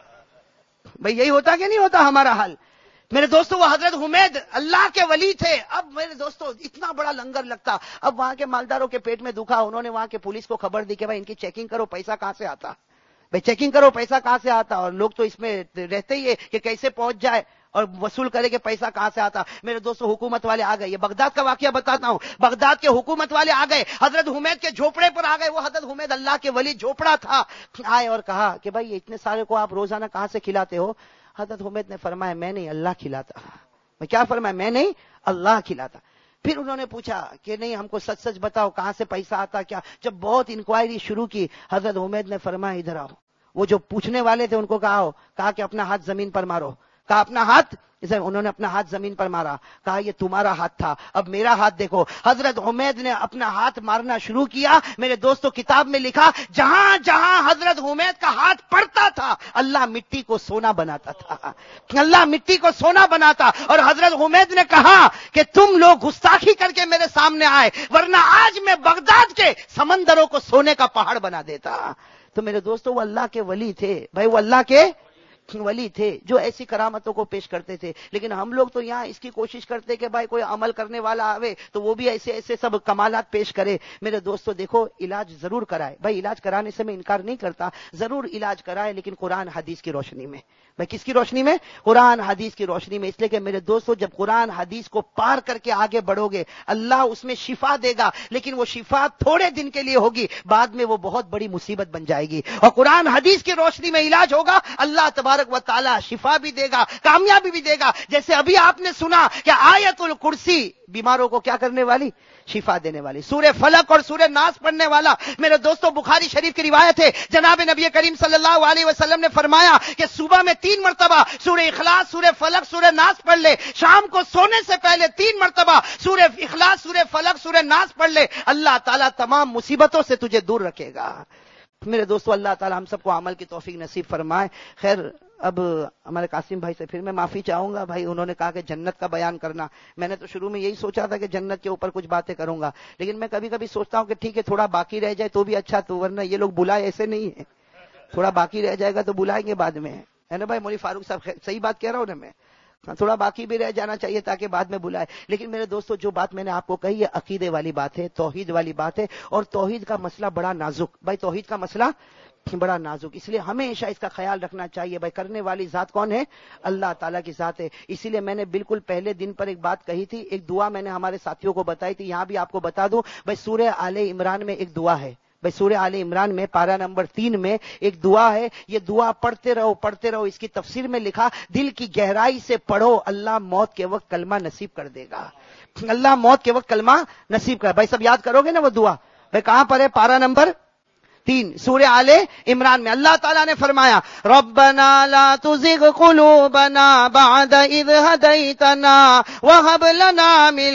بھائی یہی ہوتا کہ نہیں ہوتا ہمارا حال. میرے دوستوں وہ حضرت حمید اللہ کے ولی تھے. اب میرے دوستوں اتنا بڑا لنگر لگتا، اب وہاں کے مالداروں کے پیٹ میں دکھا، انہوں نے وہاں کے پولیس کو خبر دی کہ بھائی ان کی چیکنگ کرو پیسہ کہاں سے آتا، بھائی چیکنگ کرو پیسہ کہاں سے آتا. اور لوگ تو اس میں رہتے ہی ہے کہ کیسے پہنچ جائے اور وصول کرے کہ پیسہ کہاں سے آتا. میرے دوستوں حکومت والے آ گئے. یہ بغداد کا واقعہ بتاتا ہوں. بغداد کے حکومت والے آ گئے، حضرت حمید کے جھوپڑے پر آ گئے. وہ حضرت حمید اللہ کے ولی جھوپڑا تھا. آئے اور کہا کہ بھائی اتنے سارے کو آپ روزانہ کہاں سے کھلاتے ہو؟ حضرت حمید نے فرمایا میں نہیں اللہ کھلاتا. میں کیا فرمایا؟ میں نہیں اللہ کھلاتا. پھر انہوں نے پوچھا کہ نہیں ہم کو سچ سچ بتاؤ کہاں سے پیسہ آتا کیا. جب بہت انکوائری شروع کی حضرت حمید نے فرمایا ادھر آؤ. وہ جو پوچھنے والے تھے ان کو کہا ہو، کہا کہ اپنا ہاتھ زمین پر مارو. کہا اپنا ہاتھ، انہوں نے اپنا ہاتھ زمین پر مارا. کہا یہ تمہارا ہاتھ تھا، اب میرا ہاتھ دیکھو. حضرت حمید نے اپنا ہاتھ مارنا شروع کیا. میرے دوستوں کتاب میں لکھا جہاں جہاں حضرت حمید کا ہاتھ پڑتا تھا اللہ مٹی کو سونا بناتا تھا، اللہ مٹی کو سونا بناتا. اور حضرت حمید نے کہا کہ تم لوگ گستاخی کر کے میرے سامنے آئے ورنہ آج میں بغداد کے سمندروں کو سونے کا پہاڑ بنا دیتا. تو میرے دوستوں وہ اللہ کے ولی تھے. بھائی وہ اللہ کے ولی تھے جو ایسی کرامتوں کو پیش کرتے تھے. لیکن ہم لوگ تو یہاں اس کی کوشش کرتے کہ بھائی کوئی عمل کرنے والا آوے تو وہ بھی ایسے ایسے سب کمالات پیش کرے. میرے دوستو دیکھو علاج ضرور کرائے. بھائی علاج کرانے سے میں انکار نہیں کرتا، ضرور علاج کرائے لیکن قرآن حدیث کی روشنی میں. بھائی کس کی روشنی میں؟ قرآن حدیث کی روشنی میں. اس لیے کہ میرے دوستو جب قرآن حدیث کو پار کر کے آگے بڑھو گے اللہ اس میں شفا دے گا. لیکن وہ شفا تھوڑے دن کے لیے ہوگی، بعد میں وہ بہت بڑی مصیبت بن جائے گی. اور قرآن حدیث کی روشنی میں علاج ہوگا، اللہ تبارک و تعالی شفا بھی دے گا، کامیابی بھی دے گا. جیسے ابھی آپ نے سنا کہ آیت الکرسی بیماروں کو کیا کرنے والی؟ شفا دینے والی. سورہ فلق اور سورہ ناس پڑھنے والا. میرے دوستو بخاری شریف کی روایت ہے جناب نبی کریم صلی اللہ علیہ وسلم نے فرمایا کہ صبح میں تین مرتبہ سورہ اخلاص، سورہ فلق، سورہ ناس پڑھ لے. شام کو سونے سے پہلے تین مرتبہ سورہ اخلاص، سورہ فلق، سورہ ناس پڑھ لے. اللہ تعالیٰ تمام مصیبتوں سے تجھے دور رکھے گا. میرے دوستو اللہ تعالیٰ ہم سب کو عمل کی توفیق نصیب فرمائے. خیر اب ہمارے قاسم بھائی سے پھر میں معافی چاہوں گا. بھائی انہوں نے کہا کہ جنت کا بیان کرنا، میں نے تو شروع میں یہی سوچا تھا کہ جنت کے اوپر کچھ باتیں کروں گا، لیکن میں کبھی کبھی سوچتا ہوں کہ ٹھیک ہے تھوڑا باقی رہ جائے تو بھی اچھا، تو ورنہ یہ لوگ بلائے ایسے نہیں ہے. تھوڑا باقی رہ جائے گا تو بلائیں گے بعد میں، ہے نا بھائی؟ مولوی فاروق صاحب صحیح بات کہہ رہا ہوں نا میں؟ تھوڑا باقی بھی رہ جانا چاہیے تاکہ بعد میں بلائے. لیکن میرے دوستو جو بات میں نے آپ کو کہی ہے عقیدے والی بات ہے، توحید والی بات ہے. اور توحید کا مسئلہ بڑا نازک. بھائی توحید کا مسئلہ بڑا نازک، اس لیے ہمیشہ اس کا خیال رکھنا چاہیے. بھائی کرنے والی ذات کون ہے؟ اللہ تعالیٰ کی ذات ہے. اسی لیے میں نے بالکل پہلے دن پر ایک بات کہی تھی، ایک دعا میں نے ہمارے ساتھیوں کو بتائی تھی، یہاں بھی آپ کو بتا دوں. بھائی سورہ آل عمران میں ایک دعا ہے. بھائی سورہ آل عمران میں پارہ نمبر تین میں ایک دعا ہے. یہ دعا پڑھتے رہو پڑھتے رہو. اس کی تفسیر میں لکھا دل کی گہرائی سے پڑھو، اللہ موت کے وقت کلمہ نصیب کر دے گا. اللہ موت کے وقت کلمہ نصیب کر. بھائی سب یاد کرو گے نا وہ دعا؟ بھائی کہاں پر ہے؟ پارہ نمبر تین سورہ آل عمران میں. اللہ تعالیٰ نے فرمایا ربنا لا تزغ قلوبنا بعد اذ هديتنا وهب لنا من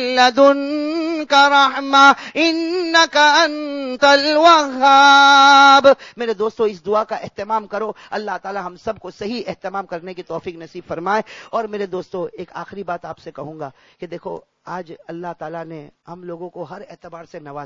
لدنك رحمة انك انت الوهاب. میرے دوستو اس دعا کا اہتمام کرو. اللہ تعالیٰ ہم سب کو صحیح اہتمام کرنے کی توفیق نصیب فرمائے. اور میرے دوستو ایک آخری بات آپ سے کہوں گا کہ دیکھو آج اللہ تعالیٰ نے ہم لوگوں کو ہر اعتبار سے نوازا.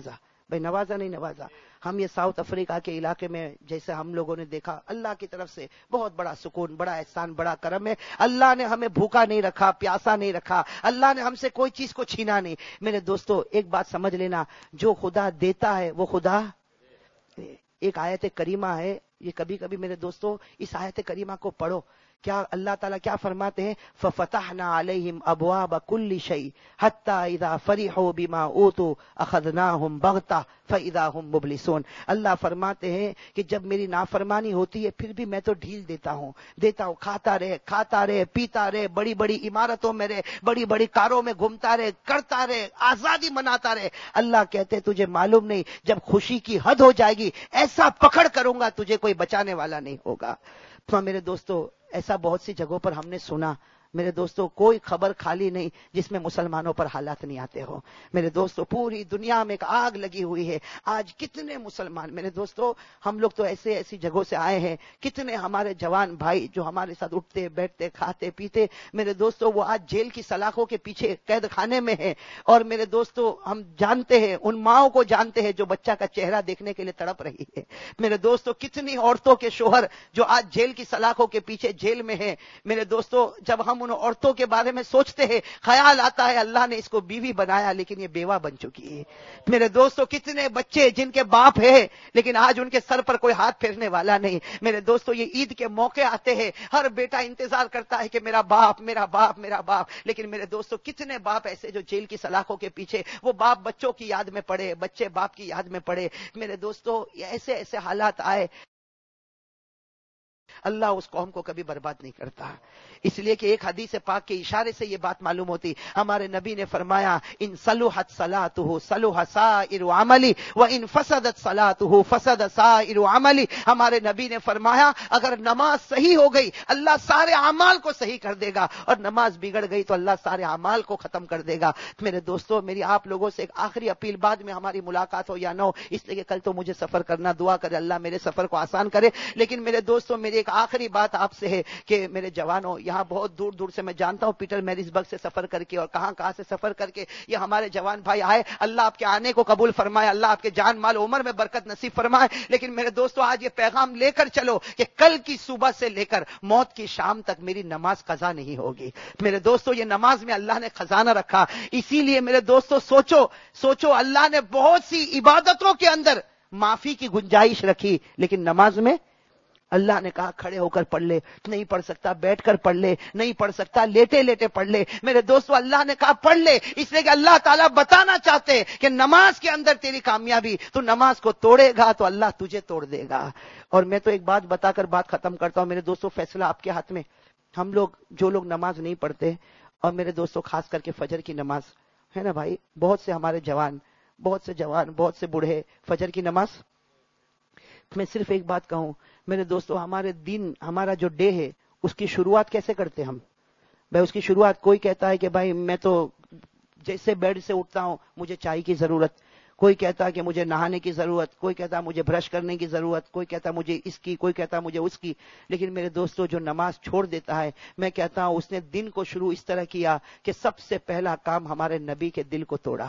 بھائی نوازا نہیں نوازا. ہم یہ ساؤتھ افریقہ کے علاقے میں جیسے ہم لوگوں نے دیکھا, اللہ کی طرف سے بہت بڑا سکون, بڑا احسان, بڑا کرم ہے. اللہ نے ہمیں بھوکا نہیں رکھا, پیاسا نہیں رکھا, اللہ نے ہم سے کوئی چیز کو چھینا نہیں. میرے دوستو ایک بات سمجھ لینا, جو خدا دیتا ہے وہ خدا. ایک آیت کریمہ ہے, یہ کبھی کبھی میرے دوستو اس آیت کریمہ کو پڑھو. کیا اللہ تعالیٰ کیا فرماتے ہیں؟ فَفَتَحْنَا عَلَيْهِمْ أَبْوَابَ كُلِّ شَيْءٍ حَتَّى إِذَا فَرِحُوا بِمَا أُوتُوا أَخَذْنَاهُمْ بَغْتَةً فَإِذَا هُمْ مُبْلِسُونَ. اللہ فرماتے ہیں کہ جب میری نافرمانی ہوتی ہے پھر بھی میں تو ڈھیل دیتا ہوں دیتا ہوں کھاتا رہے کھاتا رہے پیتا رہے, بڑی بڑی عمارتوں میں رہے, بڑی بڑی کاروں میں گھومتا رہے, کرتا رہے, آزادی مناتا رہے. اللہ کہتے تجھے معلوم نہیں, جب خوشی کی حد ہو جائے گی ایسا پکڑ کروں گا تجھے کوئی بچانے والا نہیں ہوگا. تو میرے دوستو ایسا بہت سی جگہوں پر ہم نے سنا. میرے دوستو کوئی خبر خالی نہیں جس میں مسلمانوں پر حالات نہیں آتے ہو. میرے دوستو پوری دنیا میں ایک آگ لگی ہوئی ہے. آج کتنے مسلمان, میرے دوستو ہم لوگ تو ایسے ایسی جگہوں سے آئے ہیں, کتنے ہمارے جوان بھائی جو ہمارے ساتھ اٹھتے بیٹھتے کھاتے پیتے, میرے دوستو وہ آج جیل کی سلاخوں کے پیچھے قید خانے میں ہیں. اور میرے دوستو ہم جانتے ہیں, ان ماؤں کو جانتے ہیں جو بچہ کا چہرہ دیکھنے کے لیے تڑپ رہی ہے. میرے دوستو کتنی عورتوں کے شوہر جو آج جیل کی سلاخوں کے پیچھے جیل میں ہیں. میرے دوستو جب ہم ان عورتوں کے بارے میں سوچتے ہیں خیال آتا ہے اللہ نے اس کو بیوی بنایا لیکن یہ بیوہ بن چکی ہے. میرے دوستو کتنے بچے جن کے باپ ہے لیکن آج ان کے سر پر کوئی ہاتھ پھیرنے والا نہیں. میرے دوستو یہ عید کے موقع آتے ہیں, ہر بیٹا انتظار کرتا ہے کہ میرا باپ میرا باپ میرا باپ. لیکن میرے دوستو کتنے باپ ایسے جو جیل کی سلاخوں کے پیچھے, وہ باپ بچوں کی یاد میں پڑے, بچے باپ کی یاد میں پڑے. میرے دوستو ایسے ایسے حالات آئے, اللہ اس قوم کو کبھی برباد نہیں کرتا. اس لیے کہ ایک حدیث پاک کے اشارے سے یہ بات معلوم ہوتی. ہمارے نبی نے فرمایا ان صلحت صلاته صلح سائر عملی وان فسدت صلاته فسد سائر عملی. ہمارے نبی نے فرمایا اگر نماز صحیح ہو گئی اللہ سارے اعمال کو صحیح کر دے گا, اور نماز بگڑ گئی تو اللہ سارے اعمال کو ختم کر دے گا. میرے دوستو میری آپ لوگوں سے ایک آخری اپیل, بعد میں ہماری ملاقات ہو یا نہ ہو, اس لیے کہ کل تو مجھے سفر کرنا, دعا کرے اللہ میرے سفر کو آسان کرے. لیکن میرے دوستو میری ایک آخری بات آپ سے ہے کہ میرے جوانوں, یہاں بہت دور دور سے میں جانتا ہوں پیٹر میریز برگ سے سفر کر کے اور کہاں کہاں سے سفر کر کے یہ ہمارے جوان بھائی آئے. اللہ آپ کے آنے کو قبول فرمائے, اللہ آپ کے جان مال عمر میں برکت نصیب فرمائے. لیکن میرے دوستو آج یہ پیغام لے کر چلو کہ کل کی صبح سے لے کر موت کی شام تک میری نماز قضا نہیں ہوگی. میرے دوستو یہ نماز میں اللہ نے خزانہ رکھا. اسی لیے میرے دوستو سوچو سوچو اللہ نے بہت سی عبادتوں کے اندر معافی کی گنجائش رکھی, لیکن نماز میں اللہ نے کہا کھڑے ہو کر پڑھ لے, نہیں پڑھ سکتا بیٹھ کر پڑھ لے, نہیں پڑھ سکتا لیٹے لیٹے پڑھ لے. میرے دوستو اللہ نے کہا پڑھ لے, اس لیے کہ اللہ تعالیٰ بتانا چاہتے کہ نماز کے اندر تیری کامیابی, تو نماز کو توڑے گا تو اللہ تجھے توڑ دے گا. اور میں تو ایک بات بتا کر بات ختم کرتا ہوں. میرے دوستو فیصلہ آپ کے ہاتھ میں. ہم لوگ جو لوگ نماز نہیں پڑھتے, اور میرے دوستو خاص کر کے فجر کی نماز ہے نا بھائی, بہت سے ہمارے جوان بہت سے جوان بہت سے بوڑھے فجر کی نماز, میں صرف ایک بات کہوں میرے دوستو, ہمارے دن ہمارا جو ڈے ہے اس کی شروعات کیسے کرتے ہم بھائی. اس کی شروعات کوئی کہتا ہے کہ بھائی میں تو جیسے بیڈ سے اٹھتا ہوں مجھے چائے کی ضرورت, کوئی کہتا ہے کہ مجھے نہانے کی ضرورت, کوئی کہتا ہے مجھے برش کرنے کی ضرورت, کوئی کہتا ہے مجھے اس کی, کوئی کہتا ہے مجھے اس کی. لیکن میرے دوستو جو نماز چھوڑ دیتا ہے, میں کہتا ہوں اس نے دن کو شروع اس طرح کیا کہ سب سے پہلا کام ہمارے نبی کے دل کو توڑا.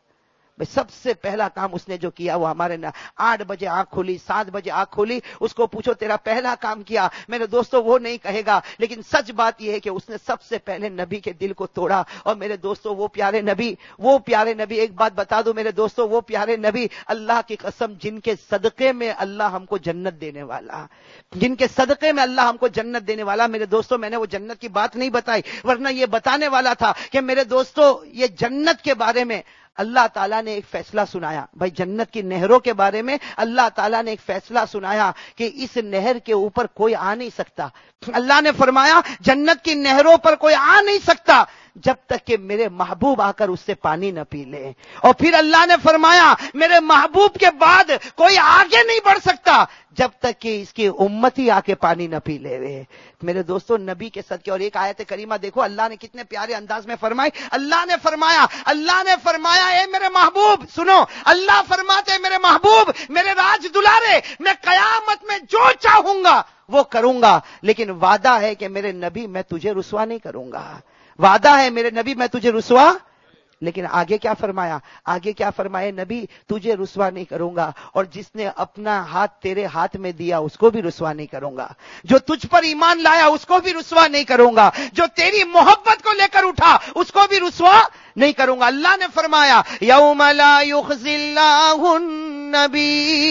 سب سے پہلا کام اس نے جو کیا وہ ہمارے آٹھ بجے آنکھ کھولی, سات بجے آنکھ کھولی, اس کو پوچھو تیرا پہلا کام کیا, میرے دوستو وہ نہیں کہے گا. لیکن سچ بات یہ ہے کہ اس نے سب سے پہلے نبی کے دل کو توڑا. اور میرے دوستو وہ پیارے نبی وہ پیارے نبی ایک بات بتا دو میرے دوستو, وہ پیارے نبی اللہ کی قسم جن کے صدقے میں اللہ ہم کو جنت دینے والا, جن کے صدقے میں اللہ ہم کو جنت دینے والا. میرے دوستو میں نے وہ جنت کی بات نہیں بتائی, ورنہ یہ بتانے والا تھا کہ میرے دوستو یہ جنت کے بارے میں اللہ تعالیٰ نے ایک فیصلہ سنایا. بھائی جنت کی نہروں کے بارے میں اللہ تعالیٰ نے ایک فیصلہ سنایا کہ اس نہر کے اوپر کوئی آ نہیں سکتا. اللہ نے فرمایا جنت کی نہروں پر کوئی آ نہیں سکتا جب تک کہ میرے محبوب آ کر اس سے پانی نہ پی لے. اور پھر اللہ نے فرمایا میرے محبوب کے بعد کوئی آگے نہیں بڑھ سکتا جب تک کہ اس کی امتی آ کے پانی نہ پی لے رہے. میرے دوستو نبی کے صدقے. اور ایک آیت کریمہ دیکھو اللہ نے کتنے پیارے انداز میں فرمائی. اللہ نے فرمایا اللہ نے فرمایا اے میرے محبوب سنو, اللہ فرماتے میرے محبوب میرے راج دلارے, میں قیامت میں جو چاہوں گا وہ کروں گا, لیکن وعدہ ہے کہ میرے نبی میں تجھے رسوا نہیں کروں گا. وعدہ ہے میرے نبی میں تجھے رسوا لیکن آگے کیا فرمایا؟ آگے کیا فرمایا نبی؟ تجھے رسوا نہیں کروں گا، اور جس نے اپنا ہاتھ تیرے ہاتھ میں دیا اس کو بھی رسوا نہیں کروں گا، جو تجھ پر ایمان لایا اس کو بھی رسوا نہیں کروں گا، جو تیری محبت کو لے کر اٹھا اس کو بھی رسوا نہیں کروں گا۔ اللہ نے فرمایا یوم لا یخزی اللہ النبی،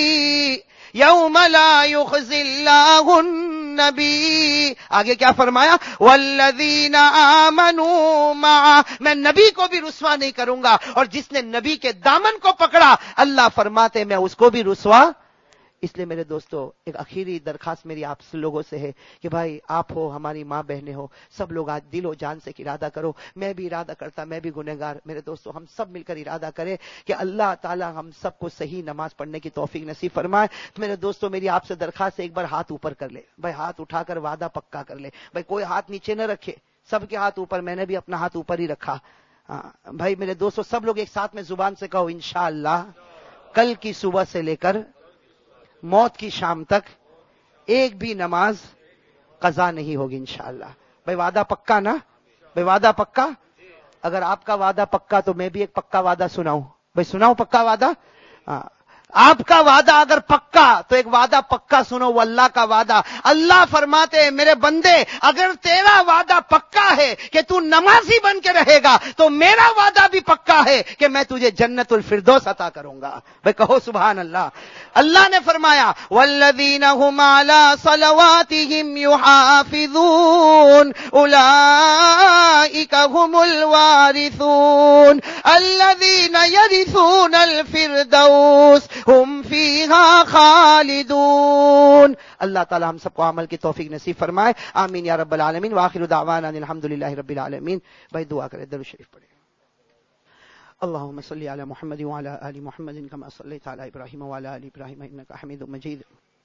یوم لا یخزی اللہ النبی، آگے کیا فرمایا؟ والذین آمنوا معہ، میں نبی کو بھی رسوا نہیں کروں گا، اور جس نے نبی کے دامن کو پکڑا اللہ فرماتے میں اس کو بھی رسوا۔ اس لیے میرے دوستو ایک آخری درخواست میری آپ لوگوں سے ہے کہ بھائی آپ ہو، ہماری ماں بہنیں ہو، سب لوگ آج دل و جان سے ارادہ کرو، میں بھی ارادہ کرتا، میں بھی گنہگار، میرے دوستو ہم سب مل کر ارادہ کریں کہ اللہ تعالی ہم سب کو صحیح نماز پڑھنے کی توفیق نصیب فرمائے۔ میرے دوستو میری آپ سے درخواست ہے ایک بار ہاتھ اوپر کر لے، بھائی ہاتھ اٹھا کر وعدہ پکا کر لے، بھائی کوئی ہاتھ نیچے نہ رکھے، سب کے ہاتھ اوپر، میں نے بھی اپنا ہاتھ اوپر ہی رکھا۔ ہاں بھائی میرے دوستو سب لوگ ایک ساتھ میں زبان سے کہو انشاءاللہ کل کی صبح سے لے کر موت کی شام تک ایک بھی نماز قضا نہیں ہوگی انشاءاللہ۔ بھائی وعدہ پکا نا؟ بھائی وعدہ پکا؟ اگر آپ کا وعدہ پکا تو میں بھی ایک پکا وعدہ سناؤں، بھائی سناؤں پکا وعدہ؟ ہاں آپ کا وعدہ اگر پکا تو ایک وعدہ پکا سنو، وہ اللہ کا وعدہ۔ اللہ فرماتے ہیں میرے بندے اگر تیرا وعدہ پکا ہے کہ تو نمازی بن کے رہے گا تو میرا وعدہ بھی پکا ہے کہ میں تجھے جنت الفردوس عطا کروں گا۔ بھائی کہو سبحان اللہ۔ اللہ نے فرمایا والذین هم علی صلواتهم یحافظون اولئک هم الوارثون الذین یرثون الفردوس ہم فیہا خالدون۔ اللہ تعالی ہم سب کو عمل کی توفیق نصیب فرمائے، آمین یا رب العالمین۔ وآخر دعوانا الحمدللہ رب العالمین۔ بھائی دعا کرے، درود شریف پڑھے۔ اللهم صل على محمد وعلى آل محمد كما صليت على إبراهيم وعلى آل إبراهيم إنك حميد مجيد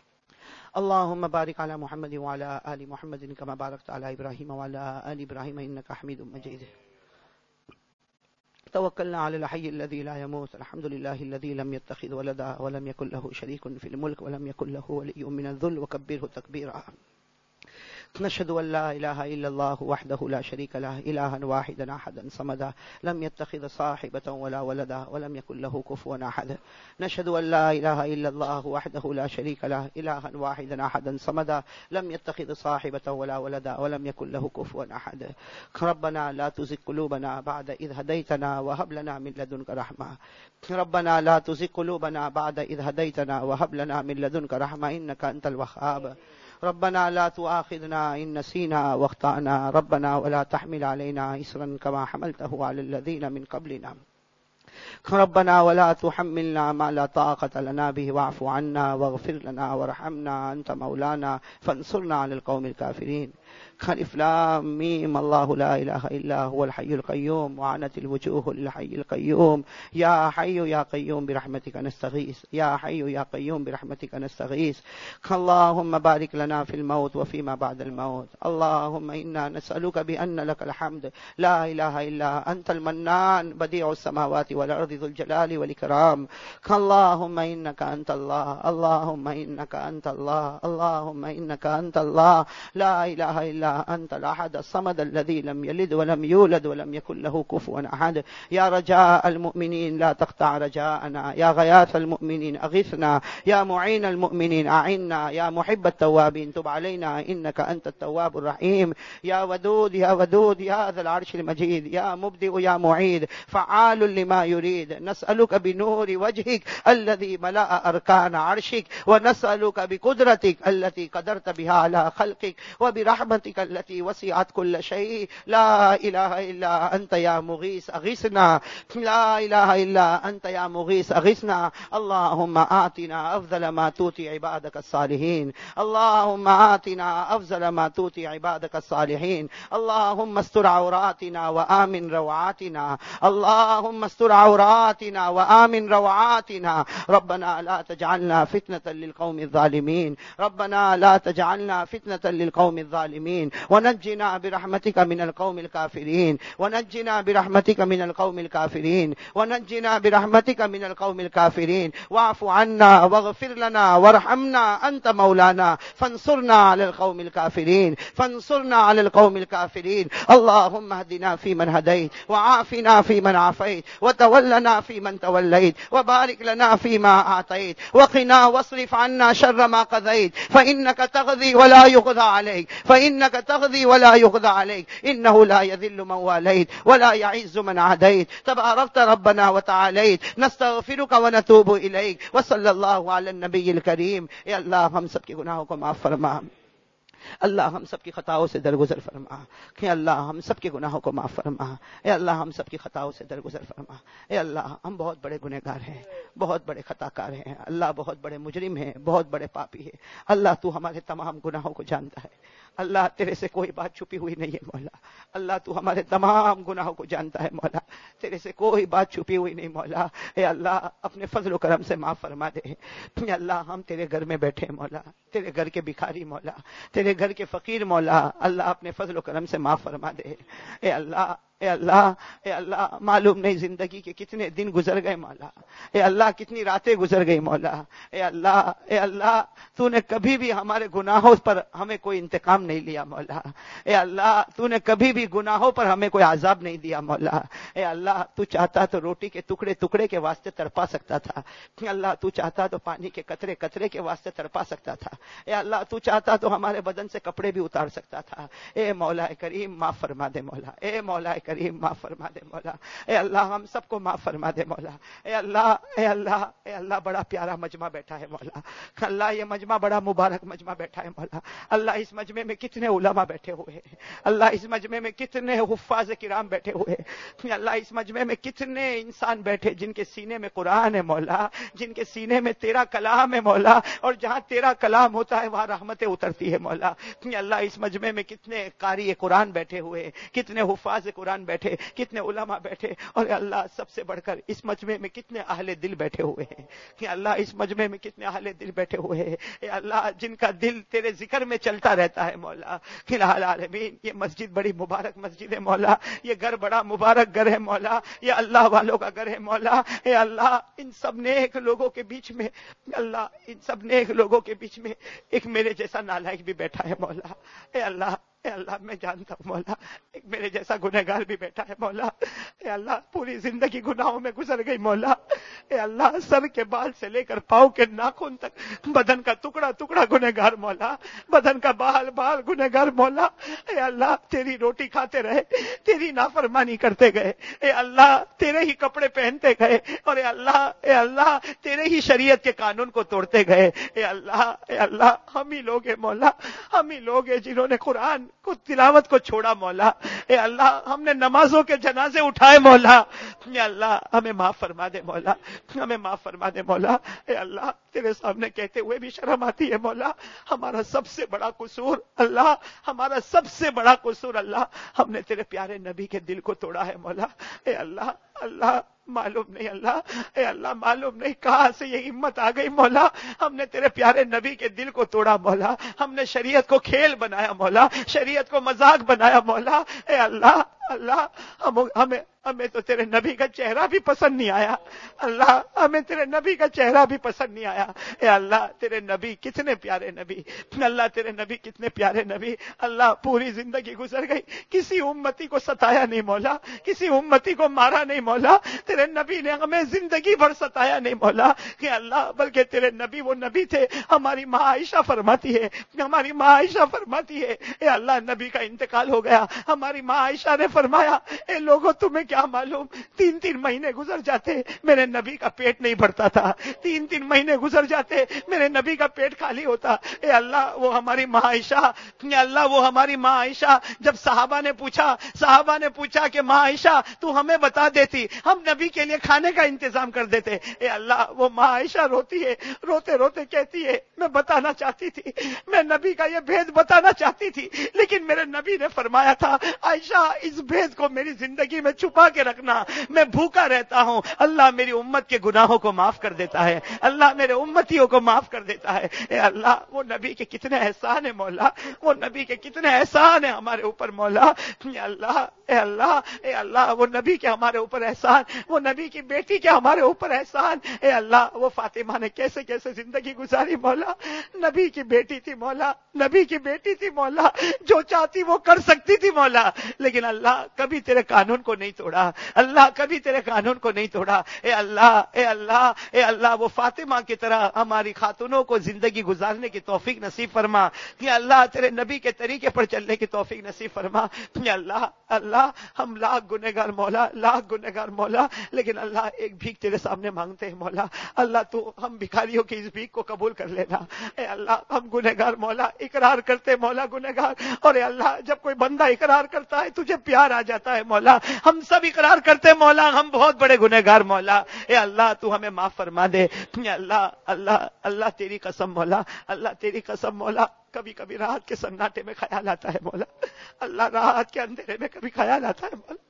اللهم بارك على محمد وعلى آل محمد كما باركت على إبراهيم وعلى آل إبراهيم إنك حميد مجيد توكلنا على الحي الذي لا يموت الحمد لله الذي لم يتخذ ولدا ولم يكن له شريك في الملك ولم يكن له ولي من الذل وكبره تكبيرا نشهد أن لا إله إلا الله وحده لا شريك له إلها واحدا أحدا صمدا لم يتخذ صاحبة ولا ولدا ولم يكن له كفوا أحد نشهد أن لا إله إلا الله وحده لا شريك له إلها واحدا أحدا صمدا لم يتخذ صاحبة ولا ولدا ولم يكن له كفوا أحد ربنا لا تزغ قلوبنا بعد إذ هديتنا وهب لنا من لدنك رحمة ربنا لا تزغ قلوبنا بعد إذ هديتنا وهب لنا من لدنك رحمة إنك أنت الوهاب ربنا لا تؤاخذنا إن نسينا واخطأنا ربنا ولا تحمل علينا إصرا كما حملته على الذين من قبلنا ربنا ولا تحملنا ما لا طاقة لنا به واعف عنا واغفر لنا وارحمنا أنت مولانا فانصرنا على القوم الكافرين ألف لام ميم الله لا إله إلا هو الحي القيوم وعنت الوجوه للحي القيوم يا حي يا قيوم برحمتك نستغيث يا حي يا قيوم برحمتك نستغيث اللهم بارك لنا في الموت وفيما بعد الموت اللهم إنا نسألك بأن لك الحمد لا إله إلا أنت المنان بديع السماوات والأرض ذو الجلال والإكرام اللهم إنك أنت الله اللهم إنك أنت الله اللهم إنك أنت الله لا إله إلا أنت الأحد الصمد الذي لم يلد ولم يولد ولم يكن له كفوا أحد يا رجاء المؤمنين لا تقطع رجاءنا يا غياث المؤمنين أغثنا يا معين المؤمنين أعنا يا محب التوابين تب علينا إنك أنت التواب الرحيم يا ودود يا ودود يا ذا العرش المجيد يا مبدئ يا معيد فعال لما يريد نسألك بنور وجهك الذي ملأ أركان عرشك ونسألك بقدرتك التي قدرت بها على خلقك وبرحمتك التي وسعت كل شيء لا إله إلا أنت يا مغيث أغثنا لا إله إلا أنت يا مغيث أغثنا اللهم آتنا أفضل ما توتي عبادك الصالحين اللهم آتنا أفضل ما توتي عبادك الصالحين اللهم استر عوراتنا وآمن روعاتنا اللهم استر عوراتنا وآمن روعاتنا ربنا لا تجعلنا فتنة للقوم الظالمين ربنا لا تجعلنا فتنة للقوم الظالمين ونجنا برحمتك من القوم الكافرين ونجنا برحمتك من القوم الكافرين ونجنا برحمتك من القوم الكافرين واعف عنا واغفر لنا وارحمنا أنت مولانا فانصرنا على القوم الكافرين فانصرنا على القوم الكافرين اللهم اهدنا فيمن هديت وعافنا فيمن عافيت وتولنا فيمن توليت وبارك لنا فيما أعطيت وقنا واصرف عنا شر ما قضيت فإنك تقضي ولا يقضى عليك فإنك تقضي ولا يقضى عليك إنه لا يذل من واليت ولا يعز من عاديت تباركت ربنا وتعاليت نستغفرك ونتوب إليك وصلى الله على النبي الكريم. اے اللہ ہم سب کے گناہوں کو معاف فرما اللہ ہم سب کی خطاؤں سے درگزر فرما کہ اللہ ہم سب کے گناہوں کو معاف فرما اے اللہ ہم سب کی خطاؤں سے درگزر فرما اے اللہ ہم بہت بڑے گنہگار ہیں بہت بڑے خطا کار ہیں اللہ بہت بڑے مجرم ہیں بہت بڑے پاپی ہیں اللہ تو ہمارے تمام گناہوں کو جانتا ہے اللہ تیرے سے کوئی بات چھپی ہوئی نہیں ہے مولا اللہ تو ہمارے تمام گناہوں کو جانتا ہے مولا تیرے سے کوئی بات چھپی ہوئی نہیں مولا اے اللہ اپنے فضل و کرم سے معاف فرما دے اے اللہ ہم تیرے گھر میں بیٹھے مولا تیرے گھر کے بھکاری مولا تیرے گھر کے فقیر مولا اللہ اپنے فضل و کرم سے معاف فرما دے اے اللہ اے اللہ اے اللہ معلوم نہیں زندگی کے کتنے دن گزر گئے مولا اے اللہ کتنی راتیں گزر گئی مولا اے اللہ اے اللہ تو نے کبھی بھی ہمارے گناہوں پر ہمیں کوئی انتقام نہیں لیا مولا اے اللہ تو نے کبھی بھی گناہوں پر ہمیں کوئی عذاب نہیں دیا مولا اے اللہ تو چاہتا تو روٹی کے ٹکڑے ٹکڑے کے واسطے تڑپا سکتا تھا اللہ تو چاہتا تو پانی کے قطرے قطرے کے واسطے تڑپا سکتا تھا اے اللہ تو چاہتا تو ہمارے بدن سے کپڑے بھی اتار سکتا تھا اے مولا کریم معاف فرما دے مولا اے مولا کریم معاف فرما دے مولا اے اللہ ہم سب کو معاف فرما دے مولا اے اللہ اے اللہ اے اللہ بڑا پیارا مجمع بیٹھا ہے مولا اللہ یہ مجمع بڑا مبارک مجمع بیٹھا ہے مولا اللہ اس مجمع میں کتنے علماء بیٹھے ہوئے ہیں اللہ اس مجمع میں کتنے حفاظ کرام بیٹھے ہوئے ہیں اللہ اس مجمع میں کتنے انسان بیٹھے جن کے سینے میں قرآن ہے مولا جن کے سینے میں تیرا کلام ہے مولا اور جہاں تیرا کلام ہوتا ہے وہاں رحمتیں اترتی ہے مولا اللہ اس مجمع میں کتنے قاری قرآن بیٹھے ہوئے کتنے حفاظ قرآن بیٹھے کتنے علماء بیٹھے اور اللہ سب سے بڑھ کر اس مجمع میں کتنے اہل دل بیٹھے ہوئے ہیں کہ اللہ اس مجمع میں کتنے اہل دل بیٹھے ہوئے ہیں اے اللہ جن کا دل تیرے ذکر میں چلتا رہتا ہے مولا کہ العالمین یہ مسجد بڑی مبارک مسجد ہے مولا یہ گھر بڑا مبارک گھر ہے مولا یہ اللہ والوں کا گھر ہے مولا اے اللہ ان سب نیک لوگوں کے بیچ میں اللہ ان سب نیک لوگوں کے بیچ میں ایک میرے جیسا نالائق بھی بیٹھا ہے مولا اے اللہ اے اللہ میں جانتا ہوں مولا ایک میرے جیسا گنہگار بھی بیٹھا ہے مولا اے اللہ پوری زندگی گناہوں میں گزر گئی مولا اے اللہ سر کے بال سے لے کر پاؤں کے ناخن تک بدن کا ٹکڑا ٹکڑا گنہگار مولا بدن کا بال بال گنہگار مولا اے اللہ تیری روٹی کھاتے رہے تیری نافرمانی کرتے گئے اے اللہ تیرے ہی کپڑے پہنتے گئے اور اے اللہ اے اللہ تیرے ہی شریعت کے قانون کو توڑتے گئے اے اللہ اے اللہ ہم ہی لوگ ہیں مولا ہم ہی لوگ ہیں جنہوں نے قرآن کو تلاوت کو چھوڑا مولا اے اللہ ہم نے نمازوں کے جنازے اٹھائے مولا اے اللہ ہمیں معاف فرما دے مولا ہمیں معاف فرما دے مولا اے اللہ تیرے سامنے کہتے ہوئے بھی شرم آتی ہے مولا ہمارا سب سے بڑا قصور اللہ ہمارا سب سے بڑا قصور اللہ ہم نے تیرے پیارے نبی کے دل کو توڑا ہے مولا اے اللہ اللہ معلوم نہیں اللہ اے اللہ معلوم نہیں کہاں سے یہ ہمت آ گئی مولا ہم نے تیرے پیارے نبی کے دل کو توڑا مولا ہم نے شریعت کو کھیل بنایا مولا شریعت کو مذاق بنایا مولا اے اللہ اللہ ہم ہمیں ہمیں تو تیرے نبی کا چہرہ بھی پسند نہیں آیا اللہ ہمیں تیرے نبی کا چہرہ بھی پسند نہیں آیا اے اللہ تیرے نبی کتنے پیارے نبی اللہ تیرے نبی کتنے پیارے نبی اللہ پوری زندگی گزر گئی کسی امتی کو ستایا نہیں مولا کسی امتی کو مارا نہیں مولا تیرے نبی نے ہمیں زندگی بھر ستایا نہیں مولا کہ اللہ بلکہ تیرے نبی وہ نبی تھے ہماری ماں عائشہ فرماتی ہے ہماری ماں عائشہ فرماتی ہے اے اللہ نبی کا انتقال ہو گیا ہماری ماں عائشہ نے فرمایا اے لوگوں تمہیں کیا معلوم تین تین مہینے گزر جاتے میرے نبی کا پیٹ نہیں بھرتا تھا تین تین مہینے گزر جاتے میرے نبی کا پیٹ خالی ہوتا اے اللہ وہ ہماری ماں عائشہ اے اللہ وہ ہماری ماں عائشہ جب صحابہ نے پوچھا صحابہ نے پوچھا کہ ماں عائشہ تو ہمیں بتا دیتی ہم نبی کے لیے کھانے کا انتظام کر دیتے اے اللہ وہ ماں عائشہ روتی ہے روتے روتے کہتی ہے میں بتانا چاہتی تھی میں نبی کا یہ بھید بتانا چاہتی تھی لیکن میرے نبی نے فرمایا تھا عائشہ اس بھید کو میری زندگی میں چھپا چھپا کے رکھنا، میں بھوکا رہتا ہوں، اللہ میری امت کے گناہوں کو معاف کر دیتا ہے، اللہ میرے امتیوں کو معاف کر دیتا ہے۔ اے اللہ وہ نبی کے کتنے احسان ہیں مولا، وہ نبی کے کتنے احسان ہیں ہمارے اوپر مولا۔ اے اللہ اے اللہ اے اللہ وہ نبی کے ہمارے اوپر احسان، وہ نبی کی بیٹی کے ہمارے اوپر احسان۔ اے اللہ وہ فاطمہ نے کیسے کیسے زندگی گزاری مولا، نبی کی بیٹی تھی مولا، نبی کی بیٹی تھی مولا، جو چاہتی وہ کر سکتی تھی مولا، لیکن اللہ کبھی تیرے قانون کو نہیں توڑا، اللہ کبھی تیرے قانون کو نہیں توڑا۔ اے اللہ اے اللہ اے اللہ وہ فاطمہ کی طرح ہماری خاتونوں کو زندگی گزارنے کی توفیق نصیب فرما، کہ اللہ تیرے نبی کے طریقے پر چلنے کی توفیق نصیب فرما۔ کہ اللہ اللہ ہم لاکھ گنہگار مولا، لاکھ گنہگار مولا، لیکن اللہ ایک بھیک تیرے سامنے مانگتے ہیں مولا، اللہ تو ہم بھکاریوں کی اس بھیک کو قبول کر لینا۔ اے اللہ ہم گنہگار مولا، اقرار کرتے مولا گنہگار، اور اے اللہ جب کوئی بندہ اقرار کرتا ہے تجھے پیار آ جاتا ہے مولا، ہم سب اقرار کرتے مولا ہم بہت بڑے گنہگار مولا۔ اے اللہ تو ہمیں معاف فرما دے۔ اے اللہ اللہ اللہ تیری قسم مولا، اللہ تیری قسم مولا، کبھی کبھی رات کے سناٹے میں خیال آتا ہے مولا، اللہ رات کے اندھیرے میں کبھی خیال آتا ہے مولا،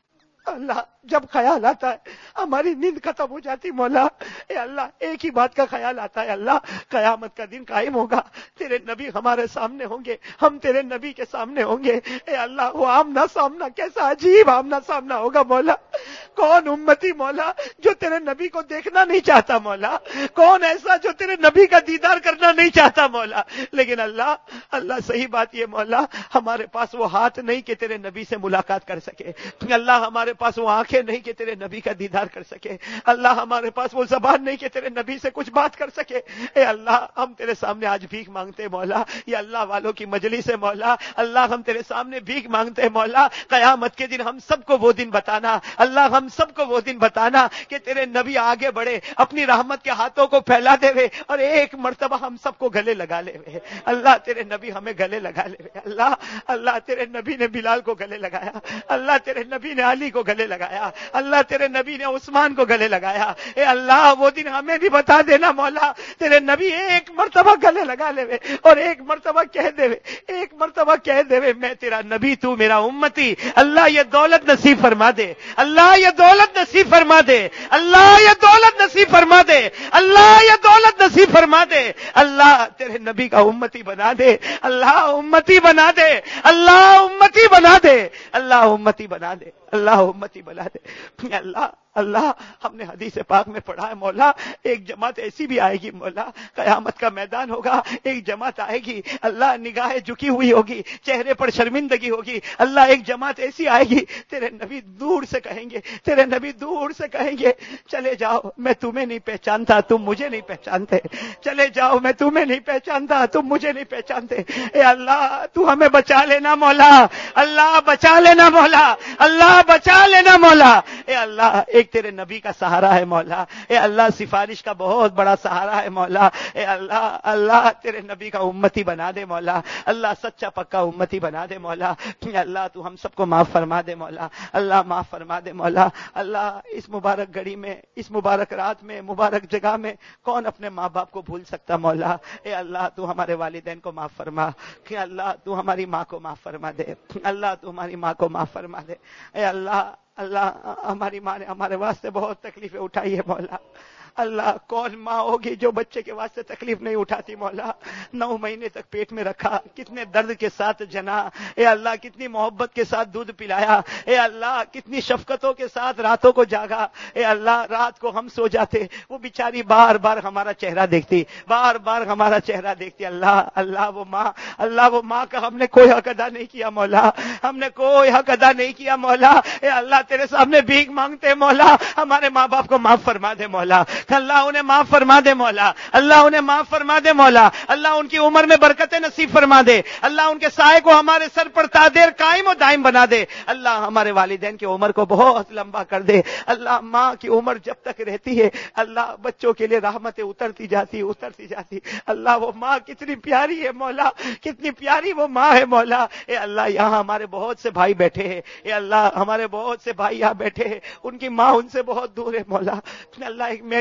اللہ جب خیال آتا ہے ہماری نیند ختم ہو جاتی مولا۔ اے اللہ ایک ہی بات کا خیال آتا ہے، اللہ قیامت کا دن قائم ہوگا، تیرے نبی ہمارے سامنے ہوں گے، ہم تیرے نبی کے سامنے ہوں گے۔ اے اللہ وہ آمنا سامنا کیسا عجیب آمنا سامنا ہوگا مولا، کون امتی مولا جو تیرے نبی کو دیکھنا نہیں چاہتا مولا، کون ایسا جو تیرے نبی کا دیدار کرنا نہیں چاہتا مولا، لیکن اللہ اللہ صحیح بات یہ مولا ہمارے پاس وہ ہاتھ نہیں کہ تیرے نبی سے ملاقات کر سکے، اللہ ہمارے پاس وہ آنکھیں نہیں کہ تیرے نبی کا دیدار کر سکے، اللہ ہمارے پاس وہ زبان نہیں کہ تیرے نبی سے کچھ بات کر سکے۔ اے اللہ ہم تیرے سامنے آج بھیک مانگتے مولا، یہ اللہ والوں کی مجلس ہے مولا، اللہ ہم تیرے سامنے بھیک مانگتے مولا، قیامت کے دن ہم سب کو وہ دن بتانا، اللہ ہم سب کو وہ دن بتانا کہ تیرے نبی آگے بڑھے، اپنی رحمت کے ہاتھوں کو پھیلا دے وے اور ایک مرتبہ ہم سب کو گلے لگا لے وے، اللہ تیرے نبی ہمیں گلے لگا لے وے، اللہ اللہ تیرے نبی نے بلال کو گلے لگایا، اللہ تیرے نبی نے علی کو گلے لگایا، اللہ تیرے نبی نے عثمان کو گلے لگایا۔ اے اللہ وہ دن ہمیں بھی بتا دینا مولا، تیرے نبی ایک مرتبہ گلے لگا لے وے اور ایک مرتبہ کہہ دے وے، ایک مرتبہ کہہ دے وے میں تیرا نبی تو میرا امتی۔ اللہ یہ دولت نصیب فرما دے، اللہ یہ دولت نصیب فرما دے، اللہ یہ دولت نصیب فرما دے، اللہ یہ دولت نصیب فرما دے، اللہ تیرے نبی کا امتی بنا دے، اللہ امتی بنا دے، اللہ امتی بنا دے، اللہ امتی بنا دے، اللہ امتی بنا دے۔ اللہ اللہ ہم نے حدیث پاک میں پڑھا ہے مولا ایک جماعت ایسی بھی آئے گی مولا، قیامت کا میدان ہوگا، ایک جماعت آئے گی اللہ نگاہیں جھکی ہوئی ہوگی، چہرے پر شرمندگی ہوگی، اللہ ایک جماعت ایسی آئے گی تیرے نبی دور سے کہیں گے، تیرے نبی دور سے کہیں گے چلے جاؤ میں تمہیں نہیں پہچانتا تم مجھے نہیں پہچانتے، چلے جاؤ میں تمہیں نہیں پہچانتا تم مجھے نہیں پہچانتے۔ اے اللہ تو ہمیں بچا لینا مولا، اللہ بچا لینا مولا، اللہ بچا لینا مولا۔ اے اللہ ایک تیرے نبی کا سہارا ہے مولا، اے اللہ سفارش کا بہت بڑا سہارا ہے مولا، اے اللہ اللہ تیرے نبی کا امتی بنا دے مولا، اللہ سچا پکا امتی بنا دے مولا، اللہ تو ہم سب کو معاف فرما دے مولا، اللہ معاف فرما دے مولا۔ اللہ اس مبارک گھڑی میں، اس مبارک رات میں، مبارک جگہ میں کون اپنے ماں باپ کو بھول سکتا مولا، اے اللہ تو ہمارے والدین کو معاف فرما، کہ اللہ تو ہماری ماں کو معاف فرما دے، اللہ تو ہماری ماں کو معاف فرما دے، اے اللہ اللہ ہماری ماں نے ہمارے واسطے بہت تکلیفیں اٹھائی ہے مولا، اللہ کون ماں ہوگی جو بچے کے واسطے تکلیف نہیں اٹھاتی مولا، نو مہینے تک پیٹ میں رکھا، کتنے درد کے ساتھ جنا، اے اللہ کتنی محبت کے ساتھ دودھ پلایا، اے اللہ کتنی شفقتوں کے ساتھ راتوں کو جاگا، اے اللہ رات کو ہم سو جاتے وہ بیچاری بار بار ہمارا چہرہ دیکھتی، بار بار ہمارا چہرہ دیکھتی، اللہ اللہ وہ ماں، اللہ وہ ماں کا ہم نے کوئی حق ادا نہیں کیا مولا، ہم نے کوئی حق ادا نہیں کیا مولا، اے اللہ تیرے سامنے بھیک مانگتے مولا ہمارے ماں باپ کو معاف فرما دے مولا، اللہ انہیں معاف فرما دے مولا، اللہ انہیں معاف فرما دے مولا، اللہ ان کی عمر میں برکتیں نصیب فرما دے، اللہ ان کے سائے کو ہمارے سر پر تادیر قائم و دائم بنا دے، اللہ ہمارے والدین کی عمر کو بہت لمبا کر دے، اللہ ماں کی عمر جب تک رہتی ہے اللہ بچوں کے لیے رحمتیں اترتی جاتی اترتی جاتی، اللہ وہ ماں کتنی پیاری ہے مولا، کتنی پیاری وہ ماں ہے مولا، اے اللہ یہاں ہمارے بہت سے بھائی بیٹھے ہیں، اے اللہ ہمارے بہت سے بھائی یہاں بیٹھے ہیں ان کی ماں ان سے بہت دور ہے مولا، اللہ میں بھی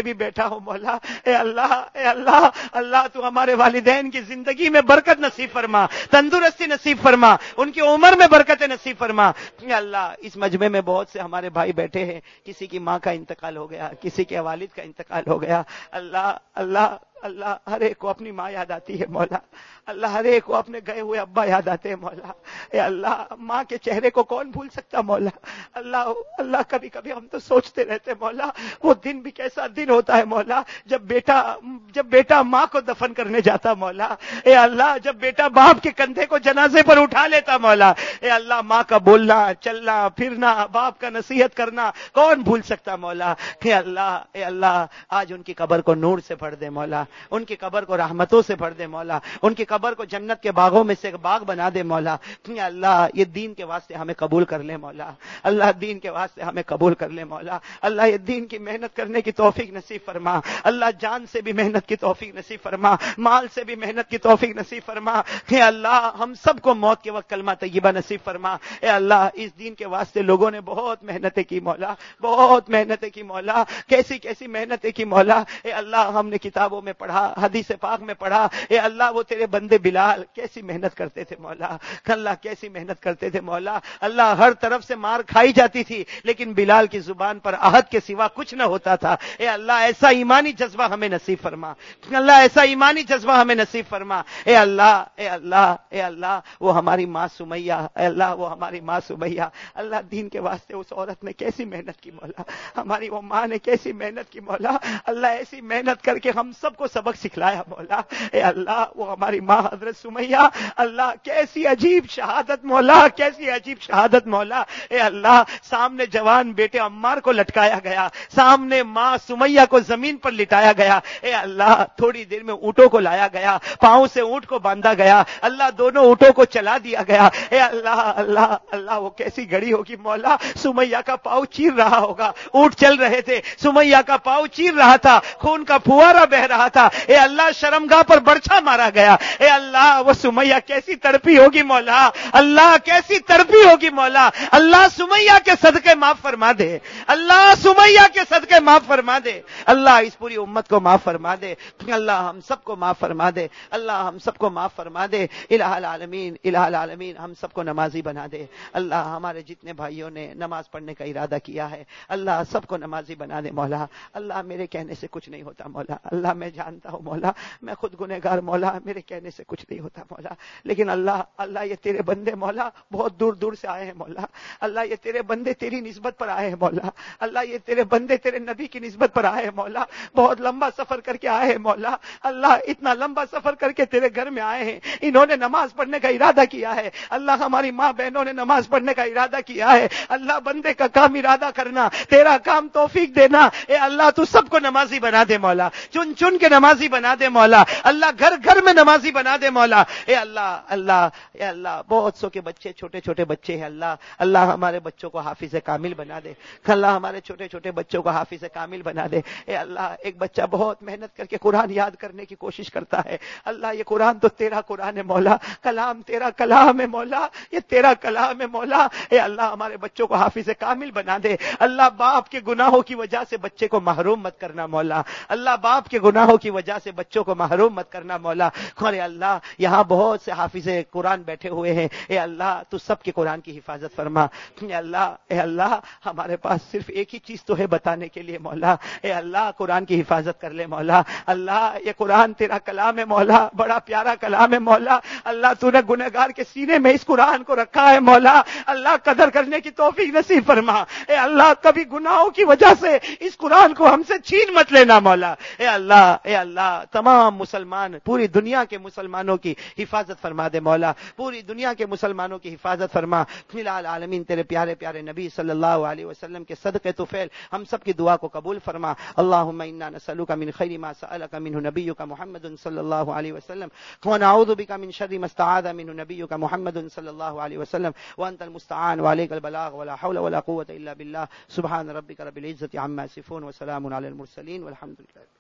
بھی بیٹھا ہوں مولا. اے اللہ اے اللہ اللہ تو ہمارے والدین کی زندگی میں برکت نصیب فرما, تندرستی نصیب فرما, ان کی عمر میں برکت نصیب فرما. اے اللہ اس مجمع میں بہت سے ہمارے بھائی بیٹھے ہیں, کسی کی ماں کا انتقال ہو گیا, کسی کے والد کا انتقال ہو گیا. اللہ اللہ اللہ ہر ایک کو اپنی ماں یاد آتی ہے مولا. اللہ ہر ایک کو اپنے گئے ہوئے ابا یاد آتے ہیں مولا. اے اللہ ماں کے چہرے کو کون بھول سکتا مولا. اللہ اللہ کبھی کبھی ہم تو سوچتے رہتے مولا وہ دن بھی کیسا دن ہوتا ہے مولا جب بیٹا جب بیٹا ماں کو دفن کرنے جاتا مولا. اے اللہ جب بیٹا باپ کے کندھے کو جنازے پر اٹھا لیتا مولا. اے اللہ ماں کا بولنا چلنا پھرنا باپ کا نصیحت کرنا کون بھول سکتا مولا. اے اللہ اے اللہ آج ان کی قبر کو نور سے بھر دے مولا, ان کی قبر کو رحمتوں سے بھر دے مولا, ان کی قبر کو جنت کے باغوں میں سے ایک باغ بنا دے مولا. اللہ یہ دین کے واسطے ہمیں قبول کر لے مولا. اللہ دین کے واسطے ہمیں قبول کر لے مولا. اللہ یہ دین کی محنت کرنے کی توفیق نصیب فرما. اللہ جان سے بھی محنت کی توفیق نصیب فرما, مال سے بھی محنت کی توفیق نصیب فرما. اے اللہ ہم سب کو موت کے وقت کلمہ طیبہ نصیب فرما. اے اللہ اس دین کے واسطے لوگوں نے بہت محنتیں کی مولا, بہت محنتیں کی مولا, کیسی کیسی محنتیں کی مولا. اے اللہ ہم نے کتابوں میں پڑھا, حدیث پاک میں پڑھا. اے اللہ وہ تیرے بندے بلال کیسی محنت کرتے تھے مولا, اللہ کیسی محنت کرتے تھے مولا. اللہ ہر طرف سے مار کھائی جاتی تھی لیکن بلال کی زبان پر عہد کے سوا کچھ نہ ہوتا تھا. اے اللہ ایسا ایمانی جذبہ ہمیں نصیب فرما. اللہ ایسا ایمانی جذبہ ہمیں نصیب فرما. اے اللہ اے اللہ اے اللہ وہ ہماری ماں سمیہ, اے اللہ وہ ہماری ماں سمیہ, اللہ دین کے واسطے اس عورت نے کیسی محنت کی مولا, ہماری وہ ماں نے کیسی محنت کی مولا. اللہ ایسی محنت کر کے ہم سب کو سبق سکھلایا مولا. اے اللہ وہ ہماری ماں حضرت سمیہ, اللہ کیسی عجیب شہادت مولا, کیسی عجیب شہادت مولا. اے اللہ سامنے جوان بیٹے عمار کو لٹکایا گیا, سامنے ماں سمیہ کو زمین پر لٹایا گیا. اے اللہ تھوڑی دیر میں اونٹوں کو لایا گیا, پاؤں سے اونٹ کو باندھا گیا, اللہ دونوں اونٹوں کو چلا دیا گیا. اے اللہ اللہ اللہ وہ کیسی گھڑی ہوگی مولا, سمیہ کا پاؤں چیر رہا ہوگا, اونٹ چل رہے تھے, سمیہ کا پاؤں چیر رہا تھا, خون کا پھوارا بہ رہا تھا. اے اللہ شرمگاہ پر برچھا مارا گیا. اے اللہ وہ سمیہ کیسی تڑپی ہوگی مولا, اللہ کیسی تڑپی ہوگی مولا. اللہ سمیہ کے صدقے معاف فرما دے, اللہ سمیہ کے صدقے معاف فرما دے. اللہ اس پوری امت کو معاف فرما دے. اللہ ہم سب کو معاف فرما دے. اللہ ہم سب کو معاف فرما دے. الہ العالمین الہ العالمین ہم سب کو نمازی بنا دے. اللہ ہمارے جتنے بھائیوں نے نماز پڑھنے کا ارادہ کیا ہے اللہ سب کو نمازی بنا دے مولا. اللہ میرے کہنے سے کچھ نہیں ہوتا مولا, اللہ میں جانتا ہوں مولا میں خود گنہگار مولا, میرے کہنے سے کچھ نہیں ہوتا مولا. لیکن اللہ اللہ یہ تیرے بندے مولا بہت دور دور سے آئے ہیں مولا. اللہ یہ تیرے بندے تیری نسبت پر آئے ہیں مولا. اللہ یہ تیرے بندے تیرے نبی کی نسبت پر آئے ہیں مولا. بہت لمبا سفر کر کے آئے ہیں مولا. اللہ اتنا لمبا سفر کر کے تیرے گھر میں آئے ہیں, انہوں نے نماز پڑھنے کا ارادہ کیا ہے. اللہ ہماری ماں بہنوں نے نماز پڑھنے کا ارادہ کیا ہے. اللہ بندے کا کام ارادہ کرنا, تیرا کام توفیق دینا. اے اللہ تو سب کو نمازی بنا دے مولا, چن چن کے نمازی بنا دے مولا. اللہ گھر گھر میں نمازی بنا دے مولا. اے اللہ اللہ اے اللہ بہت سو کے بچے چھوٹے چھوٹے بچے ہیں اللہ اللہ ہمارے بچوں کو حافظ کامل بنا دے. اللہ ہمارے چھوٹے چھوٹے بچوں کو حافظ کامل بنا دے. اے اللہ ایک بچہ بہت محنت کر کے قرآن یاد کرنے کی کوشش کرتا ہے. اللہ یہ قرآن تو تیرا قرآن ہے مولا, کلام تیرا کلام ہے مولا, یہ تیرا کلام ہے مولا. اے اللہ ہمارے بچوں کو حافظ کامل بنا دے. اللہ باپ کے گناہوں کی وجہ سے بچے کو محروم مت کرنا مولا. اللہ باپ کے گناہوں کی وجہ سے بچوں کو محروم مت کرنا مولا. اے اللہ یہاں بہت سے حافظ قرآن بیٹھے ہوئے ہیں. اے اللہ تو سب کے قرآن کی حفاظت فرما. اے اللہ اے اللہ ہمارے پاس صرف ایک ہی چیز تو ہے بتانے کے لیے مولا. اے اللہ قرآن کی حفاظت کر لے مولا. اللہ یہ قرآن تیرا کلام ہے مولا, بڑا پیارا کلام ہے مولا. اللہ تو نے گنہگار کے سینے میں اس قرآن کو رکھا ہے مولا. اللہ قدر کرنے کی توفیق نصیب فرما. اے اللہ کبھی گناہوں کی وجہ سے اس قرآن کو ہم سے چھین مت لینا مولا. اے اللہ اے اللہ تمام مسلمان پوری دنیا کے مسلمانوں کی حفاظت فرما دے مولا. پوری دنیا کے مسلمانوں کی حفاظت فرما. الہ العالمین تیرے پیارے پیارے نبی صلی اللہ علیہ وسلم کے صدقے طفیل ہم سب کی دعا کو قبول فرما. اللهم انا نسألك من خير ما سألك منه نبيك محمد صلى الله عليه وسلم ونعوذ بك من شر ما استعاذ منه نبيك محمد صلى الله عليه وسلم وانت المستعان وعليك البلاغ ولا حول ولا قوة الا بالله. سبحان ربك رب العزة عما يصفون وسلام على المرسلين والحمد لله.